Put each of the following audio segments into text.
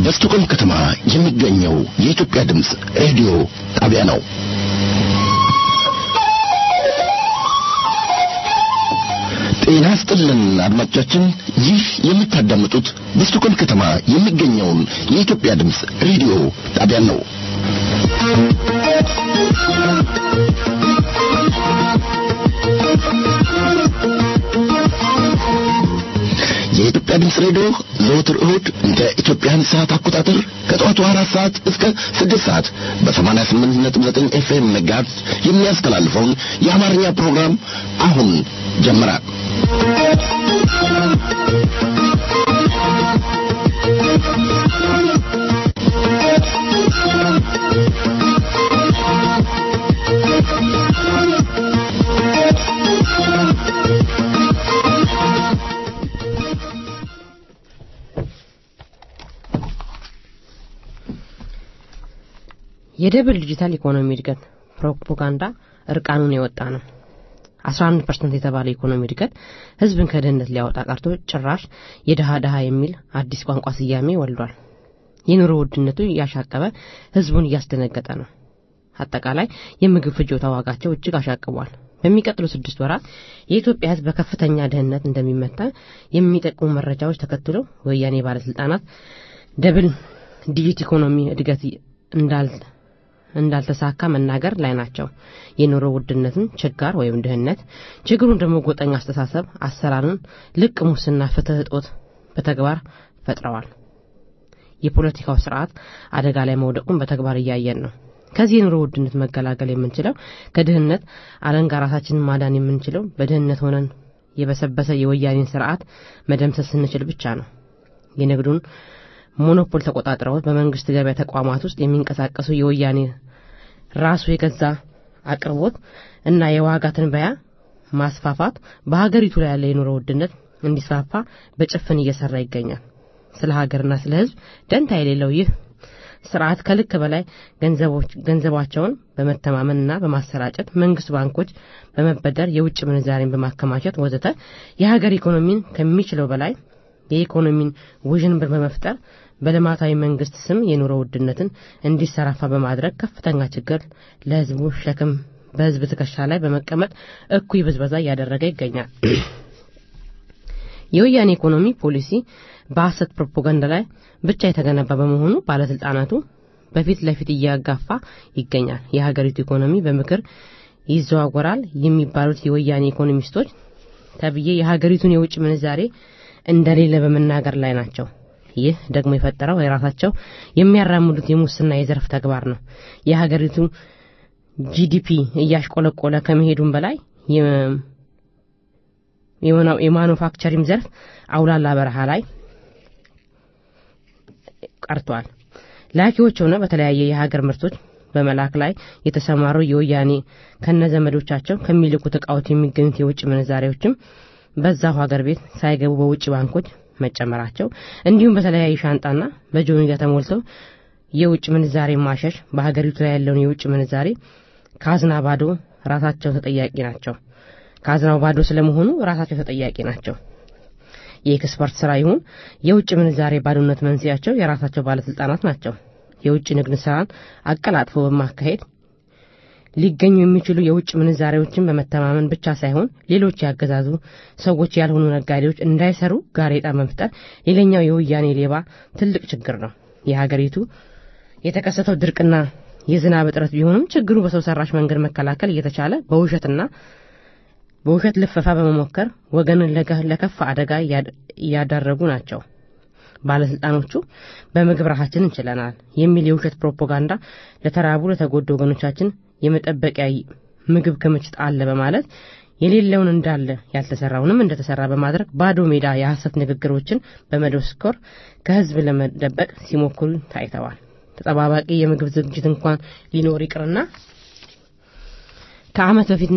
በስቱቆም ከተማ የሚገኘው የኢትዮጵያ ድምጽ ሬዲዮ ጣቢያ ነው። ጤና ይስጥልን አድማጮቻችን፣ ይህ የምታዳምጡት በስቱቆም ከተማ የሚገኘውን የኢትዮጵያ ድምጽ ሬዲዮ ጣቢያ ነው። የኢትዮጵያ ድምጽ ሬዲዮ ዘወትር እሁድ እንደ ኢትዮጵያን ሰዓት አቆጣጠር ከጠዋቱ 4 ሰዓት እስከ 6 ሰዓት በ88.9 ኤፍኤም ሜጋሄርዝ የሚያስተላልፈውን የአማርኛ ፕሮግራም አሁን ጀመረ። የደብል ዲጂታል ኢኮኖሚ እድገት ፕሮፓጋንዳ እርቃኑን የወጣ ነው። 11% የተባለ ኢኮኖሚ እድገት ህዝብን ከድህነት ሊያወጣ ቀርቶ ጭራሽ የደሃ የሚል አዲስ ቋንቋ ስያሜ ወልዷል። የኑሮ ውድነቱ ያሻቀበ ህዝቡን እያስደነገጠ ነው። አጠቃላይ የምግብ ፍጆታ ዋጋቸው እጅግ አሻቅቧል። በሚቀጥሉት 6 ወራት የኢትዮጵያ ህዝብ በከፍተኛ ድህነት እንደሚመታ የሚጠቁሙ መረጃዎች ተከትሎ ወያኔ ባለስልጣናት ደብል ዲጂት ኢኮኖሚ እድገት እንዳልተሳካ መናገር ላይ ናቸው። የኑሮ ውድነትን ችግር ወይም ድህነት ችግሩን ደግሞ ጎጠኛ አስተሳሰብ አሰራርን ልቅ ሙስና ፍትህ እጦት በተግባር ፈጥረዋል። የፖለቲካው ስርዓት አደጋ ላይ መውደቁን በተግባር እያየን ነው። ከዚህ የኑሮ ውድነት መገላገል የምንችለው ከድህነት አለንጋ ራሳችንን ማዳን የምንችለው በድህነት ሆነን የበሰበሰ የወያኔን ስርዓት መደምሰስ ስንችል ብቻ ነው። የንግዱን ሞኖፖል ተቆጣጥረው በመንግስት ገበያ ተቋማት ውስጥ የሚንቀሳቀሱ የወያኔ ራሱ የገዛ አቅርቦት እና የዋጋ ትንበያ ማስፋፋት በሀገሪቱ ላይ ያለ የኑሮ ውድነት እንዲስፋፋ በጭፍን እየሰራ ይገኛል። ስለ ሀገርና ስለ ህዝብ ደንታ የሌለው ይህ ስርዓት ከልክ በላይ ገንዘባቸውን በመተማመንና በማሰራጨት መንግስት ባንኮች በመበደር የውጭ ምንዛሬን በማከማቸት ወዘተ የሀገር ኢኮኖሚን ከሚችለው በላይ የኢኮኖሚን ውዥንብር በመፍጠር በልማታዊ መንግስት ስም የኑሮ ውድነትን እንዲሰራፋ በማድረግ ከፍተኛ ችግር ለህዝቡ ሸክም በህዝብ ትከሻ ላይ በመቀመጥ እኩይ ብዝበዛ ያደረገ ይገኛል። የወያኔ ኢኮኖሚ ፖሊሲ በሐሰት ፕሮፓጋንዳ ላይ ብቻ የተገነባ በመሆኑ ባለስልጣናቱ በፊት ለፊት እያጋፋ ይገኛል። የሀገሪቱ ኢኮኖሚ በምክር ይዘዋወራል የሚባሉት የወያኔ ኢኮኖሚስቶች ተብዬ የሀገሪቱን የውጭ ምንዛሬ እንደሌለ በመናገር ላይ ናቸው። ይህ ደግሞ የፈጠረው የራሳቸው የሚያራምዱት የሙስና የዘርፍ ተግባር ነው። የሀገሪቱ ጂዲፒ እያሽቆለቆለ ከመሄዱም በላይ የማኑፋክቸሪንግ ዘርፍ አውላላ በረሃ ላይ ቀርቷል። ላኪዎች ሆነ በተለያየ የሀገር ምርቶች በመላክ ላይ የተሰማሩ የወያኔ ከነዘመዶቻቸው ከሚልኩት ዕቃዎች የሚገኙት የውጭ ምንዛሬዎችም በዛው ሀገር ቤት ሳይገቡ በውጭ ባንኮች መጨመራቸው እንዲሁም በተለያየ ሻንጣና በጆንያ ተሞልተው የውጭ ምንዛሬ ማሸሽ በሀገሪቱ ላይ ያለውን የውጭ ምንዛሬ ካዝና ባዶ ራሳቸው ተጠያቂ ናቸው። ካዝናው ባዶ ስለመሆኑ ራሳቸው ተጠያቂ ናቸው። የኤክስፖርት ስራ ይሁን የውጭ ምንዛሬ ባዶነት መንስኤያቸው የራሳቸው ባለስልጣናት ናቸው። የውጭ ንግድ ስራን አቀላጥፎ በማካሄድ ሊገኙ የሚችሉ የውጭ ምንዛሬዎችን በመተማመን ብቻ ሳይሆን ሌሎች ያገዛዙ ሰዎች ያልሆኑ ነጋዴዎች እንዳይሰሩ ጋሬጣ መፍጠር ሌላኛው የወያኔ ሌባ ትልቅ ችግር ነው። የሀገሪቱ የተከሰተው ድርቅና የዝናብ እጥረት ቢሆንም ችግሩ በሰው ሰራሽ መንገድ መከላከል እየተቻለ በውሸት ልፈፋ በመሞከር ወገንን ለከፋ አደጋ ያዳረጉ ናቸው። ባለስልጣኖቹ በምግብ ራሳችንን እንችለናል የሚል የውሸት ፕሮፓጋንዳ ለተራቡ ለተጎዱ ወገኖቻችን የመጠበቂያ ምግብ ክምችት አለ በማለት የሌለውን እንዳለ ያልተሰራውንም እንደተሰራ በማድረግ ባዶ ሜዳ የሐሰት ንግግሮችን በመደስኮር ከህዝብ ለመደበቅ ሲሞክሩ ታይተዋል። ተጠባባቂ የምግብ ዝግጅት እንኳን ሊኖር ይቅርና ከዓመት በፊት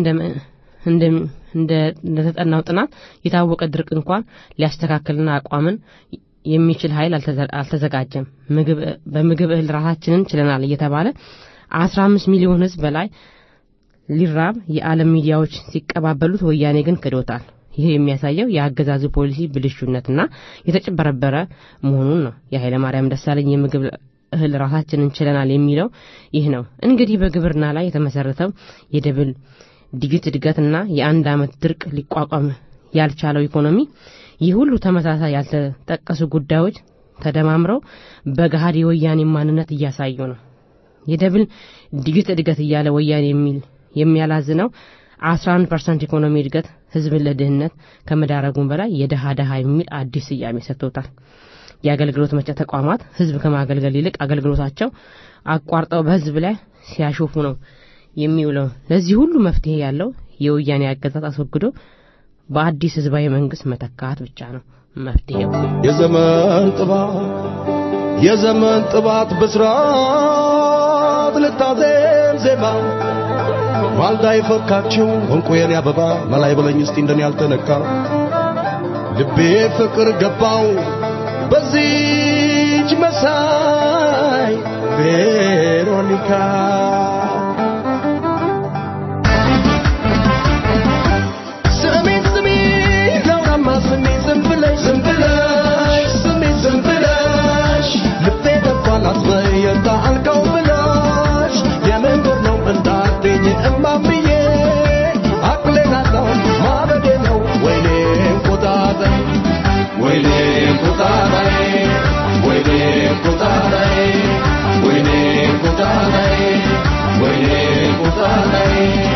እንደተጠናው ጥናት የታወቀ ድርቅ እንኳን ሊያስተካክልና አቋምን የሚችል ኃይል አልተዘጋጀም። በምግብ እህል ራሳችንን ችለናል እየተባለ 15 ሚሊዮን ህዝብ በላይ ሊራብ የዓለም ሚዲያዎች ሲቀባበሉት ወያኔ ግን ክዶታል። ይሄ የሚያሳየው የአገዛዙ ፖሊሲ ብልሹነትና የተጨበረበረ መሆኑን ነው። የኃይለ ማርያም ደሳለኝ የምግብ እህል ራሳችንን እንችለናል የሚለው ይህ ነው። እንግዲህ በግብርና ላይ የተመሰረተው የደብል ዲጂት እድገትና የአንድ አመት ድርቅ ሊቋቋም ያልቻለው ኢኮኖሚ ይህ ሁሉ ተመሳሳይ ያልተጠቀሱ ጉዳዮች ተደማምረው በገሃድ የወያኔ ማንነት እያሳዩ ነው። የደብል ዲጂት እድገት እያለ ወያኔ የሚያላዝነው 11% ኢኮኖሚ እድገት ህዝብን ለድህነት ከመዳረጉም በላይ የደሃ የሚል አዲስ ስያሜ ሰጥቶታል። የአገልግሎት መስጫ ተቋማት ህዝብ ከማገልገል ይልቅ አገልግሎታቸው አቋርጠው በህዝብ ላይ ሲያሾፉ ነው የሚውለው። ለዚህ ሁሉ መፍትሄ ያለው የወያኔ አገዛዝ አስወግዶ በአዲስ ህዝባዊ መንግስት መተካት ብቻ ነው መፍትሄው። የዘመን ጥባት በስራት ልታዘም ዜማ ማልዳ ይፈካችሁ እንቁ የኔ አበባ መላይ በለኝ እስቲ እንደኔ ያልተነካ ልቤ ፍቅር ገባው በዚች መሳይ ቬሮኒካ የታ አንቀው ብላሽ የመንገር ነው እንዳትኝ እማምዬ አቅሌናታው ማበዴ ነው ወይኔ ቁጣጣይ ወይኔ ቁጣጣይ ወይኔ ቁጣጣይ ወይኔ ቁጣጣይ ወይኔ ቁጣጣይ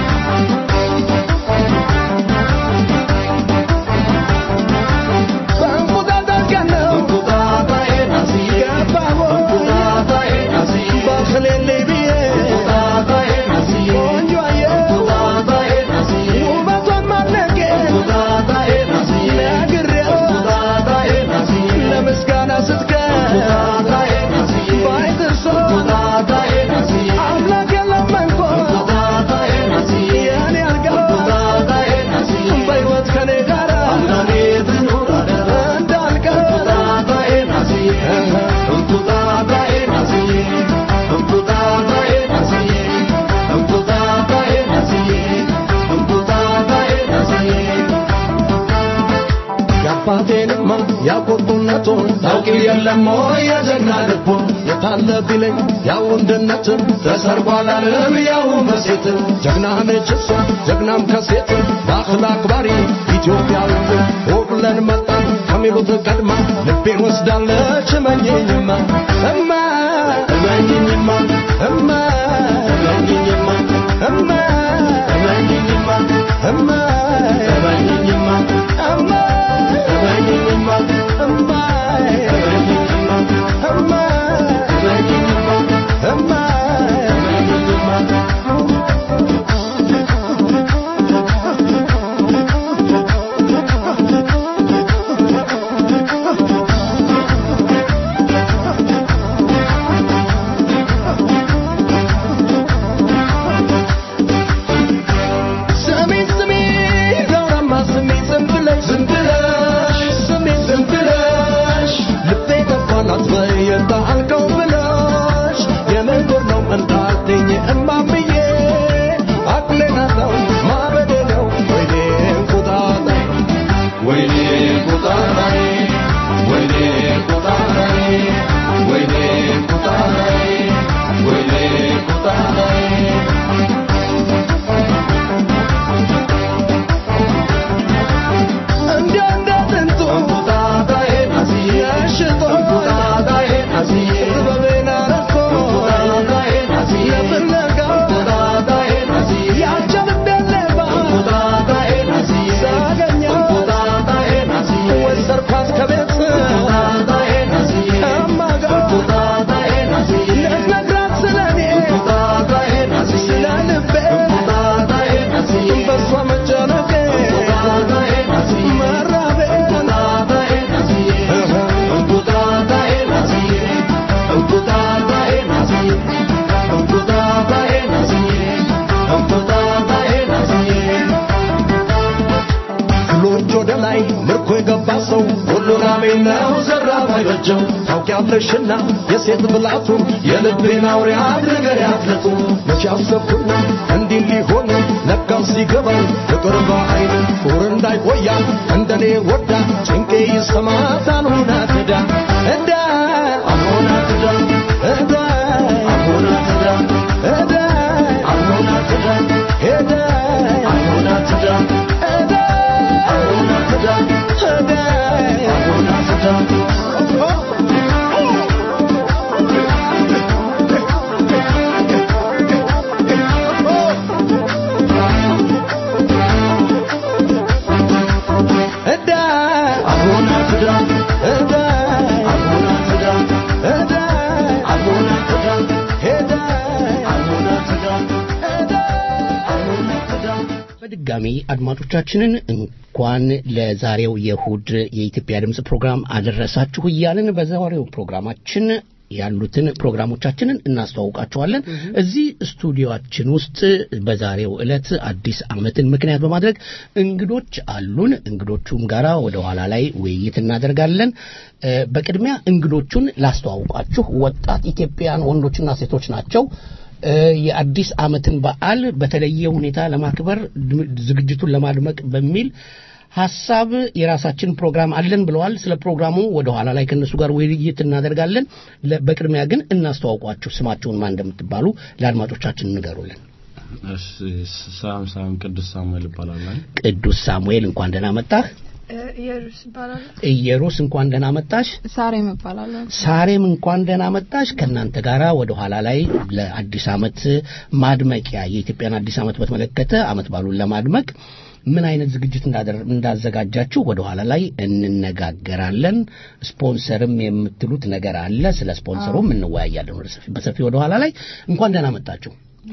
ያቆጡነቱን ታውቂ የለሞ የጀግና ልቦ የታለ ቢለኝ ያው እንደነት ተሰርጓል ዓለም ያው በሴት ጀግና ነች እሷ ጀግናም ከሴት በአኽላቅ አክባሪ ኢትዮጵያዊት ወብለን መጣን ከሚሉት ቀድማ ልቤን ወስዳለች እመኝኝማ እማ እመኝኝማ እማ እመኝኝማ እማ እመኝኝማ እማ እመኝኝማ እማ ታውቂያለሽና የሴት ብላቱ የልቤን አውሬ አድርገህ ያፍለጡ መቼ አሰብኩና እንዲህ ሊሆን ለካ ሲገባኝ ፍቅር በዓይን ጦርን እንዳይቆያ እንደኔ ወዳ ጭንቄ ይሰማታል ሆና ትዳ እዳ አልሆና ትዳ እዳ አልሆና ትዳ እዳ አልሆና ትዳ እዳ አልሆና ትዳ እዳ አልሆና ትዳ እዳ አልሆና ትዳ በድጋሚ አድማጮቻችንን እንኳን ለዛሬው የእሁድ የኢትዮጵያ ድምጽ ፕሮግራም አደረሳችሁ እያልን በዛሬው ፕሮግራማችን ያሉትን ፕሮግራሞቻችንን እናስተዋውቃችኋለን። እዚህ ስቱዲዮአችን ውስጥ በዛሬው ዕለት አዲስ ዓመትን ምክንያት በማድረግ እንግዶች አሉን። እንግዶቹም ጋራ ወደ ኋላ ላይ ውይይት እናደርጋለን። በቅድሚያ እንግዶቹን ላስተዋውቃችሁ። ወጣት ኢትዮጵያውያን ወንዶችና ሴቶች ናቸው። የአዲስ ዓመትን በዓል በተለየ ሁኔታ ለማክበር ዝግጅቱን ለማድመቅ በሚል ሐሳብ የራሳችን ፕሮግራም አለን ብለዋል። ስለ ፕሮግራሙ ወደ ኋላ ላይ ከነሱ ጋር ውይይት እናደርጋለን። በቅድሚያ ግን እናስተዋውቋችሁ ስማቸውን ማን እንደምትባሉ ለአድማጮቻችን ንገሩልን። እሺ ሳም ቅዱስ ሳሙኤል ይባላል። ቅዱስ ሳሙኤል እንኳን ደህና መጣህ። ኢየሩስ ይባላል። ኢየሩስ እንኳን ደህና መጣሽ። ሳሬም ይባላል። ሳሬም እንኳን ደህና መጣሽ። ከናንተ ጋራ ወደ ኋላ ላይ ለአዲስ ዓመት ማድመቂያ የኢትዮጵያን አዲስ ዓመት በተመለከተ ዓመት ባሉን ለማድመቅ ምን አይነት ዝግጅት እንዳዘጋጃችሁ ወደ ኋላ ላይ እንነጋገራለን። ስፖንሰርም የምትሉት ነገር አለ። ስለ ስፖንሰሩም እንወያያለን በሰፊ ወደ ኋላ ላይ። እንኳን ደህና መጣችሁ።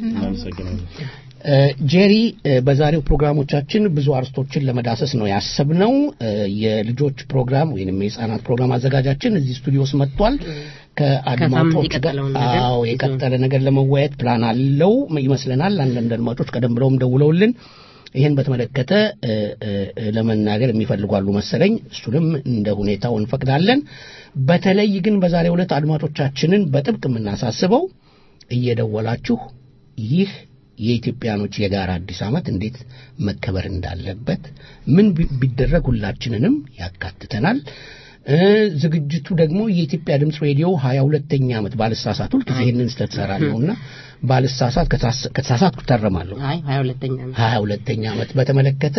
ጄሪ በዛሬው ፕሮግራሞቻችን ብዙ አርስቶችን ለመዳሰስ ነው ያሰብነው። የልጆች ፕሮግራም ወይንም የሕፃናት ፕሮግራም አዘጋጃችን እዚህ ስቱዲዮስ መጥቷል። ከአድማጮች ጋር የቀጠለ ነገር ለመወያየት ፕላን አለው ይመስለናል። አንዳንድ አድማጮች ቀደም ብለውም ደውለውልን ይሄን በተመለከተ ለመናገር የሚፈልጓሉ መሰለኝ። እሱንም እንደ ሁኔታው እንፈቅዳለን። በተለይ ግን በዛሬው ዕለት አድማጮቻችንን በጥብቅ የምናሳስበው እየደወላችሁ ይህ የኢትዮጵያኖች የጋራ አዲስ ዓመት እንዴት መከበር እንዳለበት ምን ቢደረግ ሁላችንንም ያካትተናል። ዝግጅቱ ደግሞ የኢትዮጵያ ድምጽ ሬዲዮ 22ኛ ዓመት ባልሳሳት ሁልጊዜ ይሄንን ስተሰራለውና ባልሳሳት ከተሳሳትኩ ተረማለሁ። 22ኛ ዓመት በተመለከተ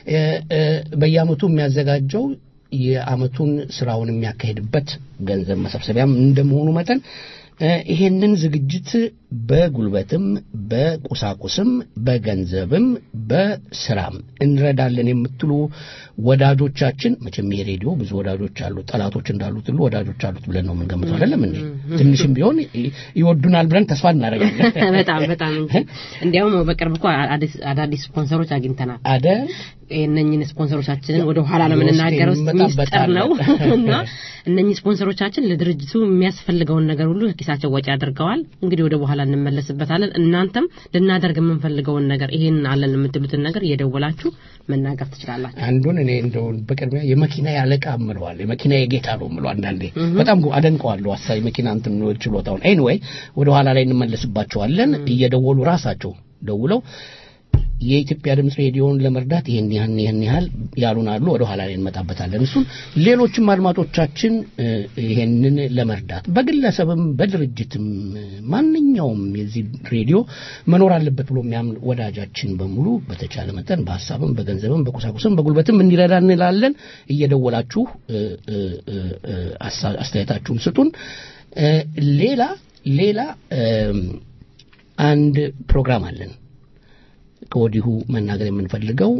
በየዓመቱ የሚያዘጋጀው የዓመቱን ስራውን የሚያካሂድበት ገንዘብ መሰብሰቢያም እንደመሆኑ መጠን ይሄንን ዝግጅት በጉልበትም በቁሳቁስም በገንዘብም በስራም እንረዳለን የምትሉ ወዳጆቻችን መቼም የሬዲዮ ብዙ ወዳጆች አሉ፣ ጠላቶች እንዳሉት ሁሉ ወዳጆች አሉት ብለን ነው የምንገምተው አይደለም እንዴ? ትንሽም ቢሆን ይወዱናል ብለን ተስፋ እናደርጋለን። በጣም እንጂ እንዲያውም በቅርብ እኮ አዳዲስ ስፖንሰሮች አግኝተናል አይደል? እነኚህን ስፖንሰሮቻችንን ወደ ኋላ ነው የምንናገረው፣ ሚስጥር ነው እና እነኚህ ስፖንሰሮቻችን ለድርጅቱ የሚያስፈልገውን ነገር ሁሉ ኪሳቸው ወጪ አድርገዋል። እንግዲህ ወደ በኋላ እንመለስበታለን። እናንተም ልናደርግ የምንፈልገውን ነገር ይሄን አለን የምትሉትን ነገር እየደወላችሁ መናገር ትችላላችሁ። አንዱን እኔ እንደው በቅድሚያ የመኪና ያለቃ አምለዋል፣ የመኪና የጌታ ነው ምለው አንዳንዴ በጣም አደንቀዋለሁ። አሳይ መኪና እንትን ነው ችሎታውን። ኤኒዌይ ወደ ኋላ ላይ እንመለስባቸዋለን። እየደወሉ ራሳቸው ደውለው የኢትዮጵያ ድምጽ ሬዲዮን ለመርዳት ይሄን ያህል ያሉናሉ። ወደ ኋላ ላይ እንመጣበታለን። እሱን ሌሎችም አድማጮቻችን ይሄንን ለመርዳት በግለሰብም በድርጅትም ማንኛውም የዚህ ሬዲዮ መኖር አለበት ብሎ የሚያምን ወዳጃችን በሙሉ በተቻለ መጠን በሐሳብም በገንዘብም በቁሳቁስም በጉልበትም እንዲረዳ እንላለን። እየደወላችሁ አስተያየታችሁን ስጡን። ሌላ አንድ ፕሮግራም አለን ከወዲሁ መናገር የምንፈልገው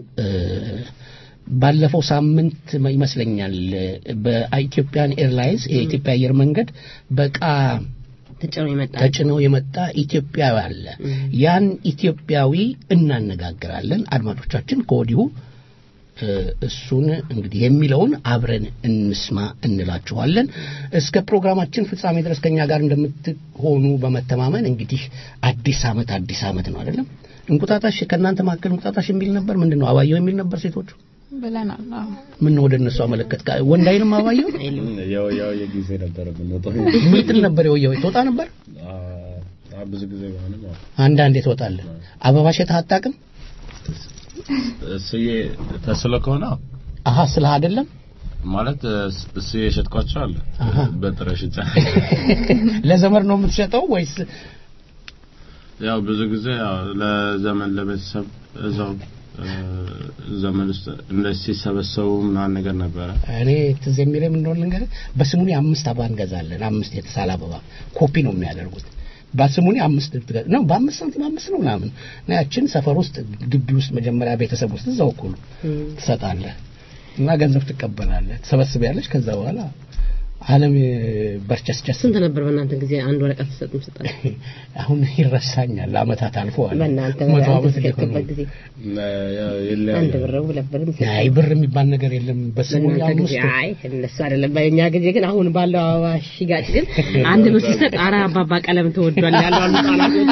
ባለፈው ሳምንት ይመስለኛል በኢትዮጵያን ኤርላይንስ የኢትዮጵያ አየር መንገድ በቃ ተጭነው የመጣ ኢትዮጵያዊ አለ። ያን ኢትዮጵያዊ እናነጋግራለን። አድማጮቻችን ከወዲሁ እሱን እንግዲህ የሚለውን አብረን እንስማ እንላችኋለን። እስከ ፕሮግራማችን ፍጻሜ ድረስ ከኛ ጋር እንደምትሆኑ በመተማመን እንግዲህ አዲስ ዓመት ነው አይደለም? እንቁጣጣሽ ከናንተ ማከል እንቁጣጣሽ የሚል ነበር። ምንድነው አባየው የሚል ነበር ሴቶቹ ብለናል። ምን ወደ እነሱ አመለከት ወንዳይንም አባየው ያው የጊዜ ነበር ምን ትል ነበር? ያው ተወጣ ነበር ብዙ ጊዜ ሆነ አንዳንዴ ተወጣለ። አበባ ሸታ አጣቅም ስዬ ተስለከውና አሃ ስለ አይደለም ማለት ስዬ ሸጥቋቸው አለ በጥረሽ ጫ ለዘመር ነው የምትሸጠው ወይስ ያው ብዙ ጊዜ ያው ለዘመን ለቤተሰብ እዛው ዘመን ውስጥ እንደዚህ ሰበሰቡ ምናምን ነገር ነበር እኔ ትዝ የሚለኝ ምን እንደሆነ ነገር በስሙኒ 5 አበባ እንገዛለን 5 የተሳለ አበባ ኮፒ ነው የሚያደርጉት በስሙኒ 5 ነው በ5 ሳንቲም 5 ነው ምናምን እና ያችን ሰፈር ውስጥ ግቢ ውስጥ መጀመሪያ ቤተሰብ ውስጥ እዛው እኩል ትሰጣለህ እና ገንዘብ ትቀበላለህ ተሰበስበያለሽ ከዛ በኋላ ዓለም በርቸስቸስ ስንት ነበር በእናንተ ጊዜ አንድ ወረቀት ተሰጥም ሰጣ አሁን ይረሳኛል አመታት አልፈዋል በእናንተ ጊዜ አንድ ብር ብለብርም አይ ብር የሚባል ነገር የለም በስሙኒ 5 አይ እነሱ አይደለም በእኛ ጊዜ ግን አሁን ባለው አዋሽ ጋር ግን አንድ ብር ሲሰጥ አራ አባባ ቀለም ተወዷል ያለው አልጣላቶች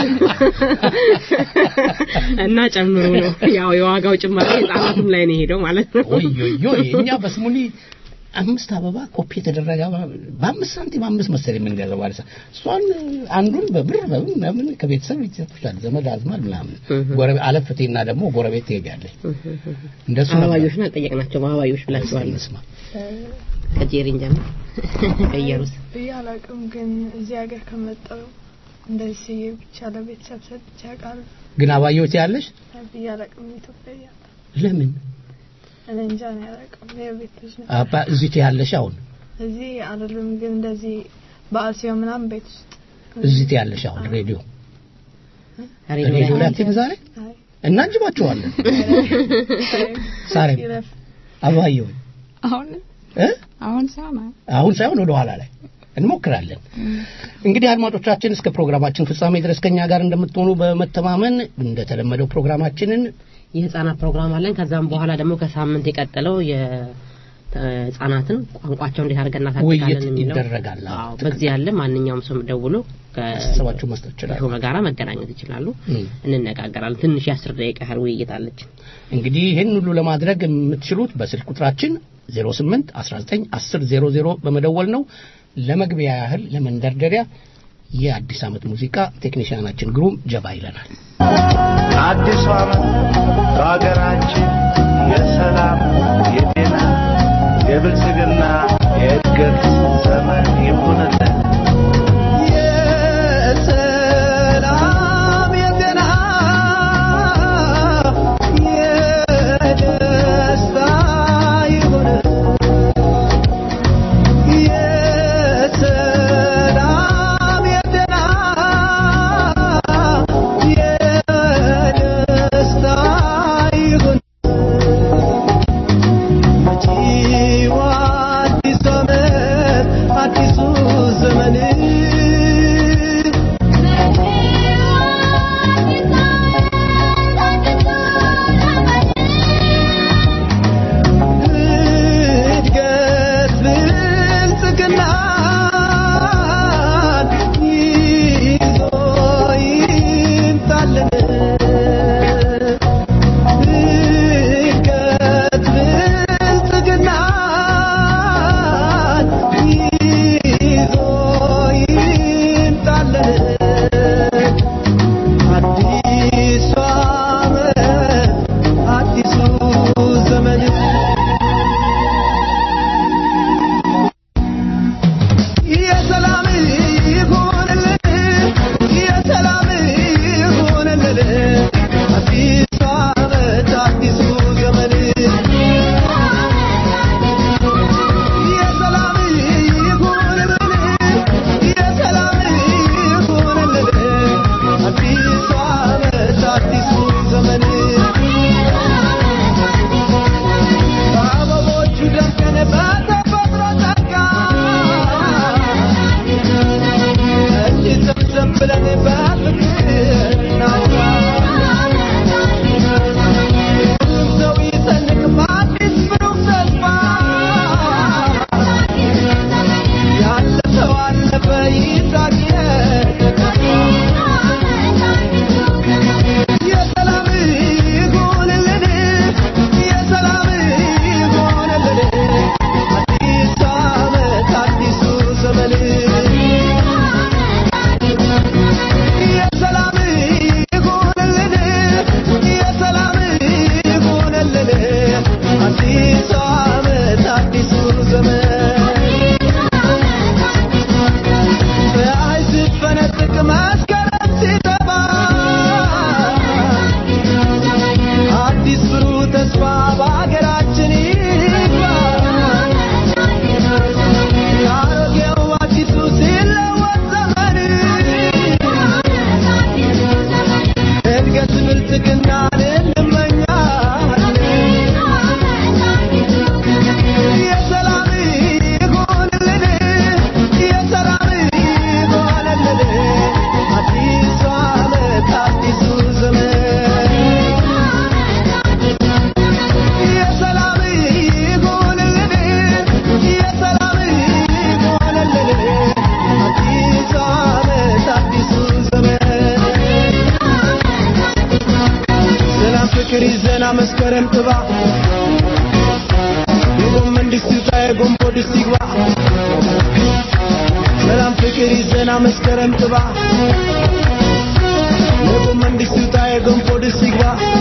እና ጨምሩ ነው ያው የዋጋው ጭማሪ ጣላቱም ላይ ነው ሄደው ማለት ነው ኦይ እኛ በስሙኒ 5 አበባ ኮፒ ተደረጋ በ5 ሳንቲም 5 መሰለኝ ምን ገዛ ማለት እሷን አንዱን በብር በምን ከቤተሰብ ይተፈታል ዘመድ አዝማድ ምናምን ጎረቤት አለፈቴና ደግሞ ጎረቤት ትሄዳለች እንደሱ አባዮሽና ጠየቅናቸው አባዮሽ ብላችኋል መስማ ከጄሪን ጀምሮ ከየሩስ ያላቅም ግን እዚህ ሀገር ከመጣው እንደዚህ ብቻ ለቤተሰብ ሰጥቻ ቃል ግን አባዮች ያለሽ ያላቅም ኢትዮጵያ ለምን እኔ እንጃ ነው ያላቅም የቤት ልጅ ነው አባ እዚህ ያለሽ አሁን እዚህ አይደለም ግን እንደዚህ በአሲያ ምናምን ቤት ውስጥ እዚህ ያለሽ አሁን ሬዲዮ ላይ ዛሬ እናጅባቸዋለን ሳሬ አባየው አሁን ሳይሆን ወደ ኋላ ላይ እንሞክራለን እንግዲህ አድማጮቻችን እስከ ፕሮግራማችን ፍጻሜ ድረስ ከኛ ጋር እንደምትሆኑ በመተማመን እንደተለመደው ፕሮግራማችንን የህፃናት ፕሮግራም አለን ከዛም በኋላ ደግሞ ከሳምንት የቀጠለው የህፃናትን ቋንቋቸው እንዴት አድርገን እናሳድጋለን የሚለው ይደረጋል በዚህ ያለ ማንኛውም ሰው ደውሎ ከሰባቸው መስጠት ይችላል ጋራ መገናኘት ይችላሉ እንነጋገራለን ትንሽ 10 ደቂቃ ያህል ውይይት አለች እንግዲህ ይሄን ሁሉ ለማድረግ የምትችሉት በስልክ ቁጥራችን 08 19 10 00 በመደወል ነው ለመግቢያ ያህል ለመንደርደሪያ የአዲስ አመት ሙዚቃ ቴክኒሻናችን ግሩም ጀባ ይለናል አዲስ አመት በአገራችን የሰላም የጤና የብልጽግና የእድገት ዘመን ይሁንልን የሰላም የጤና የደስታ ይሁን መስከረም ጥባ የጎመን ድስታ የጎንቦ ድስት ይግባ ሰላም ፍቅር ይዘና መስከረም ጥባ የጎመን ድስታ የጎንቦ ድስት ይግባ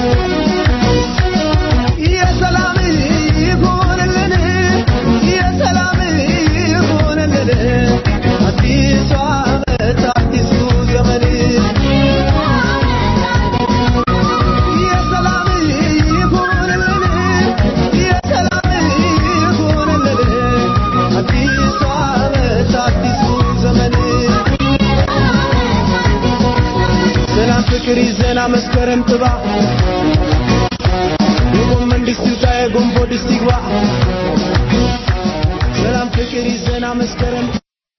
የሰላም ይሁንልን የሰላም ይሁንልን አዲስ ዓመት አዲስ ዘመን የሰላም ይሁንልን የሰላም ይሁንልን አዲስ ዓመት አዲስ ዘመን ሰላም ፍቅር ይዘና መስከረም ጥባ የጎመን ድስታ የጎንቦ ድስት ይግባ ሰላም ፍቅር ይዘና መስከረም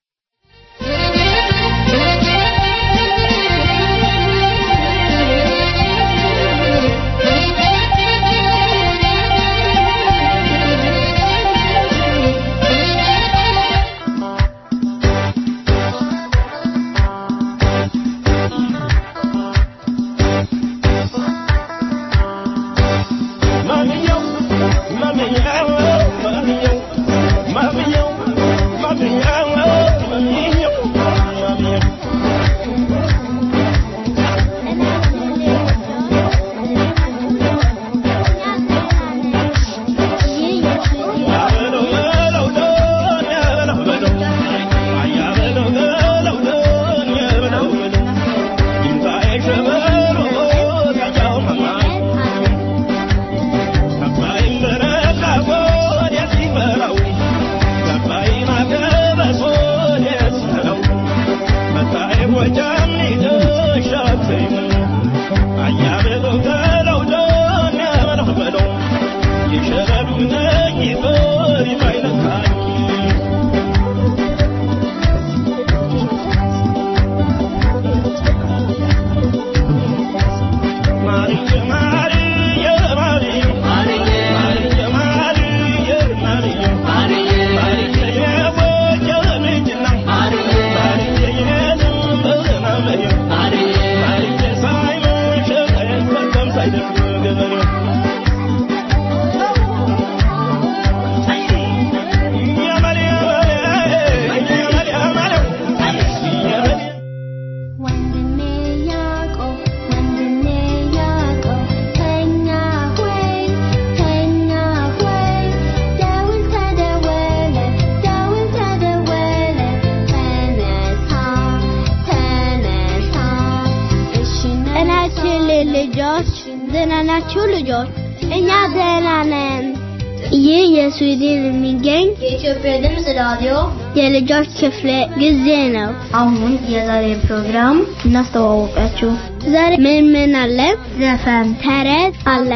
የስዊድን የሚገኝ የኢትዮጵያ ድምጽ ራዲዮ የልጆች ክፍለ ጊዜ ነው። አሁን የዛሬ ፕሮግራም እናስተዋወቃችሁ። ዛሬ ምን አለ? ዘፈን፣ ተረት አለ።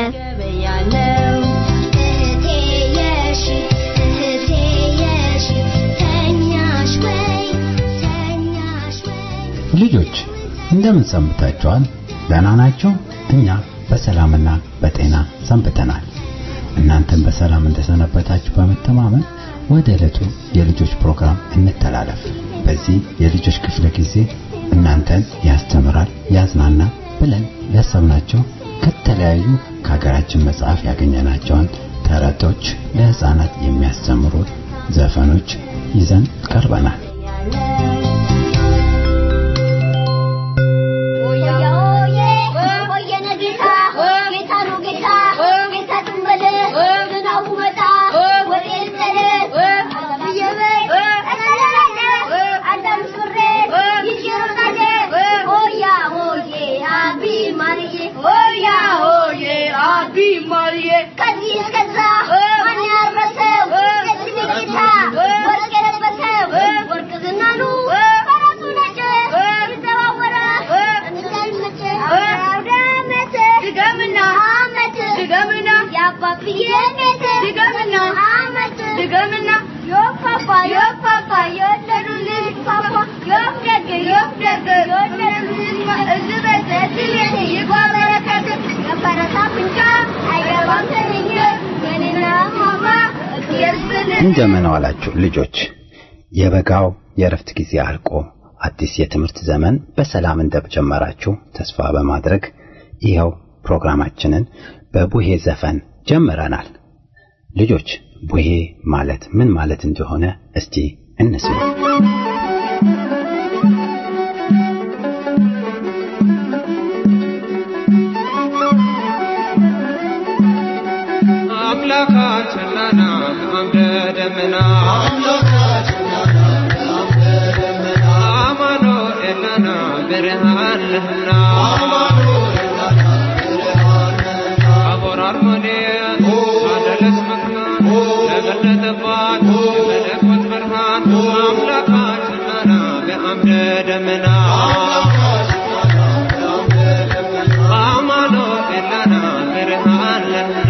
ልጆች እንደምን ሰንብታችኋል? ደህና ናችሁ? እኛ በሰላምና በጤና ሰንብተናል። እናንተም በሰላም እንደሰነበታችሁ በመተማመን ወደ ዕለቱ የልጆች ፕሮግራም እንተላለፍ። በዚህ የልጆች ክፍለ ጊዜ እናንተን ያስተምራል፣ ያዝናና ብለን ያሰብናቸው ከተለያዩ ከሀገራችን መጽሐፍ ያገኘናቸውን ተረቶች፣ ለህፃናት የሚያስተምሩ ዘፈኖች ይዘን ቀርበናል። እንደምን ዋላችሁ ልጆች። የበጋው የረፍት ጊዜ አልቆ አዲስ የትምህርት ዘመን በሰላም እንደጀመራችሁ ተስፋ በማድረግ ይሄው ፕሮግራማችንን በቡሄ ዘፈን ጀምረናል። ልጆች ቡሄ ማለት ምን ማለት እንደሆነ እስቲ እንስማ። አምላካችን ነህና አምደ ደመና አማኑኤል ነህና ብርሃን ነህና ታቦር አርሞንኤም አደለስ መካን ተገለጠባት የመለኮት ብርሃን አምላካችን ነህና በአምደ ደመና አማኑኤል ነህና ብርሃን ነህና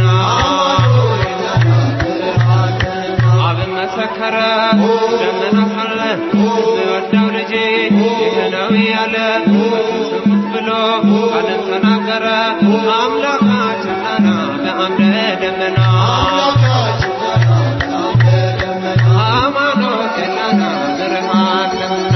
መሰከረ ደመና ካለ ወዳው ልጄ ይህ ነው ያለ ስሙት ብሎ ቃልን ተናገረ አምላካችን ነህና በአምደ ደመና አማኑኤል ነህና ብርሃን ነህና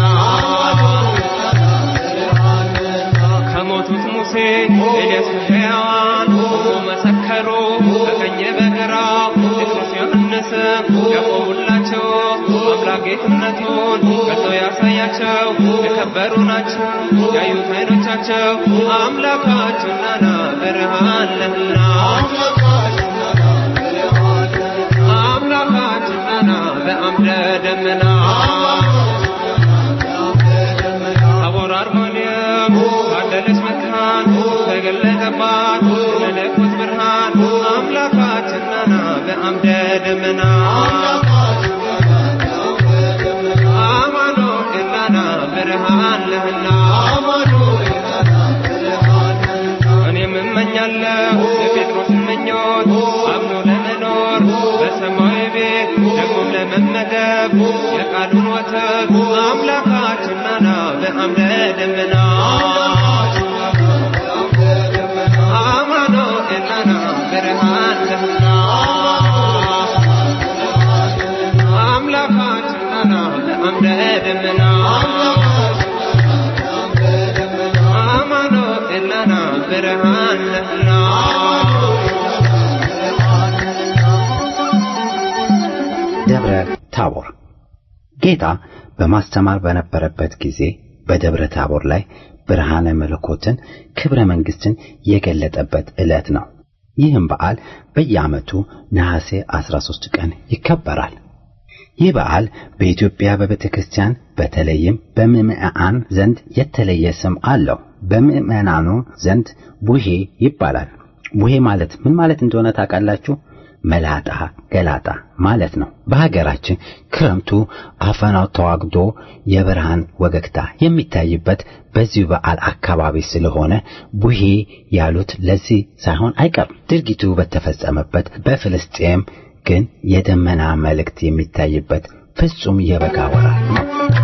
ከሞቱት ሙሴ ኤልያስ ሕያዋን መሰከሩ በቀኝ በግራ ጴጥሮስ ዮሐንስ ያቆሙላቸው አምላክ ጌትነቱን ገልጦ ያሳያቸው የከበሩ ናቸው ያዩት ዓይኖቻቸው አምላካችን ነህና ብርሃን ነህና አምላካችን ነህና በአምደ ደመና ታቦር አርሞንኤም አደለች መካን ተገለጠባት የመለኮት ብርሃን አምላካችን ነህና በአምደ ደመና አማኑኤል ነህና ብርሃን ነህና እኔም እመኛለሁ የጴጥሮስን ምኞት አምኖ ለመኖር በሰማያዊ ቤት ደግሞም ለመመገብ የቃሉን ወተት አምላካችን ነህና በአምደ ደመና አማኑኤል ነህና ብርሃን ነህና አምላካችን ነህና በአምደ ደመና አማኑኤል ነህና ብርሃን ነህና ደብረ ታቦር ጌታ በማስተማር በነበረበት ጊዜ በደብረ ታቦር ላይ ብርሃነ መለኮትን ክብረ መንግስትን የገለጠበት ዕለት ነው። ይህም በዓል በየዓመቱ ነሐሴ 13 ቀን ይከበራል። ይህ በዓል በኢትዮጵያ በቤተክርስቲያን በተለይም በምዕመናን ዘንድ የተለየ ስም አለው። በምዕመናኑ ዘንድ ቡሄ ይባላል። ቡሄ ማለት ምን ማለት እንደሆነ ታውቃላችሁ? መላጣ ገላጣ ማለት ነው። በሀገራችን ክረምቱ አፈናው ተዋግዶ የብርሃን ወገግታ የሚታይበት በዚህ በዓል አካባቢ ስለሆነ ቡሄ ያሉት ለዚህ ሳይሆን አይቀርም። ድርጊቱ በተፈጸመበት በፍልስጤም ግን የደመና መልእክት የሚታይበት ፍጹም የበጋ ወራት ነው።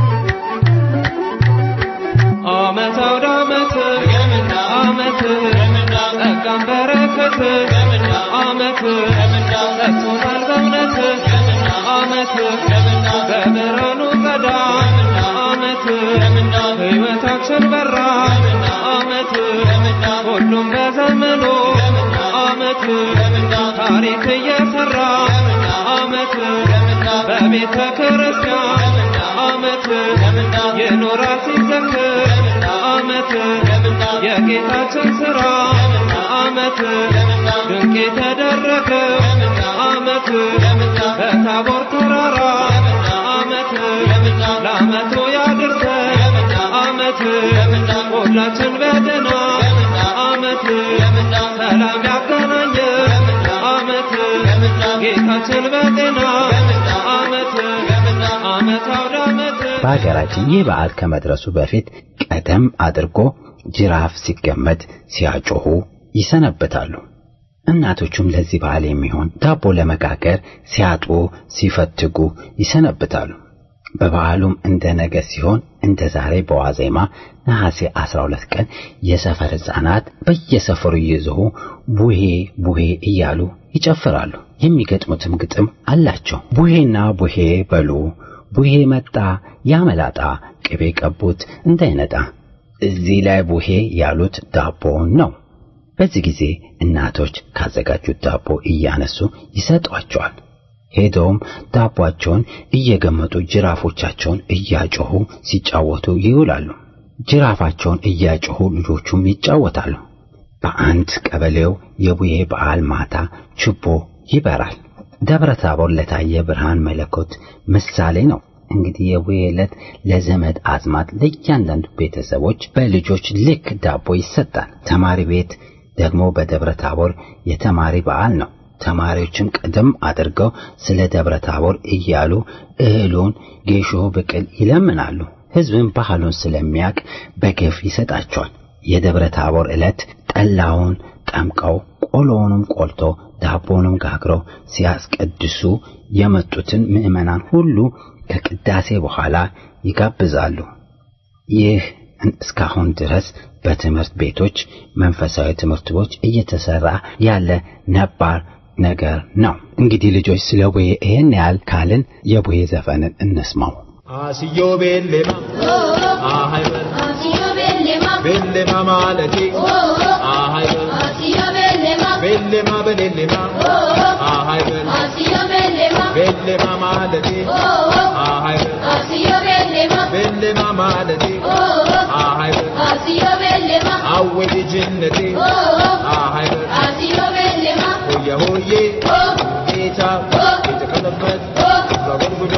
ዓመት አውደ ዓመት ዓመት ጸጋም በረከት ዓመት ሰጥቶናል በእውነት ዓመት በብርሃኑ ጸዳ ዓመት ሕይወታችን በራ ዓመት ሁሉም በዘመኑ ዓመት ታሪክ እየሰራ ዓመት በቤተ ክርስቲያን ዓመት የኖራል ሲዘክር ዓመት የጌታችን ሥራ ዓመት ድንቅ የተደረገ ዓመት በታቦር ተራራ ዓመት ለዓመቱ ያድርሰን ዓመት ሁላችን በደህና ዓመት ሰላም ያገናኘን ዓመት ጌታችን በጤና ዓመት ዓመት አውደ ዓመት። በሀገራችን ይህ በዓል ከመድረሱ በፊት ቀደም አድርጎ ጅራፍ ሲገመድ ሲያጮሁ ይሰነበታሉ። እናቶቹም ለዚህ በዓል የሚሆን ዳቦ ለመጋገር ሲያጡ ሲፈትጉ ይሰነበታሉ። በበዓሉም እንደ ነገ ሲሆን እንደ ዛሬ በዋዜማ ነሐሴ 12 ቀን የሰፈር ሕፃናት በየሰፈሩ እየዞሁ ቡሄ ቡሄ እያሉ ይጨፍራሉ። የሚገጥሙትም ግጥም አላቸው። ቡሄና ቡሄ በሉ ቡሄ መጣ ያመላጣ ቅቤ ቀቡት እንዳይነጣ። እዚህ ላይ ቡሄ ያሉት ዳቦውን ነው። በዚህ ጊዜ እናቶች ካዘጋጁት ዳቦ እያነሱ ይሰጧቸዋል። ሄደውም ዳቦአቸውን እየገመጡ ጅራፎቻቸውን እያጮሁ ሲጫወቱ ይውላሉ። ጅራፋቸውን እያጮሁ ልጆቹም ይጫወታሉ። በአንድ ቀበሌው የቡሄ በዓል ማታ ችቦ ይበራል። ደብረ ታቦር ለታየ ብርሃን መለኮት ምሳሌ ነው። እንግዲህ የቡሄ ዕለት ለዘመድ አዝማድ ለእያንዳንዱ ቤተሰቦች በልጆች ልክ ዳቦ ይሰጣል። ተማሪ ቤት ደግሞ በደብረ ታቦር የተማሪ በዓል ነው። ተማሪዎችም ቀደም አድርገው ስለ ደብረ ታቦር እያሉ እህሉን ጌሾ ብቅል ይለምናሉ። ሕዝብም ባህሉን ስለሚያውቅ በገፍ ይሰጣቸዋል። የደብረ ታቦር ዕለት ጠላውን ጠምቀው ቆሎውንም ቆልቶ ዳቦንም ጋግረው ሲያስቀድሱ የመጡትን ምዕመናን ሁሉ ከቅዳሴ በኋላ ይጋብዛሉ። ይህ እስካሁን ድረስ በትምህርት ቤቶች መንፈሳዊ ትምህርት ቤቶች እየተሰራ ያለ ነባር ነገር ነው። እንግዲህ ልጆች ስለ ቡሄ ይሄን ያህል ካልን የቡሄ ዘፈንን እንስማው። አስዮ ቤሌማ አሃይበር አስዮ ቤሌማ ቤሌማ ማለቴ አሃይበር አስዮ ቤሌማ ቤሌማ በሌሌማ አሃይበር አስዮ ቤሌማ ቤሌማ ማለቴ አሃይበር አስዮ ቤሌማ ቤሌማ ማለቴ አሃይበር አስዮ ቤሌማ አወይ ጅነቴ አሃይበር አስዮ ቤሌማ ሆየ ሆዬ ጌታ የተቀለበት በጉርጉዶ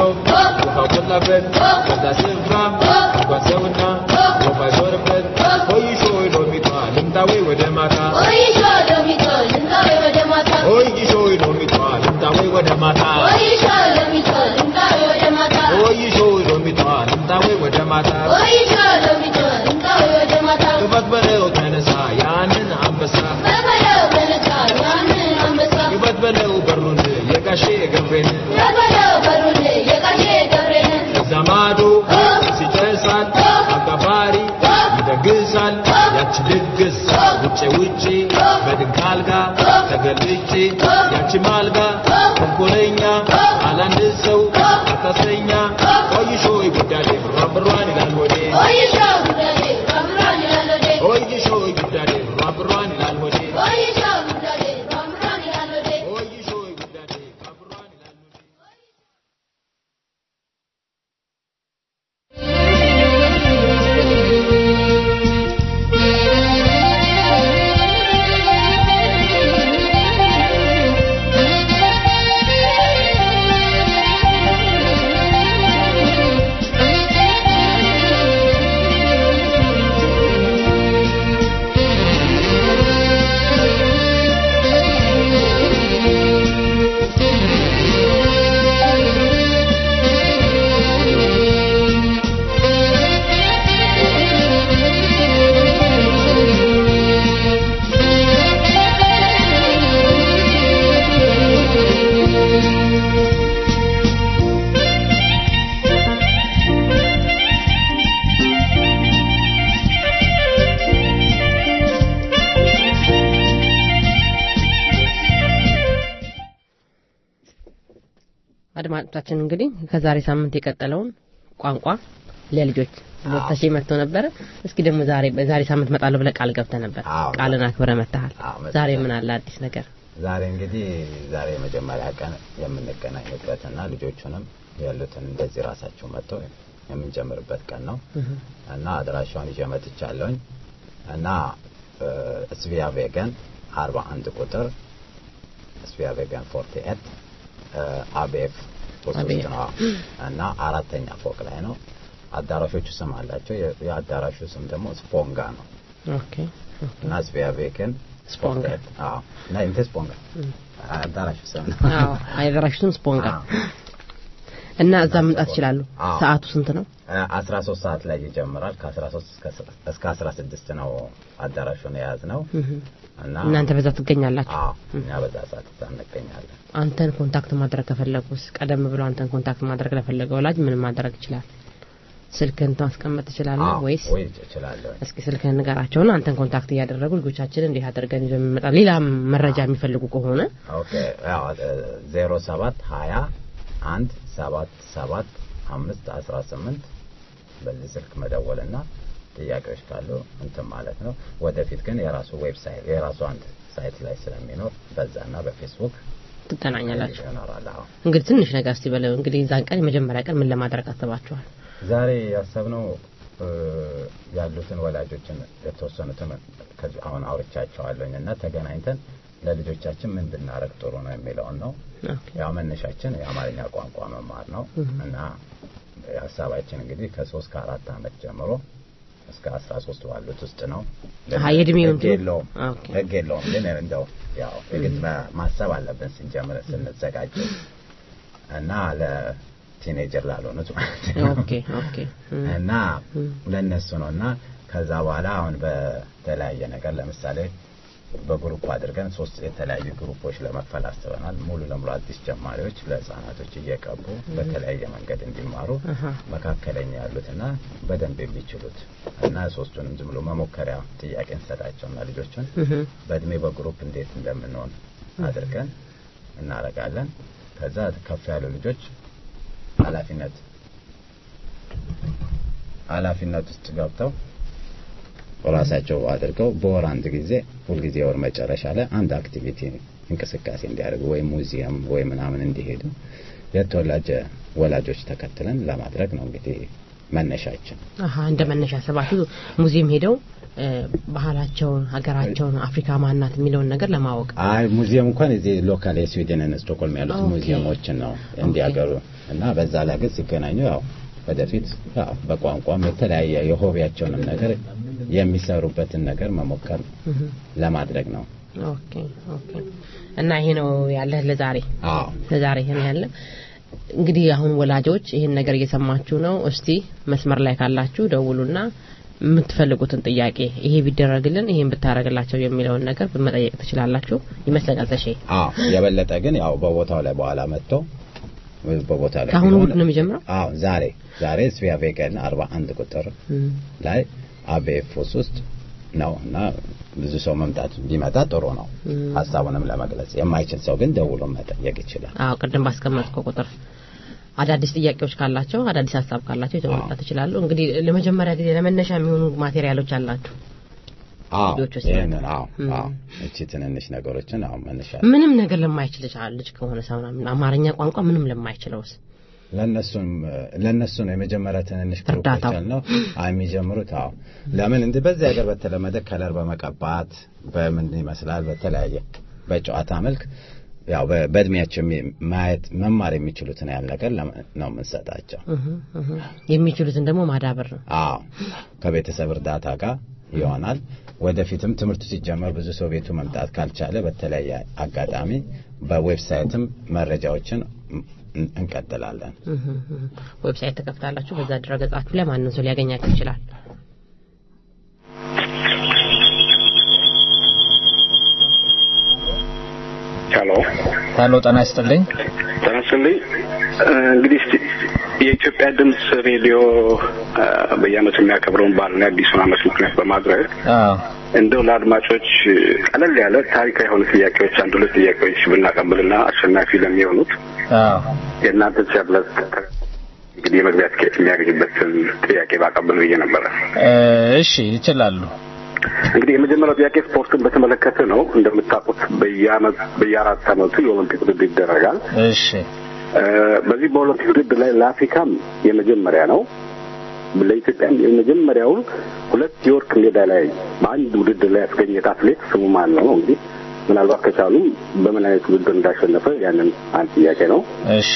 ወፋቆላበት ከዛ ስፍራ ጓሰውና ወፋይዞርበት ሆይሾ ሎሚቷ ልምጣዌ ወደ ማታ ሆይሾ ሎሚቷ ልምጣዌ ወደ ማታ ሆይሾ ሎሚቷ ልምጣዌ ወደ ማታ ሆይሾ ሎሚቷ ልምጣዌ ወደ ማታ ሆይሾ ሎሚቷ ልምጣዌ ወደ ማታ ሆይሾ ሎሚቷ ልምጣዌ ወደ ማታ ክፈት በለው ተነሳ ያንን አንበሳ በለው ተነሳ ያንን አንበሳ ክፈት በለው በሩን የጋሼ ገብሬን በለው በሩን የጋሼ ገብሬን ዘማዶ ሲጨሳል አጋፋሪ ይደግሳል ያች ድግስ ውጪ ውጪ በድንክ አልጋ ተገልጬ ያች ማልጋ ተንኮለኛ አላንድ ሰው አታሰኛ ቆይሾ ጉዳዴ ብራብሯን ይላል ወዴ ቆይሾ ጉዳዴ ብራብሯን ይላል ወዴ ቆይሾ ጉዳዴ ብራብሯን ይላል ወዴ ቆይሾ ጉዳዴ ብራብሯን ይላል ወዴ ቆይሾ ጉዳዴ ብራብሯን ይላል ወዴ አድማጮቻችን እንግዲህ ከዛሬ ሳምንት የቀጠለውን ቋንቋ ለልጆች ወጣሽ መጥቶ ነበር። እስኪ ደግሞ በዛሬ ሳምንት መጣለው ብለ ቃል ገብተ ነበር። ቃልን አክብረ መጣሃል። ዛሬ ምን አለ አዲስ ነገር? ዛሬ እንግዲህ ዛሬ መጀመሪያ ቀን የምንገናኝበትና ልጆቹንም ያሉትን እንደዚህ ራሳቸው መጥተው የምንጀምርበት ቀን ነው እና አድራሻውን ይዤ መጥቻለሁኝ እና ስቪያ ቬገን 41 ቁጥር ስቪያ ቬገን 48 አቤፍ ወስደና እና አራተኛ ፎቅ ላይ ነው። አዳራሾቹ ስም አላቸው። የአዳራሹ ስም ደግሞ ስፖንጋ ነው። ኦኬ እና ስቪያ ቬገን ስፖንጋ እና ስፖንጋ አዳራሹ ስም አዳራሹ ስም ስፖንጋ እና እዛ መምጣት ይችላሉ። ሰዓቱ ስንት ነው? 13 ሰዓት ላይ ይጀምራል። ከ13 እስከ 16 ነው አዳራሹን የያዝነው እና እናንተ በዛ ትገኛላችሁ? እኛ በዛ ሰዓት እንገኛለን። አንተን ኮንታክት ማድረግ ከፈለጉስ ቀደም ብሎ አንተን ኮንታክት ማድረግ ለፈለገው ወላጅ ምን ማድረግ ይችላል? ስልክህን ታስቀምጥ ትችላለህ ወይስ? እችላለሁ። እስኪ ስልክህን ንገራቸውና አንተን ኮንታክት እያደረጉ ልጆቻችንን እንዴት አድርገን ይዘን እንመጣ ሌላ መረጃ የሚፈልጉ ከሆነ ኦኬ 07 20 177 518 በዚህ ስልክ መደወልና ጥያቄዎች ካሉ እንትን ማለት ነው ወደፊት ግን የራሱ ዌብሳይት የራሱ አንድ ሳይት ላይ ስለሚኖር በዛና በፌስቡክ ትገናኛላችሁ እንግዲህ ትንሽ ነገር እስቲ በለው እንግዲህ ዛን ቀን የመጀመሪያ ቀን ምን ለማድረግ አስባችኋል ዛሬ ያሰብነው ያሉትን ወላጆችን የተወሰኑትን አሁን አውርቻቸዋለሁና ተገናኝተን ለልጆቻችን ምን ብናረግ ጥሩ ነው የሚለውን ነው ያው መነሻችን የአማርኛ ቋንቋ መማር ነው እና ሐሳባችን እንግዲህ ከ3 ከ4 አመት ጀምሮ እስከ 13 ባሉት ውስጥ ነው የድሜውን ለጌሎም ግን እንደው ያው የግድ ማሰብ አለብን ስንጀምር ስንዘጋጅ እና ለቲኔጀር ላልሆኑት ኦኬ እና ለነሱ ነውና ከዛ በኋላ አሁን በተለያየ ነገር ለምሳሌ በግሩፕ አድርገን 3 የተለያዩ ግሩፖች ለመክፈል አስበናል ሙሉ ለሙሉ አዲስ ጀማሪዎች ለህፃናቶች እየቀቡ በተለያየ መንገድ እንዲማሩ መካከለኛ ያሉትና በደንብ የሚችሉት እና 3ቱንም ዝም ብሎ መሞከሪያ ጥያቄ እንሰጣቸውና ልጆቹን በእድሜ በግሩፕ እንዴት እንደምንሆን አድርገን እናረጋለን ከዛ ከፍ ያሉ ልጆች ኃላፊነት ውስጥ ገብተው ራሳቸው አድርገው በወር አንድ ጊዜ ሁሉ ጊዜ ወር መጨረሻ ላይ አንድ አክቲቪቲ እንቅስቃሴ እንዲያደርጉ ወይ ሙዚየም ወይ ምናምን እንዲሄዱ የተወላጀ ወላጆች ተከትለን ለማድረግ ነው እንግዲህ መነሻችን እንደ መነሻ ሰባቱ ሙዚየም ሄደው ባህላቸውን ሀገራቸውን አፍሪካ ማናት የሚለውን ነገር ለማወቅ ሙዚየም እንኳን እዚህ ሎካል የስዊድንን ስቶክሆልም ያሉት ሙዚየሞችን ነው እንዲያገሩ እና በዛ ላይ ግን ሲገናኙ ያው ወደፊት በቋንቋም የተለያየ የሆቢያቸውንም ነገር የሚሰሩበትን ነገር መሞከር ለማድረግ ነው ኦኬ እና ይሄ ነው ያለ ለዛሬ ይሄ ነው ያለ እንግዲህ አሁን ወላጆች ይሄን ነገር እየሰማችሁ ነው እስቲ መስመር ላይ ካላችሁ ደውሉና የምትፈልጉትን ጥያቄ ይሄ ቢደረግልን ይሄን ብታረጋላችሁ የሚለውን ነገር በመጠየቅ ትችላላችሁ ይመስለኛል ተሼ የበለጠ ግን ያው በቦታው ላይ በኋላ መጥቶ በቦታው ላይ አሁን ነው የሚጀምረው ዛሬ ስቪያ ቬገን 41 ቁጥር ላይ አቤፎስ ውስጥ ነውና ብዙ ሰው መምጣት ቢመጣ ጥሩ ነው ሐሳቡንም ለመግለጽ የማይችል ሰው ግን ደውሎ መጠየቅ ይችላል ቅድም ባስቀመጥከው ቁጥር አዳዲስ ጥያቄዎች ካላቸው አዳዲስ ሐሳብ ካላቸው ይተዋጣ ይችላሉ እንግዲህ ለመጀመሪያ ጊዜ ለመነሻ የሚሆኑ ማቴሪያሎች አላችሁ እቺ ትንንሽ ነገሮችን መነሻ ምንም ነገር ለማይችል ልጅ ከሆነ ሰውና አማርኛ ቋንቋ ምንም ለማይችለውስ ለነሱ ነው የመጀመሪያ ትንንሽ ግሩፖች ነው የሚጀምሩት ለምን እንደ በዚህ ሀገር በተለመደ ከለር በመቀባት በምን ይመስላል በተለያየ በጨዋታ መልክ ያው በእድሜያቸው ማየት መማር የሚችሉትን ያህል ነገር ነው የምንሰጣቸው የሚችሉትን ደግሞ ማዳበር ነው ከቤተሰብ እርዳታ ጋር ይሆናል ወደፊትም ትምህርቱ ሲጀመር ብዙ ሰው ቤቱ መምጣት ካልቻለ በተለያየ አጋጣሚ በዌብሳይትም መረጃዎችን እንቀጥላለን ዌብሳይት ተከፍታላችሁ በዛ ድረገጻችሁ ላይ ማንንም ሰው ሊያገኛችሁ ይችላል ሄሎ ጤና ይስጥልኝ እንግዲህ የኢትዮጵያ ድምጽ ሬዲዮ በየዓመቱ የሚያከብረውን በዓሉን አዲሱን ዓመት ምክንያት በማድረግ እንደው ለአድማጮች ቀለል ያለ ታሪካዊ የሆኑ ጥያቄዎች አንድ ሁለት ጥያቄዎች ብናቀብልና አሸናፊ ለሚሆኑት የእናንተ ቻብለት እንግዲህ የመግቢያ ትኬት የሚያገኙበትን ጥያቄ ባቀብል ብዬ ነበረ እሺ ይችላሉ እንግዲህ የመጀመሪያው ጥያቄ ስፖርትን በተመለከተ ነው እንደምታውቁት በየአራት ዓመቱ የኦሎምፒክ ውድድር ይደረጋል እሺ በዚህ በኦሎምፒክ ውድድር ላይ ለአፍሪካም የመጀመሪያ ነው ለኢትዮጵያ የመጀመሪያው 2 የወርቅ ሜዳሊያ በአንድ ውድድር ላይ ያስገኘ አትሌት ስሙ ማን ነው እንግዲህ ምናልባት ከቻሉ በምን አይነት ውድድር እንዳሸነፈ ያንን አንድ ጥያቄ ነው እሺ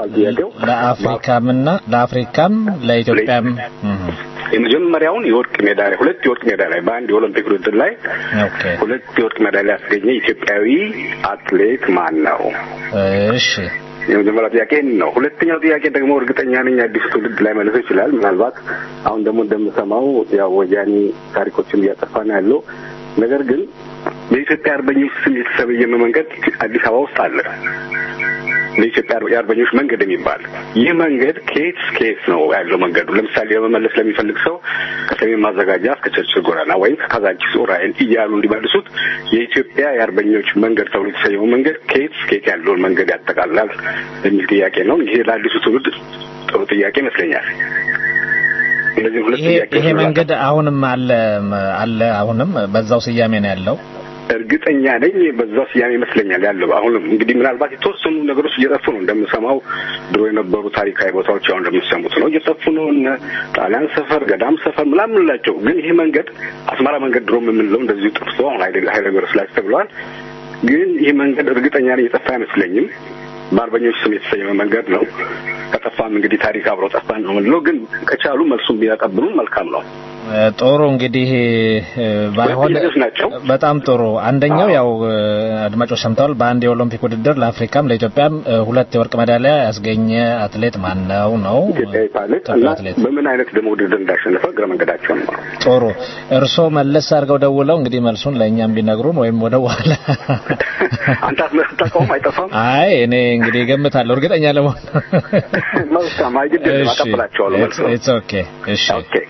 ለአፍሪካም ለኢትዮጵያም የመጀመሪያውን የወርቅ ሜዳሊያ 2 የወርቅ ሜዳሊያ በአንድ የኦሎምፒክ ውድድር ላይ 2 የወርቅ ሜዳሊያ ያስገኘ ኢትዮጵያዊ አትሌት ማን ነው እሺ የመጀመሪያው ጥያቄ ነው ሁለተኛው ጥያቄ ደግሞ እርግጠኛ ነኝ አዲስ ትውልድ ላይ መልሶ ይችላል ምናልባት አሁን ደግሞ እንደምሰማው ያው ወያኔ ታሪኮችን እያጠፋን ያለው ነገር ግን በኢትዮጵያ አርበኞች ስም የተሰየመ መንገድ አዲስ አበባ ውስጥ አለ ለኢትዮጵያ የአርበኞች መንገድ የሚባል ይህ መንገድ ከየት ነው ያለው መንገዱ ለምሳሌ ለመመለስ ለሚፈልግ ሰው ከሰሜን ማዘጋጃ እስከ ቸርችል ጎዳና ወይም ከካዛንቺስ ኡራኤል እያሉ እንዲመልሱት የኢትዮጵያ የአርበኞች መንገድ ተብሎ የተሰየመው መንገድ ከየት ያለውን መንገድ ያጠቃልላል የሚል ጥያቄ ነው ይሄ ለአዲሱ ትውልድ ጥሩ ጥያቄ ይመስለኛል እነዚህ ሁለት ጥያቄዎች ይሄ መንገድ አሁንም አለ አሁንም በዛው ስያሜ ነው ያለው እርግጠኛ ነኝ በዛው ስያሜ ይመስለኛል ያለው አሁንም እንግዲህ ምናልባት የተወሰኑ ነገሮች እየጠፉ ነው እንደምሰማው ድሮ የነበሩ ታሪካዊ ቦታዎች አሁን እንደምሰሙት ነው እየጠፉ ነው ጣሊያን ሰፈር ገዳም ሰፈር ምናምን ላቸው ግን ይሄ መንገድ አስመራ መንገድ ድሮ የምንለው እንደዚህ ጠፍቶ አሁን ኃይለ ገብረ ስላሴ ተብሏል ግን ይሄ መንገድ እርግጠኛ ነኝ የጠፋ አይመስለኝም በአርበኞች ስም የተሰየመ መንገድ ነው ከጠፋም እንግዲህ ታሪክ አብሮ ጠፋን ነው ማለት ነው ግን ከቻሉ መልሱን ቢያቀብሉን መልካም ነው ጦሩ እንግዲህ ባይሆን በጣም ጦሩ አንደኛው ያው አድማጮች ሰምተዋል በአንድ የኦሎምፒክ ውድድር ለአፍሪካም ለኢትዮጵያም ሁለት የወርቅ ሜዳሊያ ያስገኘ አትሌት ማን ነው በምን አይነት ደሞ ውድድር እንዳሸነፈ ግረ መንገዳቸው ነው ጦሩ እርሶ መለስ አድርገው ደውለው እንግዲህ መልሱን ለኛም ቢነግሩን ወይም ወደ ኋላ አንተ አትመጣቀውም አይጠፋም አይ እኔ እንግዲህ ገምታለሁ እርግጠኛ ለመሆን መልካም አይደለም አቀበላቸዋለሁ it's okay እሺ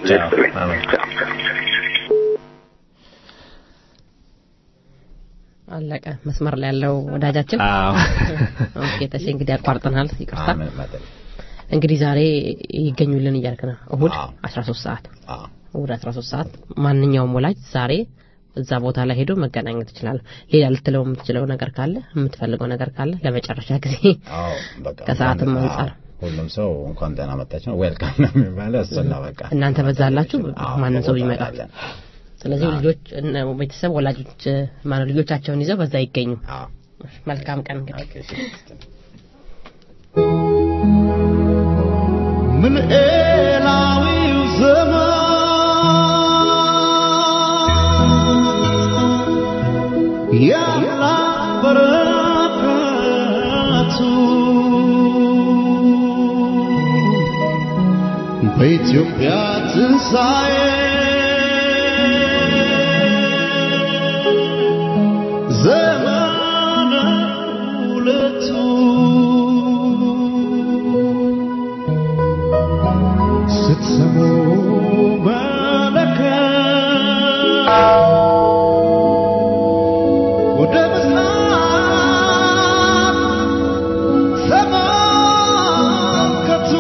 አለቀ መስመር ላይ ያለው ወዳጃችን ኦኬ ተሽ እንግዲህ አቋርጠናል ይቅርታ እንግዲህ ዛሬ ይገኙልን እያልከና እሁድ 13 ሰዓት እሁድ 13 ሰዓት ማንኛውም ወላጅ ዛሬ እዛ ቦታ ላይ ሄዶ መገናኘት ይችላል ሌላ ልትለው የምትችለው ነገር ካለ የምትፈልገው ነገር ካለ ለመጨረሻ ጊዜ ከሰዓትም አንፃር ሁሉም ሰው እንኳን ደህና መጣችሁ ዌልካም ነው የሚባለው እሱና በቃ እናንተ በዛላችሁ ማንን ሰው ይመጣል ስለዚህ ልጆች ቤተሰብ ወላጆች ማን ልጆቻቸውን ይዘው በዛ ይገኙ መልካም ቀን እንግዲህ ምን ኤላዊው ዘመን ያላ በረከቱ በኢትዮጵያ ትንሣኤ ዘመነ ሁለቱ ስትሰሙ መለከት ወደ ምስራቅ ተመልከቱ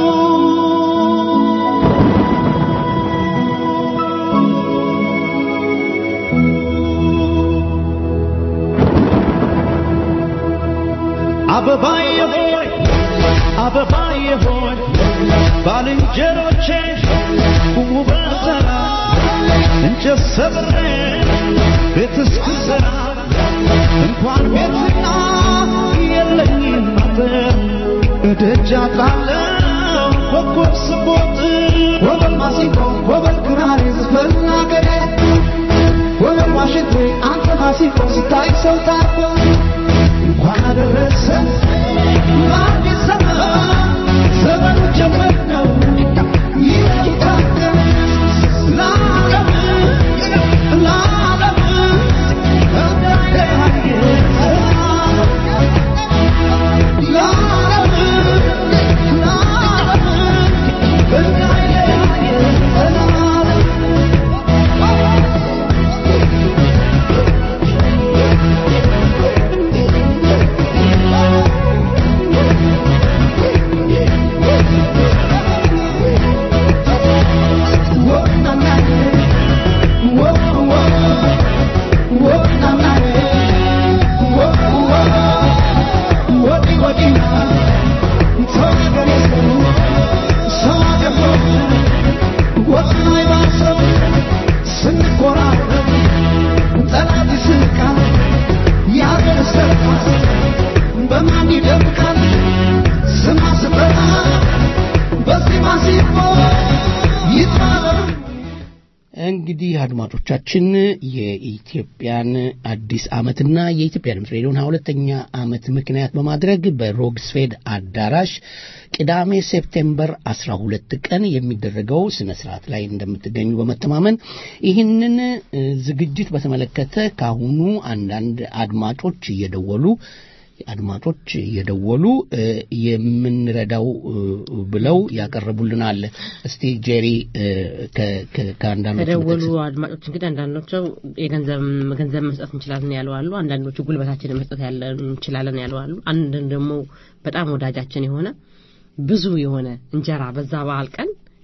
አበባዬ ሆይ አበባዬ ሆይ ባልንጀሮቼ ቁሙ በተራ እንጨት ሰብሬ ቤት እስክሰራ እንኳን ቤትና የለኝም አጥር እደጃ ጣለው ኮከብ ስቦጥ ወበል ማሲንቆ ወበል ክራር ዝፈን አገሬ ወበል ዋሽንቴ አንተ ማሲንቆ ስታይ ሰው ታርፎ እንኳን አደረሰን ለአዲስ ዘመን ዘመኑ ጀመር ነው ይታደር ለዓለም ለዓለም እንዳይለያየ ለዓለም ለዓለም እንዳይለያየ እንግዲህ አድማጮቻችን የኢትዮጵያን አዲስ ዓመትና የኢትዮጵያ ድምጽ ሬዲዮን 22ኛ ዓመት ምክንያት በማድረግ በሮግስፌድ አዳራሽ ቅዳሜ ሴፕቴምበር 12 ቀን የሚደረገው ስነ ስርዓት ላይ እንደምትገኙ በመተማመን ይህንን ዝግጅት በተመለከተ ካሁኑ አንዳንድ አድማጮች እየደወሉ የምንረዳው ብለው ያቀርቡልናል እስቲ ጄሪ ከአንዳንዶቹ ደወሉ አድማጮች እንግዲህ አንዳንዶቹ ገንዘብ መስጠት እንችላለን ያለው አሉ አንዳንዶቹ ጉልበታችንን መስጠት እንችላለን ያለው አሉ አንድ ደግሞ በጣም ወዳጃችን የሆነ ብዙ የሆነ እንጀራ በዛ በዓል ቀን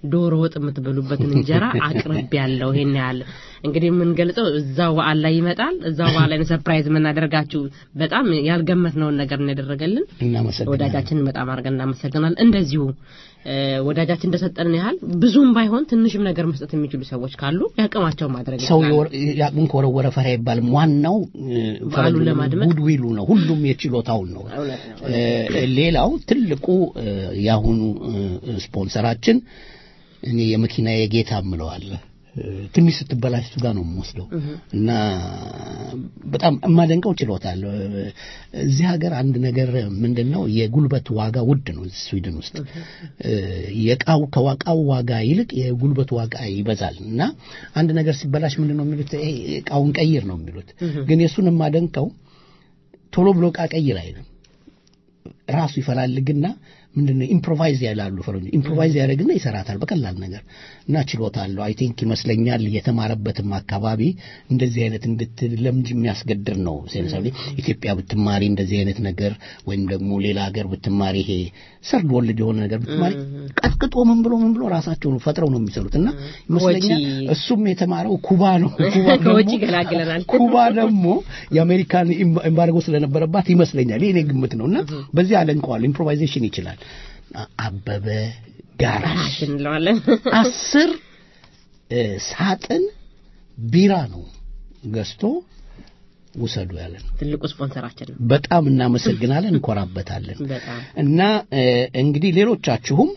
ዶሮ ወጥ የምትበሉበትን እንጀራ አቅርብ ያለው ይሄን ያለ እንግዲህ ምን ገልጸው እዛው በዓል ላይ ይመጣል እዛው በዓል ላይ ሰርፕራይዝ እናደርጋችሁ በጣም ያልገመትነውን ነገር እናደረገልን ወዳጃችን በጣም አርገን እናመሰግናለን እንደዚሁ ወዳጃችን እንደሰጠን ያህል ብዙም ባይሆን ትንሽም ነገር መስጠት የሚችሉ ሰዎች ካሉ ያቀማቸው ማድረግ ሰው ያቁን ኮረወረ ፈራ ይባል ዋናው ባሉ ለማድመቅ ጉድዊሉ ነው ሁሉም የችሎታውን ነው ሌላው ትልቁ ያሁኑ ስፖንሰራችን እኔ የመኪና የጌታ ምለዋል ትንሽ ስትበላሽ ጋር ነው የምወስደው እና በጣም ማደንቀው ችሎታል እዚህ ሀገር አንድ ነገር ምንድነው የጉልበት ዋጋ ውድ ነው ስዊድን ውስጥ የቃው ከዋቃው ዋጋ ይልቅ የጉልበት ዋጋ ይበዛል እና አንድ ነገር ሲበላሽ ምንድነው የሚሉት ቃውን ቀይር ነው የሚሉት ግን የሱን ማደንቀው ቶሎ ብሎ ቃ ቀይር አይደለም ራሱ ይፈላልግና ምንድነው ኢምፕሮቫይዝ ያላሉ ፈረንጅ ኢምፕሮቫይዝ ያደርግና ይሰራታል በቀላል ነገር እና ችሎታል አይ ቲንክ ይመስለኛል የተማረበትም አካባቢ እንደዚህ አይነት እንድትለምጅ የሚያስገድር ነው ሴንሳሊ ኢትዮጵያ ብትማሪ እንደዚህ አይነት ነገር ወይም ደግሞ ሌላ ሀገር ብትማሪ ይሄ ሰርድ ወልድ የሆነ ነገር ብትማሪ ቀጥቅጦ ምን ብሎ ራሳቸው ነው ፈጥረው ነው የሚሰሩትና ይመስለኛል እሱም የተማረው ኩባ ነው ከውጪ ገላግለናል ኩባ ደግሞ የአሜሪካን ኤምባርጎ ስለነበረባት ይመስለኛል ይሄ ግምት ነውና በዚህ አለንቀዋል ኢምፕሮቫይዜሽን ይችላል አበበ ጋራሽ እንለዋለን 10 ሳጥን ቢራ ነው ገዝቶ ወሰዱ ያለን ትልቁ ስፖንሰራችን ነው በጣም እናመሰግናለን እንኮራበታለን እና እንግዲህ ሌሎቻችሁም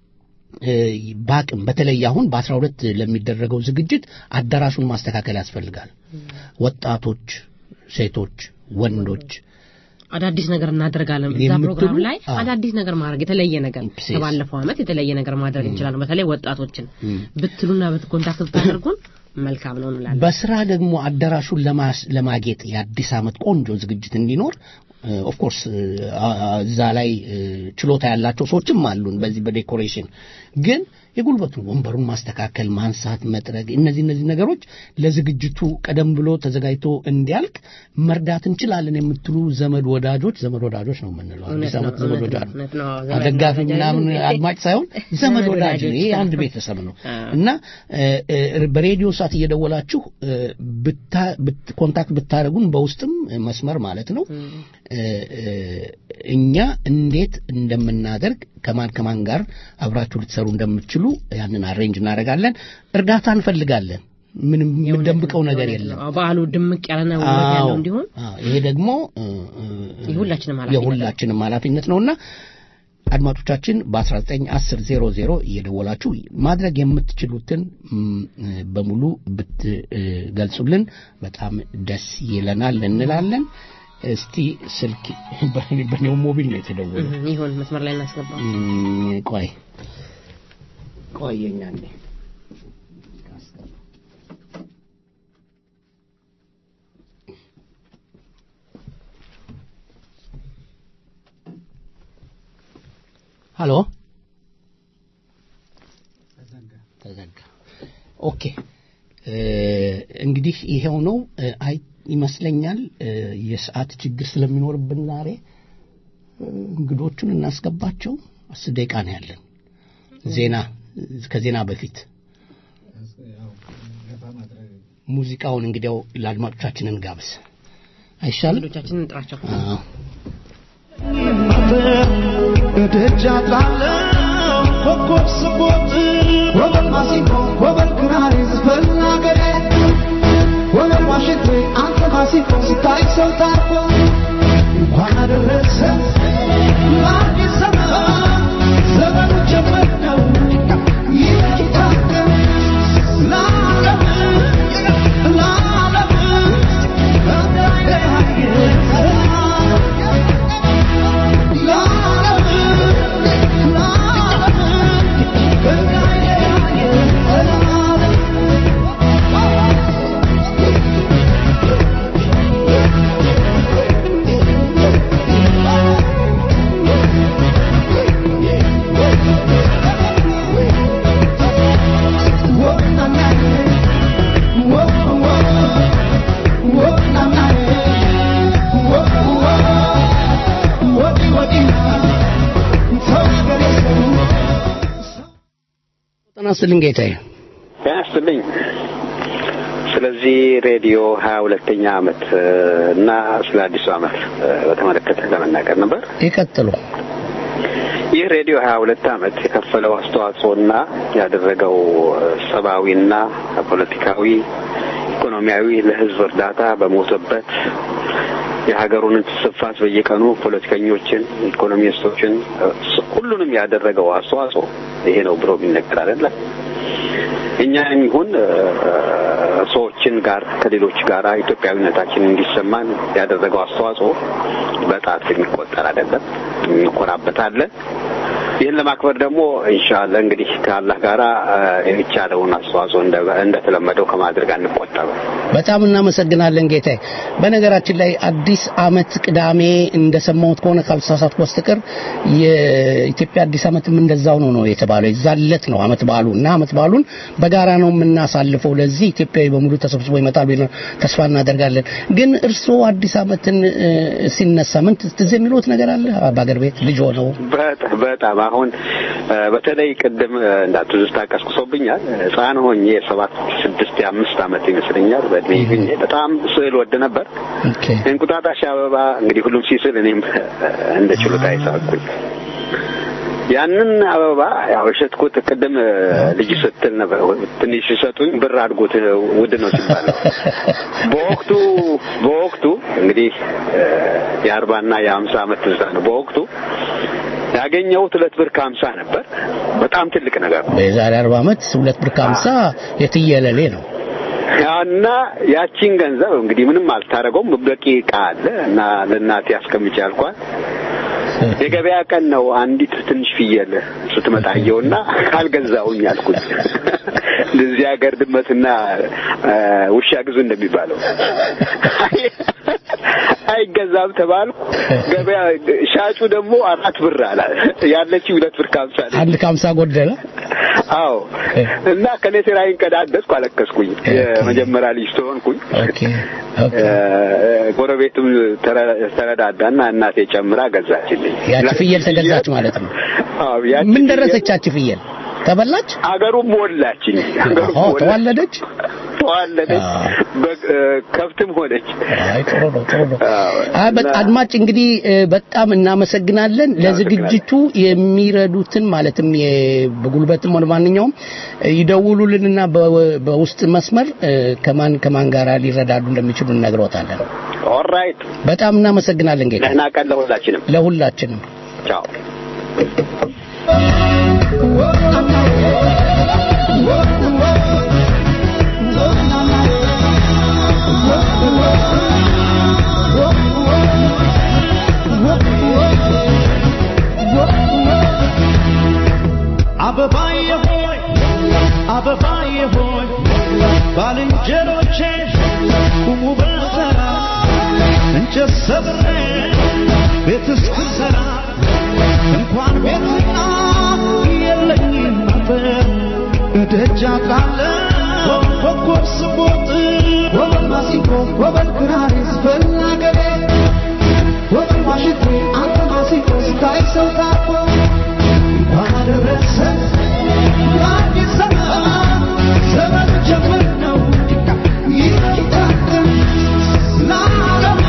ባቅም በተለይ አሁን በ12 ለሚደረገው ዝግጅት አዳራሹን ማስተካከል ያስፈልጋል ወጣቶች ሴቶች ወንዶች አዳዲስ ነገር እናደርጋለን በዛ ፕሮግራም ላይ አዳዲስ ነገር ማድረግ የተለየ ነገር ተባለፈው አመት የተለየ ነገር ማድረግ እንችላለን በተለይ ወጣቶችን ብትሉና በኮንታክት ብታደርጉን መልካም ነው እንላለን በስራ ደግሞ አዳራሹን ለማጌጥ የአዲስ አመት ቆንጆ ዝግጅት እንዲኖር ኦፍ ኮርስ እዛ ላይ ችሎታ ያላቸው ሰዎችም አሉን በዚህ በዴኮሬሽን ግን የጉልበቱን ወንበሩን ማስተካከል ማንሳት መጥረግ እነዚህ ነገሮች ለዝግጅቱ ቀደም ብሎ ተዘጋጅቶ እንዲያልቅ መርዳት እንችላለን የምትሉ ዘመድ ወዳጆች ነው የምንለው አዲስ አመት ዘመድ ወዳጅ አደጋፊ ምናምን አድማጭ ሳይሆን ዘመድ ወዳጅ ነው ይሄ አንድ ቤተሰብ ነው እና በሬዲዮ ሰዓት እየደወላችሁ ኮንታክት ብታረጉን በውስጥም መስመር ማለት ነው እኛ እንዴት እንደምናደርግ ከማን ጋር አብራችሁ ልትሰሩ እንደምትችሉ ያንን አሬንጅ እናደርጋለን እርዳታ እንፈልጋለን ምንም የምደብቀው ነገር የለም በዓሉ ድምቅ ያለና ውበት ያለው እንዲሆን ይሄ ደግሞ የሁላችንም ኃላፊነት ነውና አድማጮቻችን በ191000 እየደወላችሁ ማድረግ የምትችሉትን በሙሉ ብትገልጹልን በጣም ደስ ይለናል እንላለን እስቲ ስልክ በኔው ሞቢል ነው የተደወለው ይሁን መስመር ላይ እናስገባው ቆየኛ እንዴ ሃሎ ተዘጋ ኦኬ እንግዲህ ይሄው ነው አይ ይመስለኛል የሰዓት ችግር ስለሚኖርብን ዛሬ እንግዶቹን እናስገባቸው 10 ደቂቃ ነው ያለን ዜና ከዜና በፊት ሙዚቃውን እንግዲህ ለአድማጮቻችንን ጋብስ አይሻልም እንግዶቻችንን እንጥራቸው ደጃታለው ኮኮብ ስቦት ወበል ማሲንቆ ወበል ክራር ዝፈና ገሬ ወበል ዋሽንት አንተ ማሲንቆ ሲታይ ሰው ታርቆ እንኳን አደረሰ ለአዲስ ዘመን ዘመኑ ጀመር ነው ይታደም ለዓለም ጤና ይስጥልኝ ጌታዬ። ጤና ይስጥልኝ። ስለዚህ ሬዲዮ 22ኛ ዓመት እና ስለ አዲሱ ዓመት በተመለከተ ለመናገር ነበር። ይቀጥሉ። ይህ ሬዲዮ 22 ዓመት የከፈለው አስተዋጽኦና ያደረገው ሰብአዊና ፖለቲካዊ፣ ኢኮኖሚያዊ ለህዝብ እርዳታ በሞተበት የሀገሩን ስፋት በየቀኑ ፖለቲከኞችን፣ ኢኮኖሚስቶችን ሁሉንም ያደረገው አስተዋጽኦ ይሄ ነው ብሎ ቢነገር አይደለም። እኛም ይሁን ሰዎችን ጋር ከሌሎች ጋር ኢትዮጵያዊነታችን እንዲሰማን ያደረገው አስተዋጽኦ በጣት የሚቆጠር አይደለም። እንኮራበታለን። ይህን ለማክበር ደግሞ ኢንሻአላህ እንግዲህ ከአላህ ጋራ የሚቻለውን አስተዋጽኦ እንደተለመደው ከማድረግ አንቆጠብም። በጣም እናመሰግናለን ጌታዬ። በነገራችን ላይ አዲስ ዓመት ቅዳሜ እንደሰማሁት ከሆነ ካልተሳሳትኩ በስተቀር የኢትዮጵያ አዲስ ዓመትም እንደዛው ነው የተባለው። የዛለት ነው ዓመት በዓሉ እና ዓመት በዓሉን በጋራ ነው የምናሳልፈው። ለዚህ ኢትዮጵያዊ በሙሉ ተሰብስቦ ይመጣል ብለን ተስፋ እናደርጋለን። ግን እርስዎ አዲስ ዓመትን ሲነሳ ምን ትዝ የሚሉት ነገር አለ? በአገር ቤት ልጅ ሆነው በጣም አሁን በተለይ ቅድም እንዳትዝታ ቀስቅሶብኛል። ሕፃን ሆኜ 7-6 ዓመት ይመስለኛል በእድሜ ግን በጣም ስዕል ወድ ነበር። እንቁጣጣሽ አበባ እንግዲህ ሁሉም ሲስል እኔም እንደ ችሎታዬ ሳልኩኝ ያንን አበባ ያው እሸጥኩት። ቅድም ልጅ ስትል ነበር ትንሽ ሲሰጡኝ ብር አድርጎት ውድ ነው ሲባል በወቅቱ እንግዲህ የ40 እና የ50 ዓመት ትዝታ ነው። በወቅቱ ያገኘሁት 2 ብር ከ50 ነበር። በጣም ትልቅ ነገር ነው። በዛሬ 40 ዓመት 2 ብር ከ50 የትየለሌ ነው። ያና ያቺን ገንዘብ እንግዲህ ምንም አልታረገውም። በቂ ዕቃ አለ እና ለእናቴ አስቀምጬ አልኳት። የገበያ ቀን ነው። አንዲት ትንሽ ፍየል ስትመጣየውና ካልገዛውኝ አልኩኝ። ለዚህ ሀገር ድመትና ውሻ ግዙ እንደሚባለው አይገዛም ተባልኩ። ገበያ ሻጩ ደግሞ 4 ብር አለ። ያለችው 2 ብር ከ50 ነው። 1 ከ50 ጎደለ። አዎ እና ከኔቴራይን ቀዳደስኩ፣ አለቀስኩኝ። የመጀመሪያ ልጅ ተሆንኩኝ። ጎረቤቱም ተረዳዳና እናቴ ጨምራ ገዛችልኝ። ያቺ ፍየል ተገዛች ማለት ነው። አዎ ምን ደረሰች ያቺ ፍየል? ተበላች? አገሩ ሞላችኝ። ተዋለደች። ከብትም ሆነች። አይ ጥሩ ነው። አድማጭ እንግዲህ በጣም እናመሰግናለን። ለዝግጅቱ የሚረዱትን ማለትም በጉልበትም ሆነ ማንኛውም ይደውሉልንና በውስጥ መስመር ከማን ጋር ሊረዳዱ እንደሚችሉ እንነግሮታለን። ኦልራይት። በጣም እናመሰግናለን ጌታ። ደህና ቀን ለሁላችንም። ቻው። አበባዬ ሆይ አበባዬ ሆይ ባልንጀሮቼ ቁሙ በተራ እንጨት ሰብሬ ቤት እስክሰራ እንኳን ቤትና የለኝም ነበር እደጃ ጣለ ኮከብ ስቦጥ ወበል ማሲንቆ ወበል ክራር ይዝፈን አገሬ ወበል ዋሽንቴ አንተ ማሲንቆ ስታይ ሰው ታቆ እንኳን አደረሰ ለአዲስ ዘመን ዘመን ጀምር ነው ይታደም ለዓለም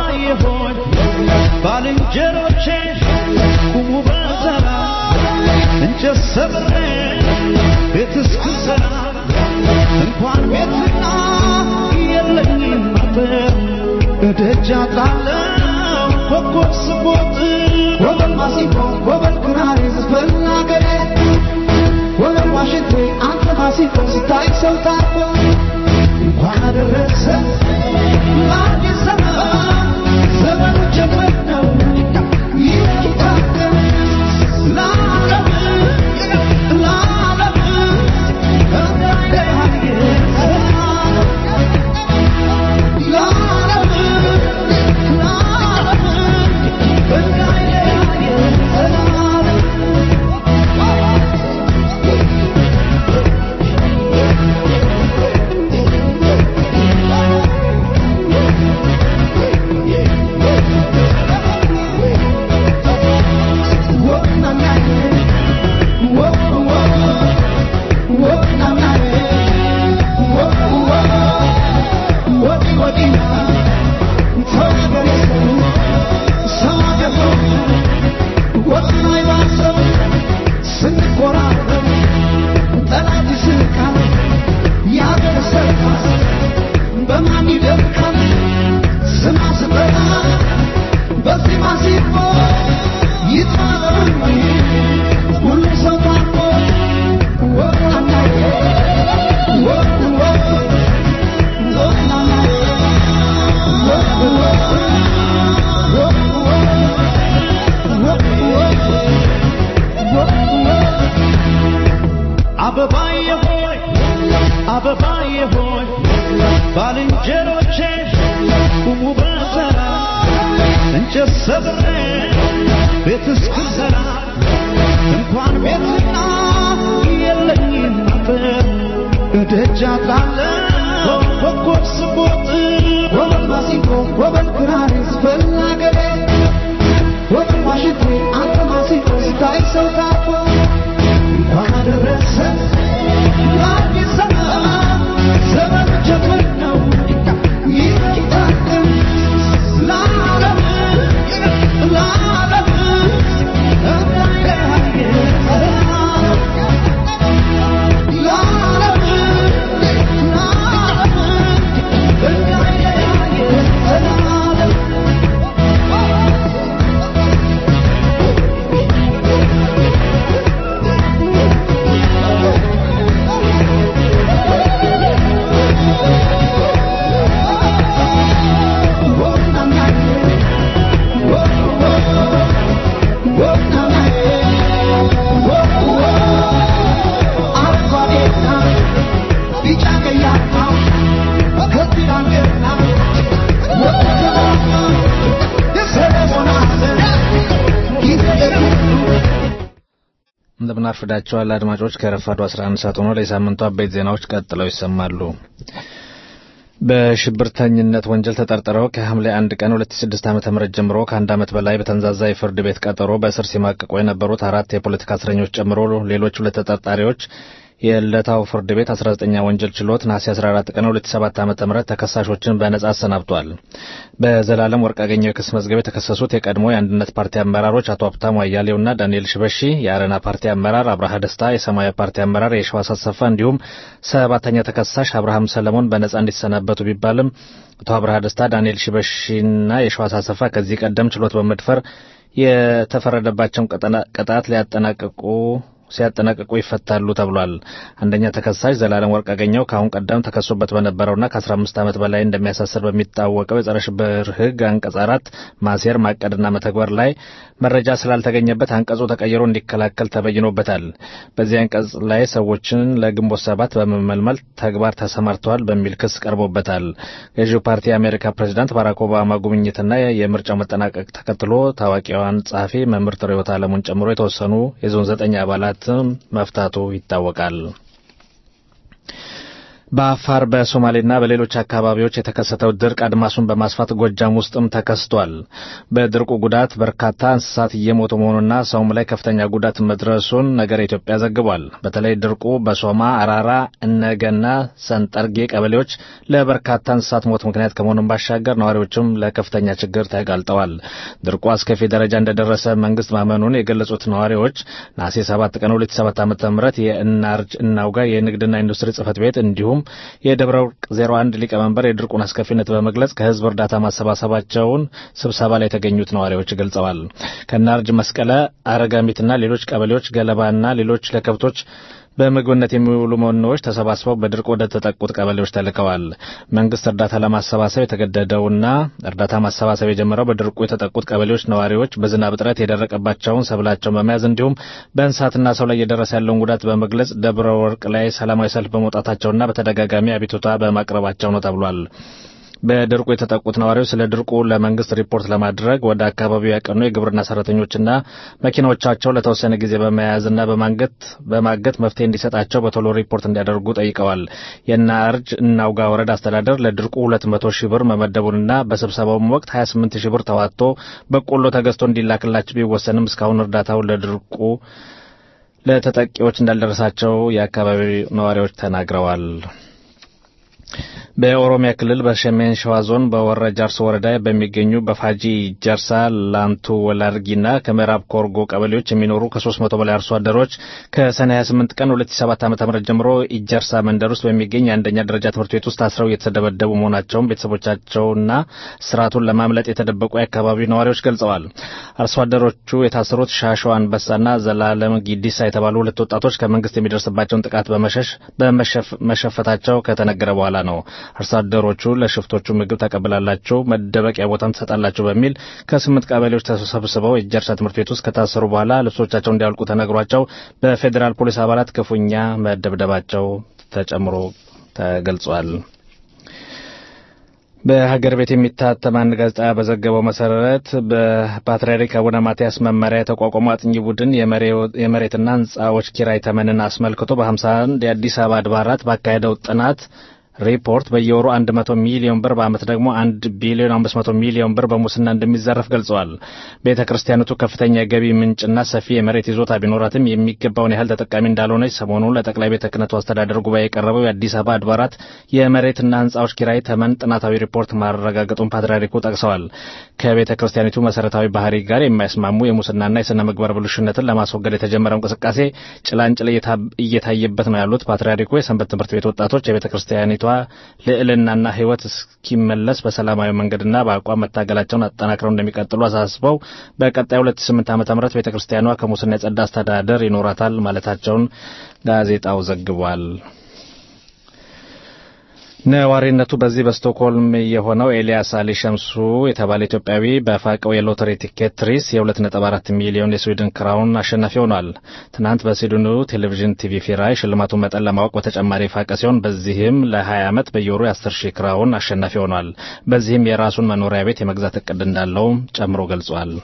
አበባዬ ሆይ ባልንጀሮቼ ቁሙ በተራ እንጨት ሰብሬ ቤት እስክሰራ እንኳን ቤትና የለኝም አጥር እደጃ ጣለው ኮከብ ስቦጥ ወበል ማሲንቆ ወበል ክራር ዝፈን አገሬ ወበል ዋሽንቴ አንተ ማሲንቆ ስታይ ሰው ታርፎ እንኳን አደረሰ ለአዲስ ዘመን ዘመኑ ጀመር ነው ይታደም ለዓለም ለዓለም አበባዬ ሆይ አበባዬ ሆይ ባልንጀሮቼ ቁሙ በተራ እንጨት ሰብሬ ቤት እስክሰራ እንኳን ቤትና የለኝም አጥር እደጃ ጣለው ኮከብ ስቦጥ ወበል ማሲንቆ ወበል ክራር ዝፈን አገሬ ወበል ዋሽንቴ አንተ ማሲንቆ ስታይ ሰው ታርፎ እንኳን አደረሰ ለአዲስ ዘመን ዘመኑ ጀመር ነው ይታደም ለዓለም ለዓለም እንደምን አርፍዳችኋል አድማጮች። ከረፋዱ 11 ሰዓት ሆኖ ለሳምንቱ አበይት ዜናዎች ቀጥለው ይሰማሉ። በሽብርተኝነት ወንጀል ተጠርጥረው ከሐምሌ 1 ቀን 2006 ዓ.ም ጀምሮ ከአንድ ዓመት በላይ በተንዛዛ የፍርድ ቤት ቀጠሮ በእስር ሲማቅቁ የነበሩት 4 የፖለቲካ እስረኞች ጨምሮ ሌሎች 2 ተጠርጣሪዎች የለታው ፍርድ ቤት 19ኛ ወንጀል ችሎት ነሐሴ 14 ቀን 2007 ዓ.ም ተከሳሾችን በነጻ አሰናብቷል። በዘላለም ወርቅአገኘሁ የክስ መዝገብ የተከሰሱት የቀድሞ የአንድነት ፓርቲ አመራሮች አቶ ሀብታሙ አያሌውና ዳንኤል ሽበሺ፣ የአረና ፓርቲ አመራር አብርሃ ደስታ፣ የሰማያዊ ፓርቲ አመራር የሺዋስ አሰፋ እንዲሁም 7ኛ ተከሳሽ አብርሃም ሰለሞን በነጻ እንዲሰናበቱ ቢባልም አቶ አብርሃ ደስታ፣ ዳንኤል ሽበሺና የሺዋስ አሰፋ ከዚህ ቀደም ችሎት በመድፈር የተፈረደባቸውን ቅጣት ሲያጠናቅቁ ይፈታሉ ተብሏል። አንደኛ ተከሳሽ ዘላለም ወርቅአገኘሁ ከአሁን ቀደም ተከሶበት በነበረውና ከ15 ዓመት በላይ እንደሚያሳስር በሚታወቀው የጸረ ሽብር ሕግ አንቀጽ 4 ማሴር ማቀድና መተግበር ላይ መረጃ ስላልተገኘበት አንቀጹ ተቀይሮ እንዲከላከል ተበይኖበታል። በዚህ አንቀጽ ላይ ሰዎችን ለግንቦት 7 በመመልመል ተግባር ተሰማርተዋል በሚል ክስ ቀርቦበታል። ገዢው ፓርቲ የአሜሪካ ፕሬዝዳንት ባራክ ኦባማ ጉብኝትና የምርጫው መጠናቀቅ ተከትሎ ታዋቂዋን ጸሐፊ መምህር ርዕዮት ዓለሙን ጨምሮ የተወሰኑ የዞን 9 አባላት መፍታቱ ይታወቃል። በአፋር በሶማሌና በሌሎች አካባቢዎች የተከሰተው ድርቅ አድማሱን በማስፋት ጎጃም ውስጥም ተከስቷል። በድርቁ ጉዳት በርካታ እንስሳት እየሞቱ መሆኑና ሰውም ላይ ከፍተኛ ጉዳት መድረሱን ነገረ ኢትዮጵያ ዘግቧል። በተለይ ድርቁ በሶማ፣ አራራ፣ እነገና ሰንጠርጌ ቀበሌዎች ለበርካታ እንስሳት ሞት ምክንያት ከመሆኑም ባሻገር ነዋሪዎችም ለከፍተኛ ችግር ተጋልጠዋል። ድርቁ አስከፊ ደረጃ እንደደረሰ መንግስት ማመኑን የገለጹት ነዋሪዎች ነሐሴ 7 ቀን 2007 ዓ.ም የእናርጅ እናውጋ የንግድና ኢንዱስትሪ ጽሕፈት ቤት እንዲሁም የደብረ ወርቅ 01 ሊቀመንበር የድርቁን አስከፊነት በመግለጽ ከህዝብ እርዳታ ማሰባሰባቸውን ስብሰባ ላይ የተገኙት ነዋሪዎች ገልጸዋል። ከናርጅ መስቀለ፣ አረጋሚትና ሌሎች ቀበሌዎች ገለባና ሌሎች ለከብቶች በምግብነት የሚውሉ መኖዎች ተሰባስበው በድርቅ ወደ ተጠቁት ቀበሌዎች ተልከዋል። መንግስት እርዳታ ለማሰባሰብ የተገደደውና እርዳታ ማሰባሰብ የጀመረው በድርቁ የተጠቁት ቀበሌዎች ነዋሪዎች በዝናብ እጥረት የደረቀባቸውን ሰብላቸውን በመያዝ እንዲሁም በእንስሳትና ሰው ላይ እየደረሰ ያለውን ጉዳት በመግለጽ ደብረ ወርቅ ላይ ሰላማዊ ሰልፍ በመውጣታቸውና በተደጋጋሚ አቤቱታ በማቅረባቸው ነው ተብሏል። በድርቁ የተጠቁት ነዋሪዎች ስለ ድርቁ ለመንግስት ሪፖርት ለማድረግ ወደ አካባቢው ያቀኑ የግብርና ሰራተኞችና መኪናዎቻቸው ለተወሰነ ጊዜ በመያዝና በማገት መፍትሄ እንዲሰጣቸው በቶሎ ሪፖርት እንዲያደርጉ ጠይቀዋል። የናርጅ እናውጋ ወረዳ አስተዳደር ለድርቁ 200,000 ብር መመደቡንና በስብሰባውም ወቅት 28,000 ብር ተዋጥቶ በቆሎ ተገዝቶ እንዲላክላቸው ቢወሰንም እስካሁን እርዳታው ለድርቁ ለተጠቂዎች እንዳልደረሳቸው የአካባቢው ነዋሪዎች ተናግረዋል። በኦሮሚያ ክልል በሰሜን ሸዋ ዞን በወረ ጃርሶ ወረዳ በሚገኙ በፋጂ ጀርሳ፣ ላንቱ ወላርጊና ከምዕራብ ኮርጎ ቀበሌዎች የሚኖሩ ከ300 በላይ አርሶ አደሮች ከሰኔ 28 ቀን 2007 ዓ.ም ጀምሮ ኢጀርሳ መንደር ውስጥ በሚገኝ የአንደኛ ደረጃ ትምህርት ቤት ውስጥ ታስረው እየተደበደቡ መሆናቸውን ቤተሰቦቻቸውና ስርዓቱን ለማምለጥ የተደበቁ የአካባቢው ነዋሪዎች ገልጸዋል። አርሶ አደሮቹ የታሰሩት ሻሾ አንበሳና ዘላለም ጊዲሳ የተባሉ ሁለት ወጣቶች ከመንግስት የሚደርስባቸውን ጥቃት በመሸፈታቸው ከተነገረ በኋላ ነው። አርሶ አደሮቹ ለሽፍቶቹ ምግብ ተቀብላላችሁ፣ መደበቂያ ቦታም ትሰጣላችሁ በሚል ከ8 ቀበሌዎች ተሰብስበው የጀርሳ ትምህርት ቤት ውስጥ ከታሰሩ በኋላ ልብሶቻቸው እንዲያወልቁ ተነግሯቸው በፌዴራል ፖሊስ አባላት ክፉኛ መደብደባቸው ተጨምሮ ተገልጿል። በሀገር ቤት የሚታተም አንድ ጋዜጣ በዘገበው መሰረት በፓትርያርክ አቡነ ማትያስ መመሪያ የተቋቋመው አጥኚ ቡድን የመሬትና ሕንጻዎች ኪራይ ተመንን አስመልክቶ በ51 የአዲስ አበባ አድባራት ባካሄደው ጥናት ሪፖርት በየወሩ 100 ሚሊዮን ብር በአመት ደግሞ 1 ቢሊዮን 500 ሚሊዮን ብር በሙስና እንደሚዘረፍ ገልጸዋል። ቤተክርስቲያኒቱ ከፍተኛ የገቢ ምንጭና ሰፊ የመሬት ይዞታ ቢኖራትም የሚገባውን ያህል ተጠቃሚ እንዳልሆነች ሰሞኑን ለጠቅላይ ቤተ ክህነቱ አስተዳደር ጉባኤ የቀረበው የአዲስ አበባ አድባራት የመሬትና ሕንጻዎች ኪራይ ተመን ጥናታዊ ሪፖርት ማረጋገጡን ፓትርያርኩ ጠቅሰዋል። ከቤተ ክርስቲያኒቱ መሰረታዊ ባህሪ ጋር የማይስማሙ የሙስናና የስነ ምግባር ብልሹነትን ለማስወገድ የተጀመረው እንቅስቃሴ ጭላንጭል እየታየበት ነው ያሉት ፓትርያርኩ የሰንበት ትምህርት ቤት ወጣቶች የቤተ ክርስቲያኒቱ ልዕልናና ሕይወት እስኪመለስ በሰላማዊ መንገድና በአቋም መታገላቸውን አጠናክረው እንደሚቀጥሉ አሳስበው በቀጣይ 2008 ዓ.ም ቤተክርስቲያኗ ከሙስና የጸዳ አስተዳደር ይኖራታል ማለታቸውን ጋዜጣው ዘግቧል። ነዋሪነቱ በዚህ በስቶክሆልም የሆነው ኤልያስ አሊ ሸምሱ የተባለ ኢትዮጵያዊ በፋቀው የሎተሪ ቲኬት ትሪስ የ2.4 ሚሊዮን የስዊድን ክራውን አሸናፊ ሆኗል። ትናንት በስዊድኑ ቴሌቪዥን ቲቪ ፊራይ ሽልማቱን መጠን ለማወቅ በተጨማሪ ፋቀ ሲሆን በዚህም ለ20 ዓመት በየወሩ የ10,000 ክራውን አሸናፊ ሆኗል። በዚህም የራሱን መኖሪያ ቤት የመግዛት እቅድ እንዳለው ጨምሮ ገልጿል።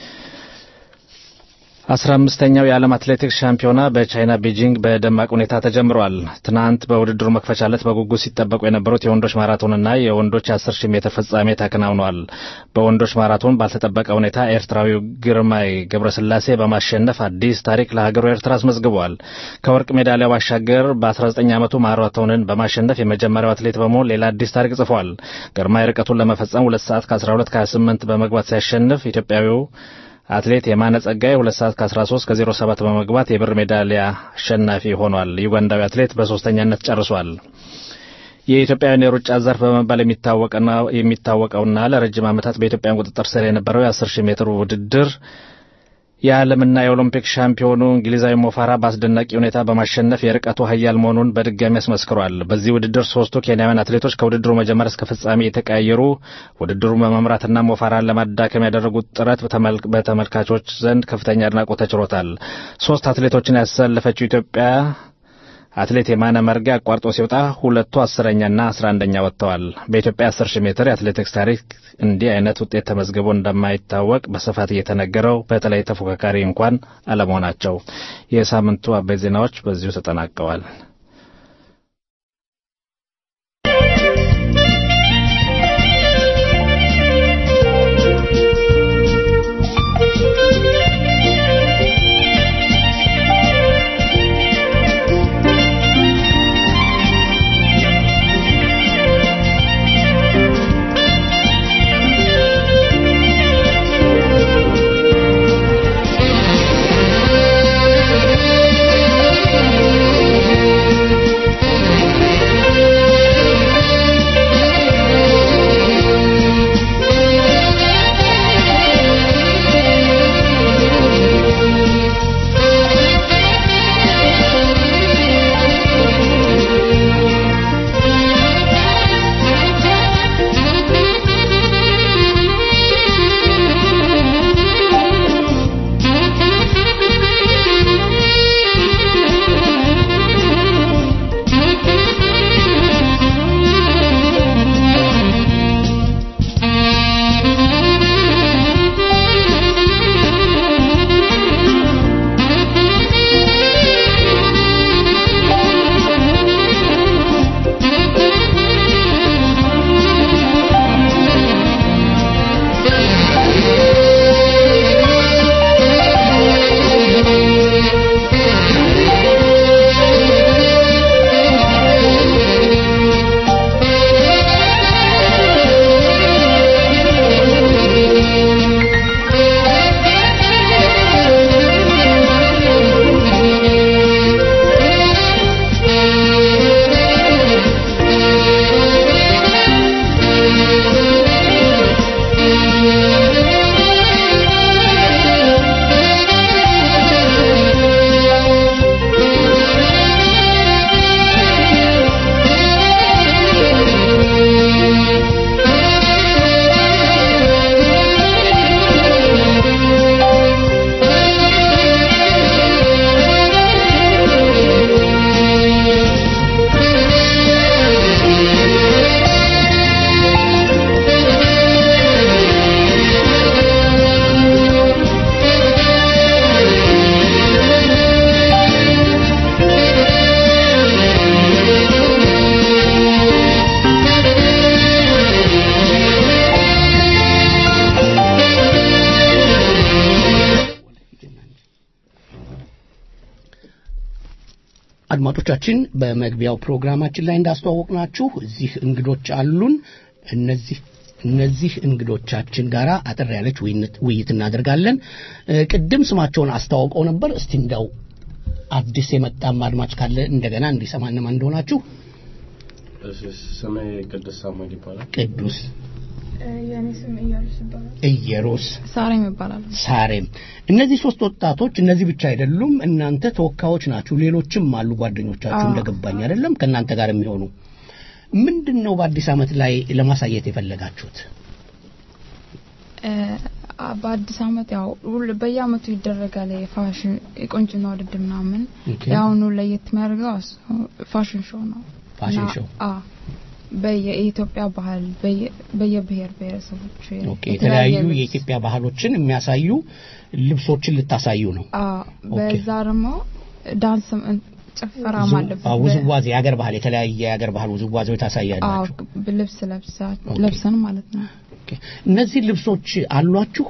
15ኛው የዓለም አትሌቲክስ ሻምፒዮና በቻይና ቤጂንግ በደማቅ ሁኔታ ተጀምሯል። ትናንት በውድድሩ መክፈቻ ዕለት በጉጉት ሲጠበቁ የነበሩት የወንዶች ማራቶንና የወንዶች 10,000 ሜትር ፍጻሜ ተከናውኗል። በወንዶች ማራቶን ባልተጠበቀ ሁኔታ ኤርትራዊው ግርማይ ገብረስላሴ በማሸነፍ አዲስ ታሪክ ለሀገሩ ኤርትራ አስመዝግቧል። ከወርቅ ሜዳሊያ ባሻገር በ19 ዓመቱ ማራቶንን በማሸነፍ የመጀመሪያው አትሌት በመሆን ሌላ አዲስ ታሪክ ጽፏል። ግርማይ ርቀቱን ለመፈጸም 2 ሰዓት ከ12 ከ28 በመግባት ሲያሸንፍ ኢትዮጵያዊው አትሌት የማነ ጸጋይ 2 ሰዓት ከ13 ከ07 በመግባት የብር ሜዳሊያ አሸናፊ ሆኗል። ዩጋንዳዊ አትሌት በሶስተኛነት ጨርሷል። የኢትዮጵያውያን የሩጫ ዘርፍ በመባል የሚታወቀውና ለረጅም ዓመታት በኢትዮጵያን ቁጥጥር ስር የነበረው የ10,000 ሜትር ውድድር የዓለምና የኦሎምፒክ ሻምፒዮኑ እንግሊዛዊ ሞፋራ በአስደናቂ ሁኔታ በማሸነፍ የርቀቱ ኃያል መሆኑን በድጋሚ አስመስክሯል። በዚህ ውድድር 3ቱ ኬንያውያን አትሌቶች ከውድድሩ መጀመር እስከ ፍጻሜ የተቀያየሩ ውድድሩን በመምራትና ሞፋራን ለማዳከም ያደረጉት ጥረት በተመልካቾች ዘንድ ከፍተኛ አድናቆት ተችሮታል። 3 አትሌቶችን ያሰለፈችው ኢትዮጵያ አትሌት የማነ መርጋ አቋርጦ ሲወጣ ሁለቱ 10ኛና 11ኛ ወጥተዋል። በኢትዮጵያ 10,000 ሜትር የአትሌቲክስ ታሪክ እንዲህ አይነት ውጤት ተመዝግቦ እንደማይታወቅ በስፋት እየተነገረው በተለይ ተፎካካሪ እንኳን አለመሆናቸው። የሳምንቱ አበይት ዜናዎች በዚሁ ተጠናቀዋል። አድማጮቻችን በመግቢያው ፕሮግራማችን ላይ እንዳስተዋወቅናችሁ እዚህ እንግዶች አሉን እነዚህ እንግዶቻችን ጋራ አጠር ያለች ውይይት እናደርጋለን ቅድም ስማቸውን አስተዋውቀው ነበር እስቲ እንደው አዲስ የመጣም አድማጭ ካለ እንደገና እንዲሰማን ማን እንደሆናችሁ ስሜ ቅዱስ ሳሙኤል ይባላል ቅዱስ የኔ ስም ኢየሩስ ይባላል ኢየሩስ ሳሬም ይባላል ሳሬም እነዚህ ሶስት ወጣቶች እነዚህ ብቻ አይደሉም እናንተ ተወካዮች ናችሁ ሌሎችም አሉ ጓደኞቻችሁ እንደገባኝ አይደለም ከናንተ ጋር የሚሆኑ ምንድነው በአዲስ አመት ላይ ለማሳየት የፈለጋችሁት በአዲስ አመት ያው በየአመቱ ይደረጋል የፋሽን የቆንጅና ውድድር ምናምን ያው ነው ለየት የሚያደርገው ፋሽን ሾው ነው ፋሽን ሾው በየኢትዮጵያ ባህል በየብሔር ብሔረሰቦች የተለያዩ የኢትዮጵያ ባህሎችን የሚያሳዩ ልብሶችን ልታሳዩ ነው በዛ ደግሞ ዳንስ ጭፈራ ማለት ውዝዋዜ የሀገር ባህል የተለያየ የሀገር ባህል ውዝዋዜዎች ታሳያላችሁ ልብስ ለብሰን ማለት ነው እነዚህ ልብሶች አሏችሁ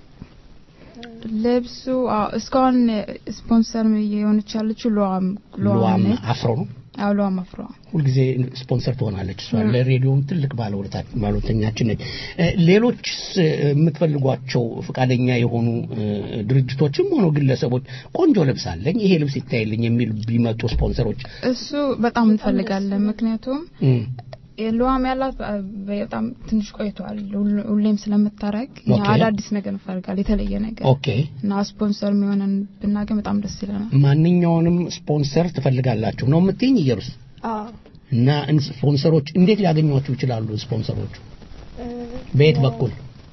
ልብሱ እስካሁን ስፖንሰር የሆነች ያለችው ሉዋም አፍሮ ነው አውሎ አማፍሮ ሁሉ ጊዜ ስፖንሰር ትሆናለች እሷ ለሬዲዮን ትልቅ ባለውለታችን ነች ሌሎች የምትፈልጓቸው ፍቃደኛ የሆኑ ድርጅቶችም ሆኖ ግለሰቦች ቆንጆ ልብስ አለኝ ይሄ ልብስ ይታይልኝ የሚል ቢመጡ ስፖንሰሮች እሱ በጣም እንፈልጋለን ምክንያቱም የሉዋም ያላት በጣም ትንሽ ቆይቷል ሁሌም ስለምታረግ አዳዲስ ነገር እንፈልጋለን የተለየ ነገር ኦኬ እና ስፖንሰር የሚሆነን ብናገኝ በጣም ደስ ይለናል ማንኛውንም ስፖንሰር ትፈልጋላችሁ ነው የምትይኝ ኢየሩስ እና ስፖንሰሮች እንዴት ሊያገኙዋችሁ ይችላሉ ስፖንሰሮቹ በየት በኩል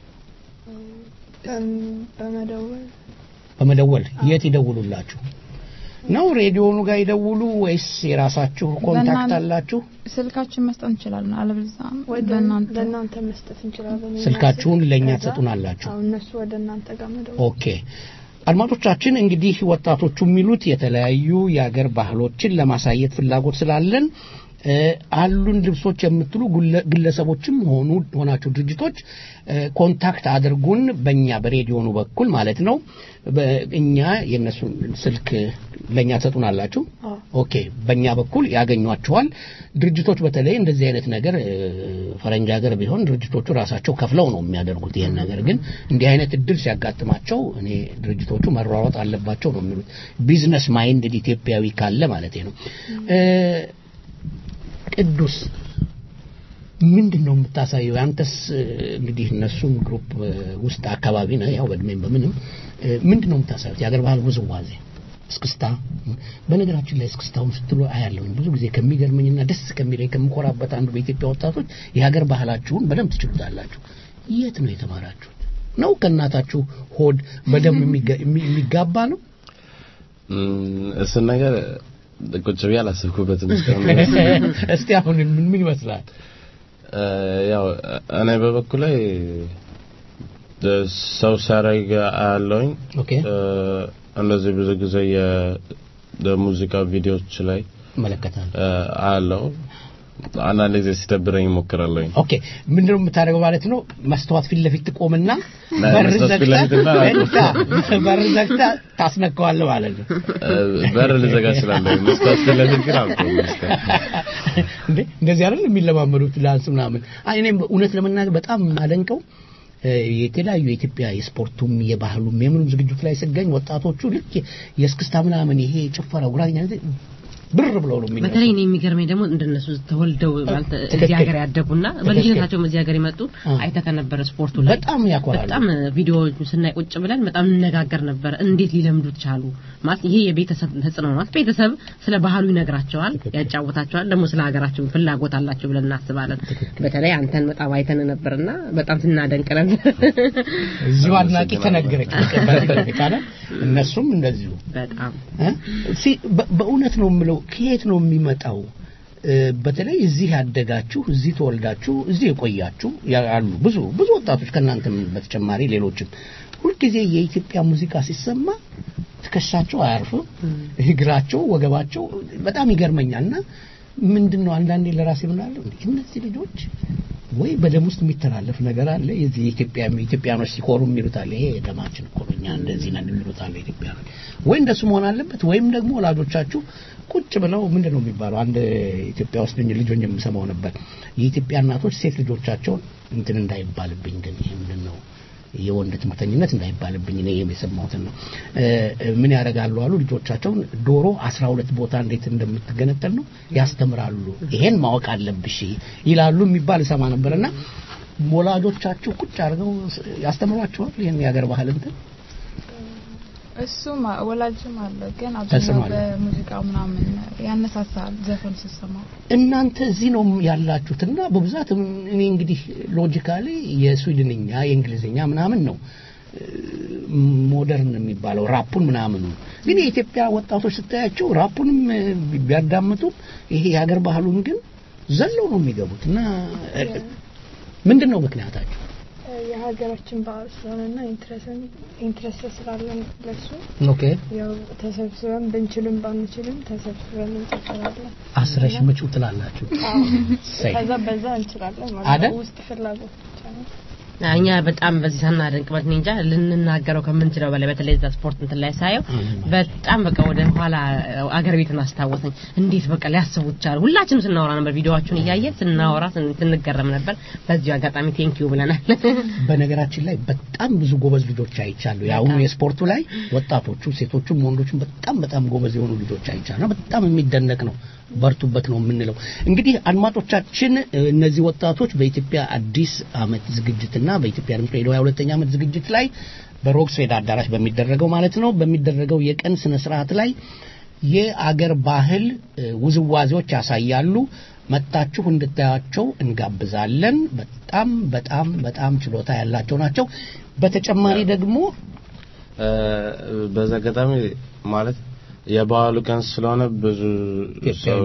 በመደወል የት ይደውሉላችሁ ነው ሬዲዮኑ ጋር ይደውሉ ወይስ የራሳችሁ ኮንታክት አላችሁ ስልካችን መስጠት እንችላለን አለበለዚያ ለእናንተ መስጠት እንችላለን ስልካችሁን ለኛ ተሰጡናላችሁ እነሱ ወደ እናንተ ጋር መደወል ኦኬ አድማጮቻችን እንግዲህ ወጣቶቹ የሚሉት የተለያዩ የሀገር ባህሎችን ለማሳየት ፍላጎት ስላለን አሉን ልብሶች የምትሉ ግለሰቦችም ሆናችሁ ድርጅቶች ኮንታክት አድርጉን በእኛ በሬዲዮኑ በኩል ማለት ነው እኛ የነሱ ስልክ ለኛ ተሰጡናላችሁ ኦኬ በእኛ በኩል ያገኙአችኋል ድርጅቶች በተለይ እንደዚህ አይነት ነገር ፈረንጅ ሀገር ቢሆን ድርጅቶቹ ራሳቸው ከፍለው ነው የሚያደርጉት ይሄን ነገር ግን እንዲህ አይነት እድል ሲያጋጥማቸው እኔ ድርጅቶቹ መሯሯጥ አለባቸው ነው የሚሉት ቢዝነስ ማይንድ ኢትዮጵያዊ ካለ ማለት ነው ቅዱስ ምንድነው የምታሳየው አንተስ እንግዲህ እነሱም ግሩፕ ውስጥ አካባቢ ነው ያው በእድሜም በምንም ምንድነው የምታሳየው የሀገር ባህል ውዝዋዜ እስክስታ በነገራችን ላይ እስክስታውን ስትሉ አያለሁኝ ብዙ ጊዜ ከሚገርመኝና ደስ ከሚለኝ ከምኮራበት አንዱ በኢትዮጵያ ወጣቶች የሀገር ባህላችሁን በደንብ ትችሉታላችሁ የት ነው የተማራችሁት ነው ከእናታችሁ ሆድ በደም የሚጋባ ነው እሱ ነገር ቁጭ ብዬ አላሰብኩበትም እስቲ አሁን ምን ይመስላል ያው እኔ በበኩሌ ሰው ሲያደርግ አያለሁኝ እንደዚህ ብዙ ጊዜ የሙዚቃ ቪዲዮዎች ላይ መለከታለሁ አያለሁ አንዳንድ ጊዜ ሲደብረኝ እሞክራለሁ ኦኬ ምንድነው የምታደርገው ማለት ነው መስተዋት ፊት ለፊት ቆምና በር ዘግታ ታስነካዋለህ ማለት ነው በር ልዘጋ እችላለሁ መስተዋት ፊት ለፊት ግን አልቆም እንደዚህ አይደል የሚለማመዱት ዳንስ ምናምን እኔም እውነት ለመናገር በጣም ማደንቀው የተለያዩ የኢትዮጵያ የስፖርቱም የባህሉም የምንም ዝግጅት ላይ ሲገኝ ወጣቶቹ ልክ የስክስታ ምናምን ይሄ ጭፈራ ጉራኛ ብር ብለው ነው የሚነሱ በተለይ ነው የሚገርመኝ ደግሞ እንደነሱ ተወልደው ማለት እዚህ ሀገር ያደጉና በልጅነታቸው እዚህ ሀገር ይመጡ አይተከ ነበር ስፖርቱ ላይ በጣም ያኮራል በጣም ቪዲዮዎች ስናይ ቁጭ ብለን በጣም እንነጋገር ነበር እንዴት ሊለምዱት ቻሉ ማለት ይሄ የቤተሰብ ተጽዕኖ ነው ቤተሰብ ስለ ባህሉ ይነግራቸዋል ያጫውታቸዋል ደግሞ ስለ ሀገራቸው ፍላጎት አላቸው ብለን እናስባለን በተለይ አንተን በጣም አይተን ነበርና በጣም ትናደንቅ ነበር እዚሁ አድናቂ ተነገረች በቃ እነሱም እንደዚሁ በጣም በእውነት ነው የምለው ከየት ነው የሚመጣው በተለይ እዚህ ያደጋችሁ እዚህ ተወልዳችሁ እዚህ የቆያችሁ ያሉ ብዙ ወጣቶች ከናንተም በተጨማሪ ሌሎችም ሁሉ ጊዜ የኢትዮጵያ ሙዚቃ ሲሰማ ትከሻቸው አያርፍም እግራቸው ወገባቸው በጣም ይገርመኛልና ምንድነው አንዳንዴ ለራሴ ምናለው እነዚህ ልጆች ወይ በደም ውስጥ የሚተላለፍ ነገር አለ የዚህ ኢትዮጵያኖች ሲኮሩ የሚሉት አለ ይሄ ደማችን እኮ እኛ እንደዚህ ነን የሚሉት አለ ኢትዮጵያኖች ወይ እንደሱ መሆን አለበት ወይም ደግሞ ወላጆቻችሁ ቁጭ ብለው ምንድነው የሚባለው አንድ ኢትዮጵያ ውስጥ ልጆች የምሰማው ነበር የኢትዮጵያ እናቶች ሴት ልጆቻቸውን እንትን እንዳይባልብኝ ግን ይሄ ምንድነው የወንድ ትምርተኝነት እንዳይባልብኝ ነው የሰማሁት ነው ምን ያደርጋሉ አሉ ልጆቻቸውን ዶሮ 12 ቦታ እንዴት እንደምትገነጠል ነው ያስተምራሉ ይሄን ማወቅ አለብሽ ይላሉ የሚባል ሰማ ነበርና ወላጆቻችሁ ቁጭ አድርገው ያስተምሯቸዋል ይሄን ያገር ባህል እንትን እሱም ወላጅም አለ ግን አብዛኛው በሙዚቃው ምናምን ያነሳሳል ዘፈን ሲሰማ እናንተ እዚህ ነው ያላችሁትና በብዛት እኔ እንግዲህ ሎጂካሊ የስዊድንኛ የእንግሊዝኛ ምናምን ነው ሞደርን የሚባለው ራፑን ምናምን ግን የኢትዮጵያ ወጣቶች ስታያቸው ራፑንም ቢያዳምጡ ይሄ የሀገር ባህሉን ግን ዘለው ነው የሚገቡትና ምንድነው ምክንያታቸው የሀገራችን ባህል ስለሆነና ኢንትረስት ስላለን ለሱ ኦኬ ያው ተሰብስበን ብንችልም ባንችልም ተሰብስበን እንጨፍራለን አስረሽ መጪው ትላላችሁ ከዛ በዛ እንችላለን ማለት ውስጥ ፍላጎት ብቻ ነው እኛ በጣም በዚህ ሳናደንቅ ማለት እንጃ ልንናገረው ከምንችለው በላይ በተለይ እዛ ስፖርት እንትን ላይ ሳየው በጣም በቃ ወደ ኋላ አገር ቤትን አስታወሰኝ እንዴት በቃ ሊያስቡት ቻሉ ሁላችንም ስናወራ ነበር ቪዲዮዋችሁን እያየን ስናወራ ስንገረም ነበር በዚህ አጋጣሚ ቴንኪዩ ብለናል በነገራችን ላይ በጣም ብዙ ጎበዝ ልጆች አይቻሉ ያው የስፖርቱ ላይ ወጣቶቹ ሴቶቹም ወንዶቹም በጣም ጎበዝ የሆኑ ልጆች አይቻሉ በጣም የሚደነቅ ነው በርቱበት ነው የምንለው እንግዲህ አድማጮቻችን እነዚህ ወጣቶች በኢትዮጵያ አዲስ አመት ዝግጅትና በኢትዮጵያ ድምጽ ሬዲዮ 22ኛ አመት ዝግጅት ላይ በሮክስፌድ አዳራሽ በሚደረገው ማለት ነው በሚደረገው የቀን ስነ ስርዓት ላይ የአገር ባህል ውዝዋዜዎች ያሳያሉ መጣችሁ እንድታያቸው እንጋብዛለን በጣም ችሎታ ያላቸው ናቸው በተጨማሪ ደግሞ በዘገጣሚ ማለት የባህሉ ቀን ስለሆነ ብዙ ሰው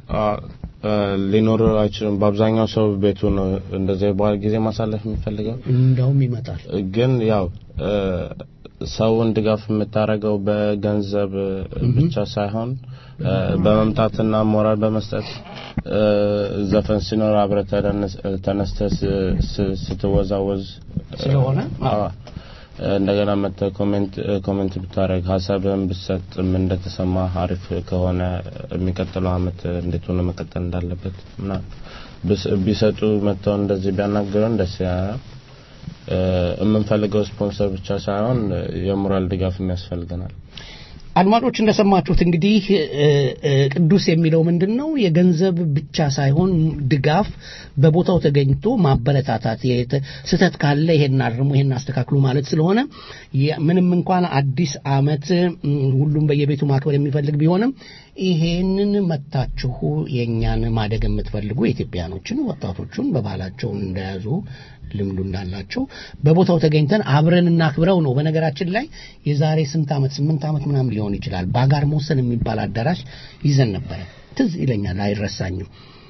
ሊኖር አይችልም በአብዛኛው ሰው ቤቱ ነው እንደዚህ የባህል ጊዜ ማሳለፍ የሚፈልገው እንደውም ይመጣል ግን ያው ሰውን ድጋፍ የምታረገው በገንዘብ ብቻ ሳይሆን በመምጣትና ሞራል በመስጠት ዘፈን ሲኖር አብረህ ተነስተህ ስትወዛወዝ ስለሆነ እንደገና መተ ኮሜንት ብታረግ ሐሳብን ብትሰጥ ምን እንደተሰማ አሪፍ ከሆነ የሚቀጥለው አመት እንዴት ሆነ መቀጠል እንዳለበት እና ቢሰጡ መተው እንደዚህ ቢያናገሩን ደስ ያለ የምንፈልገው ስፖንሰር ብቻ ሳይሆን የሞራል ድጋፍ የሚያስፈልገናል አድማጮች እንደሰማችሁት እንግዲህ ቅዱስ የሚለው ምንድነው የገንዘብ ብቻ ሳይሆን ድጋፍ በቦታው ተገኝቶ ማበረታታት ስህተት ካለ ይሄን አርሙ ይሄን አስተካክሉ ማለት ስለሆነ ምንም እንኳን አዲስ አመት ሁሉም በየቤቱ ማክበር የሚፈልግ ቢሆንም ይሄንን መታችሁ የኛን ማደግ የምትፈልጉ ኢትዮጵያኖችን ወጣቶችን በባህላቸው እንደያዙ ልምዱ እንዳላቸው በቦታው ተገኝተን አብረን እናክብረው ነው በነገራችን ላይ የዛሬ 8 አመት ምናምን ሊሆን ይችላል ባጋር ሞሰን የሚባል አዳራሽ ይዘን ነበር ትዝ ይለኛል አይረሳኝም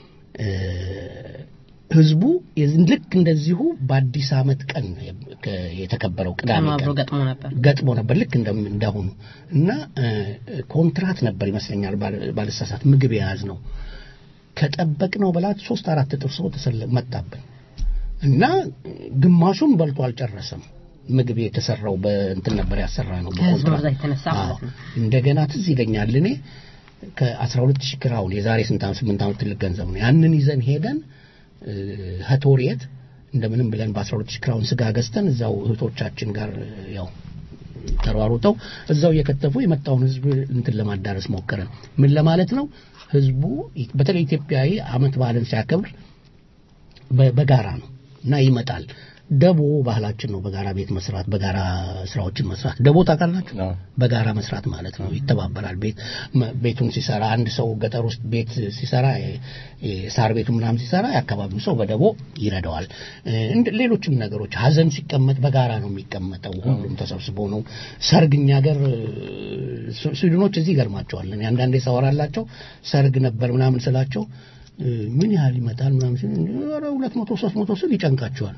ህዝቡ ልክ እንደዚሁ በአዲስ አመት ቀን የተከበረው ቅዳሜ ገጥሞ ነበር ልክ እንደሆኑ እና ኮንትራት ነበር ይመስለኛል ባለሳሳት ምግብ የያዝ ነው ከጠበቅነው በላት 3-4 እጥፍ ሰው መጣብን እና ግማሹን በልቶ አልጨረሰም ምግብ የተሰራው በእንትን ነበር ያሰራ ነው በኮንትራት እንደገና ትዝ ይለኛል እኔ ከ12000 ክራውን የዛሬ 8 አመት ትልቅ ገንዘብ ነው ያንን ይዘን ሄደን ሀቶሪየት እንደምንም ብለን በ12000 ክራውን ስጋ ገዝተን እዛው እህቶቻችን ጋር ያው ተሯሩጠው እዛው የከተፉ የመጣውን ህዝብ እንትን ለማዳረስ ሞከረን ምን ለማለት ነው ህዝቡ በተለይ ኢትዮጵያዊ አመት በዓልን ሲያከብር በጋራ ነው እና ይመጣል ደቦ ባህላችን ነው በጋራ ቤት መስራት በጋራ ስራዎችን መስራት ደቦ ታውቃላችሁ በጋራ መስራት ማለት ነው ይተባበራል ቤቱን ሲሰራ አንድ ሰው ገጠር ውስጥ ቤት ሲሰራ ሳር ቤቱ ምናምን ሲሰራ ያከባቢው ሰው በደቦ ይረዳዋል ሌሎችም ነገሮች ሀዘን ሲቀመጥ በጋራ ነው የሚቀመጠው ሁሉም ተሰብስቦ ነው ሰርግኛ ሀገር ስዊድኖች እዚህ ገርማቸዋል አንዳንዴ ሳወራላቸው ሰርግ ነበር ምናምን ስላቸው ምን ያህል ይመጣል ምናምን ሲል 200 300 ሲል ይጨንቃቸዋል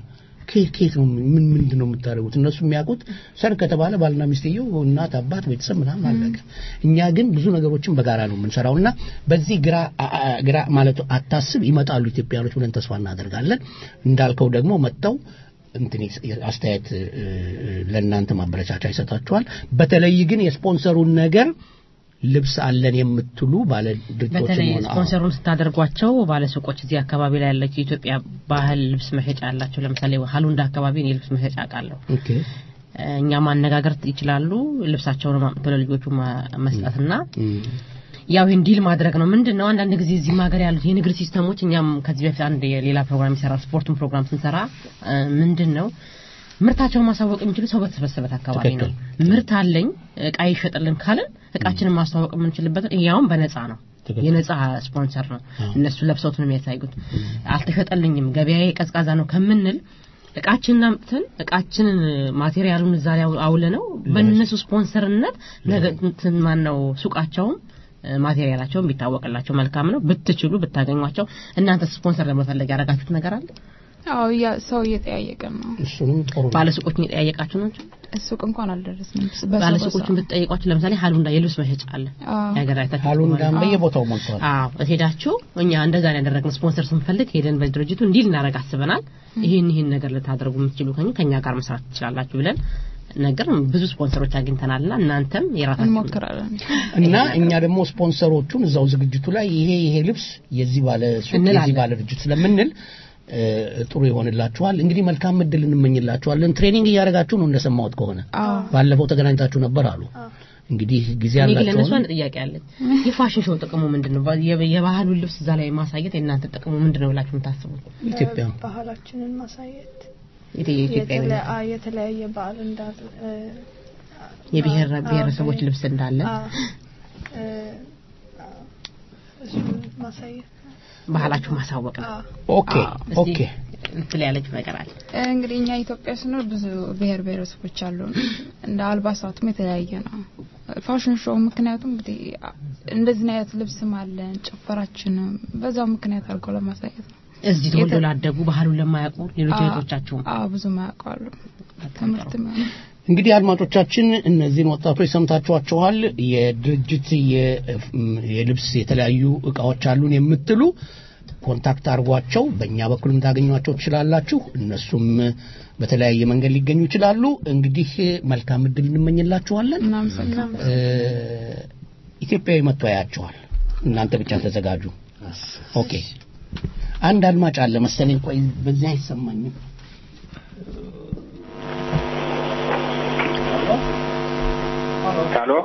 ከየት ነው ምንድነው የምታደርጉት? እነሱ የሚያውቁት ሰርግ ከተባለ ባልና ሚስትየው እናት አባት ቤተሰብ ምናምን አለቀ። እኛ ግን ብዙ ነገሮችን በጋራ ነው የምንሰራውና በዚህ ግራ ማለት አታስብ ይመጣሉ ኢትዮጵያኖች ብለን ተስፋ እናደርጋለን። እንዳልከው ደግሞ መጣው እንትን አስተያየት ለእናንተ ማበረቻቻ ይሰጣችኋል። በተለይ ግን የስፖንሰሩን ነገር ልብስ አለን የምትሉ ባለ ድርጅቶች በተለይ ስፖንሰሩን ስታደርጓቸው ባለ ሱቆች እዚህ አካባቢ ላይ ያለች ኢትዮጵያ ባህል ልብስ መሸጫ አላቸው። ለምሳሌ ሃሉንዳ አካባቢ ነው ልብስ መሸጫ አቃለው። ኦኬ እኛ ማነጋገር ይችላሉ። ልብሳቸውን ማምጣት ለልጆቹ መስጠትና ያው ዲል ማድረግ ነው። ምንድነው አንዳንድ ጊዜ እዚህ ሀገር ያሉት የንግድ ሲስተሞች እኛም ከዚህ በፊት አንድ ሌላ ፕሮግራም ይሰራ ስፖርቱን ፕሮግራም ስንሰራ ምንድነው ምርታቸውን ማሳወቅ የሚችሉ ሰው በተሰበሰበት አካባቢ ነው። ምርት አለኝ እቃ ይሸጥልን ካለን እቃችንን ማስተዋወቅ የምንችልበት ያውም በነፃ ነው። የነፃ ስፖንሰር ነው። እነሱ ለብሰውት ነው የሚያሳዩት። አልተሸጠልኝም ገበያዬ ቀዝቃዛ ነው ከምንል እቃችንን አምጥተን እቃችንን ማቴሪያሉን እዛ ላይ አውለ ነው በእነሱ ስፖንሰርነት እንትን ማነው ሱቃቸውም ማቴሪያላቸውን ቢታወቅላቸው መልካም ነው። ብትችሉ ብታገኟቸው እናንተ ስፖንሰር ለመፈለግ ያደረጋችሁት ነገር አለ? አዎ ያ ሰው እየጠያየቀ ነው። እሱንም ጥሩ ባለሱቆችን እየጠያየቃችሁ ናቸው? ሱቅ እንኳን አልደረስንም። ባለሱቆችን ብትጠይቋቸው ለምሳሌ ሃሉንዳ የልብስ መሸጫ አለ ያገራይታችሁ ሃሉንዳ በየቦታው ሞልቷል። አዎ እሄዳችሁ እኛ እንደዛ ያደረግን ስፖንሰር ስንፈልግ ሄደን በድርጅቱ እንዲል እናረጋ አስበናል። ይሄን ነገር ልታደርጉ የምትችሉ ከኛ ጋር መስራት ትችላላችሁ ብለን ነገር ብዙ ስፖንሰሮች አግኝተናልና እናንተም የራሳችሁን እንሞክራለን እና እኛ ደግሞ ስፖንሰሮቹን እዛው ዝግጅቱ ላይ ይሄ ልብስ የዚህ ባለ ድርጅት ስለምንል ጥሩ ይሆንላችኋል። እንግዲህ መልካም እድል እንመኝላችኋለን። ትሬኒንግ እያደረጋችሁ ነው እንደሰማሁት ከሆነ ባለፈው ተገናኝታችሁ ነበር አሉ። እንግዲህ ጊዜ ያላችሁ ለነሱ አንድ ጥያቄ አለኝ። የፋሽን ሾው ጥቅሙ ምንድነው? የባህሉን ልብስ እዛ ላይ ማሳየት የእናንተ ጥቅሙ ምንድነው ብላችሁ ታስቡት? ኢትዮጵያ ባህላችንን ማሳየት የተለያየ ባህል እንዳለ የብሔረሰቦች ልብስ እንዳለ እሱ ማሳየት ባህላችሁ ማሳወቅ ነው። ኦኬ እንትላያለች ነገር አለ። እንግዲህ እኛ ኢትዮጵያ ስንኖር ብዙ ብሔረሰቦች አሉ። እንደ አልባሳቱም የተለያየ ነው ፋሽን ሾው። ምክንያቱም እንግዲህ እንደዚህ አይነት ልብስም አለን ጭፈራችንም በዛው ምክንያት አድርገው ለማሳየት ነው። እዚህ ተወልደው ላደጉ ባህሉን ለማያውቁ ሌሎች እህቶቻችሁ ብዙ ማያውቃሉ ትምህርትም እንግዲህ አድማጮቻችን እነዚህን ወጣቶች ሰምታችኋቸዋል። የድርጅት የልብስ የተለያዩ እቃዎች አሉን የምትሉ ኮንታክት አድርጓቸው። በእኛ በኩልም ታገኟቸው ትችላላችሁ። እነሱም በተለያየ መንገድ ሊገኙ ይችላሉ። እንግዲህ መልካም እድል እንመኝላችኋለን። ኢትዮጵያዊ መጥቶ ያያችኋል። እናንተ ብቻ ተዘጋጁ። ኦኬ አንድ አድማጭ አለ መሰለኝ። ቆይ በዚህ አይሰማኝም። ሄሎ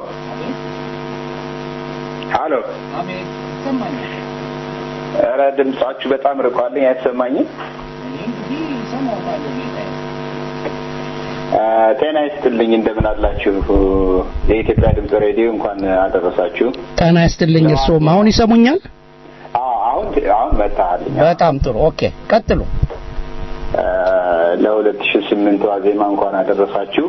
ሄሎ አሜን ሰማኝ። ኧረ ድምጻችሁ በጣም ርቋልኝ አይሰማኝም። ጤና ይስጥልኝ እንደምን አላችሁ? የኢትዮጵያ ድምጽ ሬዲዮ እንኳን አደረሳችሁ። ጤና ይስጥልኝ። እርስዎም አሁን ይሰሙኛል? አሁን መጣልኝ። በጣም ጥሩ ኦኬ ቀጥሉ። ለ2008 ዋዜማ እንኳን አደረሳችሁ።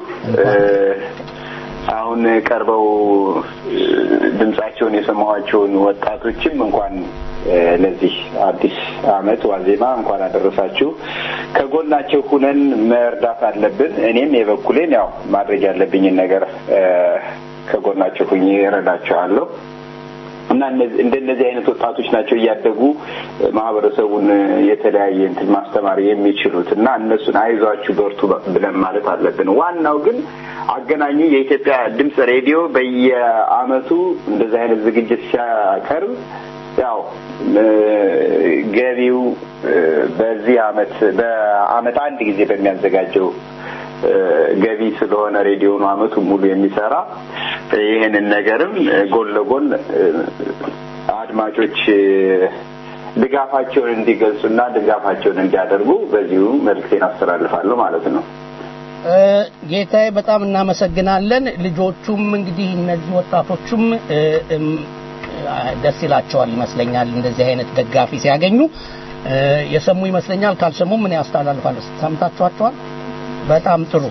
አሁን ቀርበው ድምጻቸውን የሰማኋቸውን ወጣቶችም እንኳን ለዚህ አዲስ አመት ዋዜማ እንኳን አደረሳችሁ። ከጎናቸው ሁነን መርዳት አለብን። እኔም የበኩሌን ያው ማድረግ ያለብኝን ነገር ከጎናቸው ሁኜ እረዳቸዋለሁ እና እንደነዚህ አይነት ወጣቶች ናቸው እያደጉ ማህበረሰቡን የተለያየ እንትን ማስተማር የሚችሉት እና እነሱን አይዟችሁ በርቱ ብለን ማለት አለብን። ዋናው ግን አገናኙ የኢትዮጵያ ድምጽ ሬዲዮ በየአመቱ እንደዚህ አይነት ዝግጅት ሲያቀርብ ያው ገቢው በዚህ በአመት አንድ ጊዜ በሚያዘጋጀው ገቢ ስለሆነ ሬዲዮኑ አመቱ ሙሉ የሚሰራ ይሄንን ነገርም ጎን ለጎን አድማጮች ድጋፋቸውን እንዲገልጹና ድጋፋቸውን እንዲያደርጉ በዚሁ መልእክቴን አስተላልፋለሁ ማለት ነው። ጌታዬ በጣም እናመሰግናለን። ልጆቹም እንግዲህ እነዚህ ወጣቶቹም ደስ ይላቸዋል ይመስለኛል እንደዚህ አይነት ደጋፊ ሲያገኙ። የሰሙ ይመስለኛል። ካልሰሙ ምን ያስተላልፋሉ? ሰምታችኋቸዋል? በጣም ጥሩ።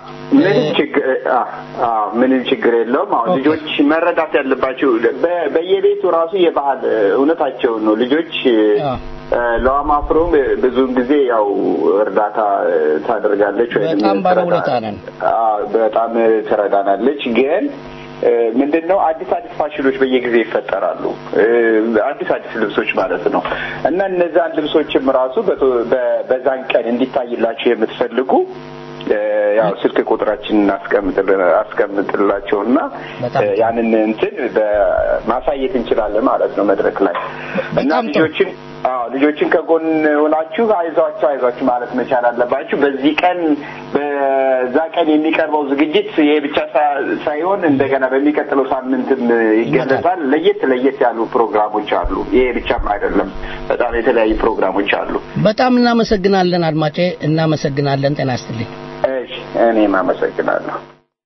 ምንም ችግር የለውም። አሁን ልጆች መረዳት ያለባቸው በየቤቱ ራሱ የባህል እውነታቸው ነው። ልጆች ለማፍሮ ብዙውን ጊዜ ያው እርዳታ ታደርጋለች ወይ በጣም ባለውለታ ነን በጣም ትረዳናለች ግን ምንድነው አዲስ ፋሽኖች በየጊዜው ይፈጠራሉ አዲስ ልብሶች ማለት ነው እና እነዛን ልብሶችም ራሱ በዛን ቀን እንዲታይላችሁ የምትፈልጉ ያው ስልክ ቁጥራችንን አስቀምጥላቸውና ያንን እንትን በማሳየት እንችላለን ማለት ነው መድረክ ላይ እና ልጆችን ከጎን ሆናችሁ አይዟችሁ ማለት መቻል አለባችሁ በዚህ ቀን በዛ ቀን የሚቀርበው ዝግጅት ይሄ ብቻ ሳይሆን እንደገና በሚቀጥለው ሳምንትም ይገለጻል ለየት ያሉ ፕሮግራሞች አሉ ይሄ ብቻም አይደለም በጣም የተለያዩ ፕሮግራሞች አሉ በጣም እናመሰግናለን አድማጬ እናመሰግናለን ጤና ይስጥልኝ እሺ እኔም አመሰግናለሁ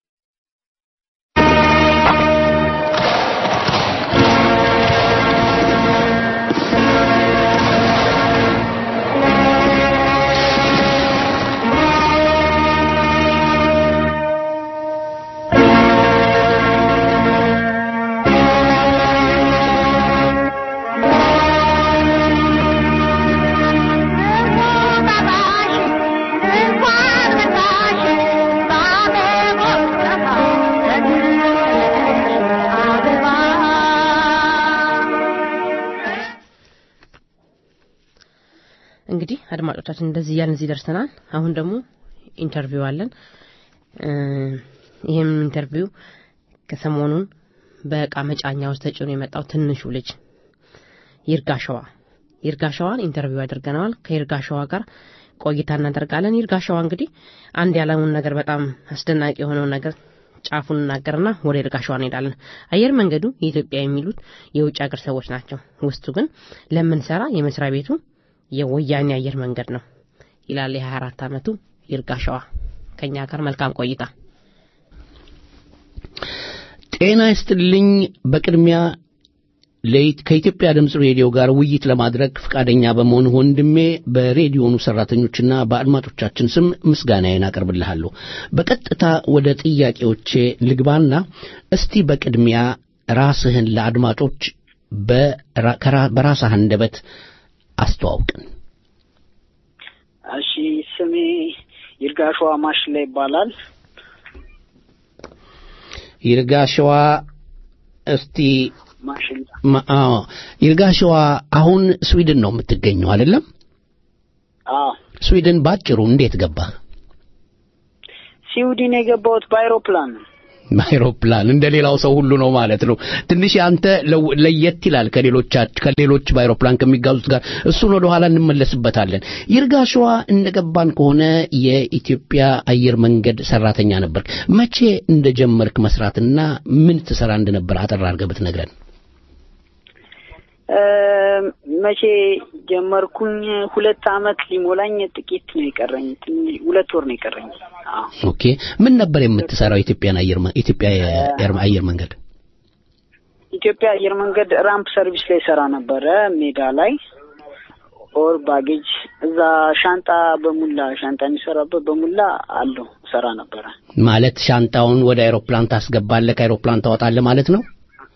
እንግዲህ አድማጮቻችን እንደዚህ ያልን እዚህ ደርሰናል አሁን ደግሞ ኢንተርቪው አለን ይሄም ኢንተርቪው ከሰሞኑን በቃ መጫኛ ውስጥ ተጭኖ የመጣው ትንሹ ልጅ ይርጋሸዋን ኢንተርቪው አድርገናል ከይርጋሸዋ ጋር ቆይታ እናደርጋለን ይርጋሸዋ እንግዲህ አንድ ያለውን ነገር በጣም አስደናቂ የሆነው ነገር ጫፉን እናገርና ወደ ይርጋሸዋ እንሄዳለን አየር መንገዱ የኢትዮጵያ የሚሉት የውጭ ሀገር ሰዎች ናቸው ውስጡ ግን ለምን ሰራ የመስሪያ ቤቱ የወያኔ አየር መንገድ ነው ይላል የ24 አመቱ ይርጋሸዋ ከኛ ጋር መልካም ቆይታ ጤና ይስጥልኝ በቅድሚያ ከኢትዮጵያ ድምጽ ሬዲዮ ጋር ውይይት ለማድረግ ፍቃደኛ በመሆን ወንድሜ በሬዲዮኑ ሰራተኞችና በአድማጮቻችን ስም ምስጋናዬን አቀርብልሃለሁ በቀጥታ ወደ ጥያቄዎቼ ልግባና እስቲ በቅድሚያ ራስህን ለአድማጮች በራስህ አንደበት አስተዋውቅን እሺ ስሜ ይርጋሸዋ ማሽላ ይባላል ይርጋሸዋ እስቲ ማሽላ ይርጋሸዋ አሁን ስዊድን ነው የምትገኘው አይደለም ስዊድን ባጭሩ እንዴት ገባህ ስዊድን የገባሁት በአይሮፕላን እንደሌላው ሰው ሁሉ ነው ማለት ነው ትንሽ አንተ ለየት ይላል ከሌሎች በአይሮፕላን ከሚጋዙት ጋር እሱን ወደ ኋላ እንመለስበታለን ይርጋሸዋ እንደገባን ከሆነ የኢትዮጵያ አየር መንገድ ሰራተኛ ነበር መቼ እንደጀመርክ መስራትና ምን ትሰራ እንደነበር አጠር አድርገህ ብትነግረን መቼ ጀመርኩኝ 2 አመት ሊሞላኝ ጥቂት ነው የቀረኝ 2 ወር ነው የቀረኝ ኦኬ ምን ነበር የምትሰራው ኢትዮጵያ አየር መንገድ ኢትዮጵያ አየር መንገድ ራምፕ ሰርቪስ ላይ ሰራ ነበር ሜዳ ላይ ኦር ባጌጅ እዛ ሻንጣ የሚሰራበት በሙላ አለው ሰራ ነበር ማለት ሻንጣውን ወደ አይሮፕላን ታስገባለህ ከአይሮፕላን ታወጣለህ ማለት ነው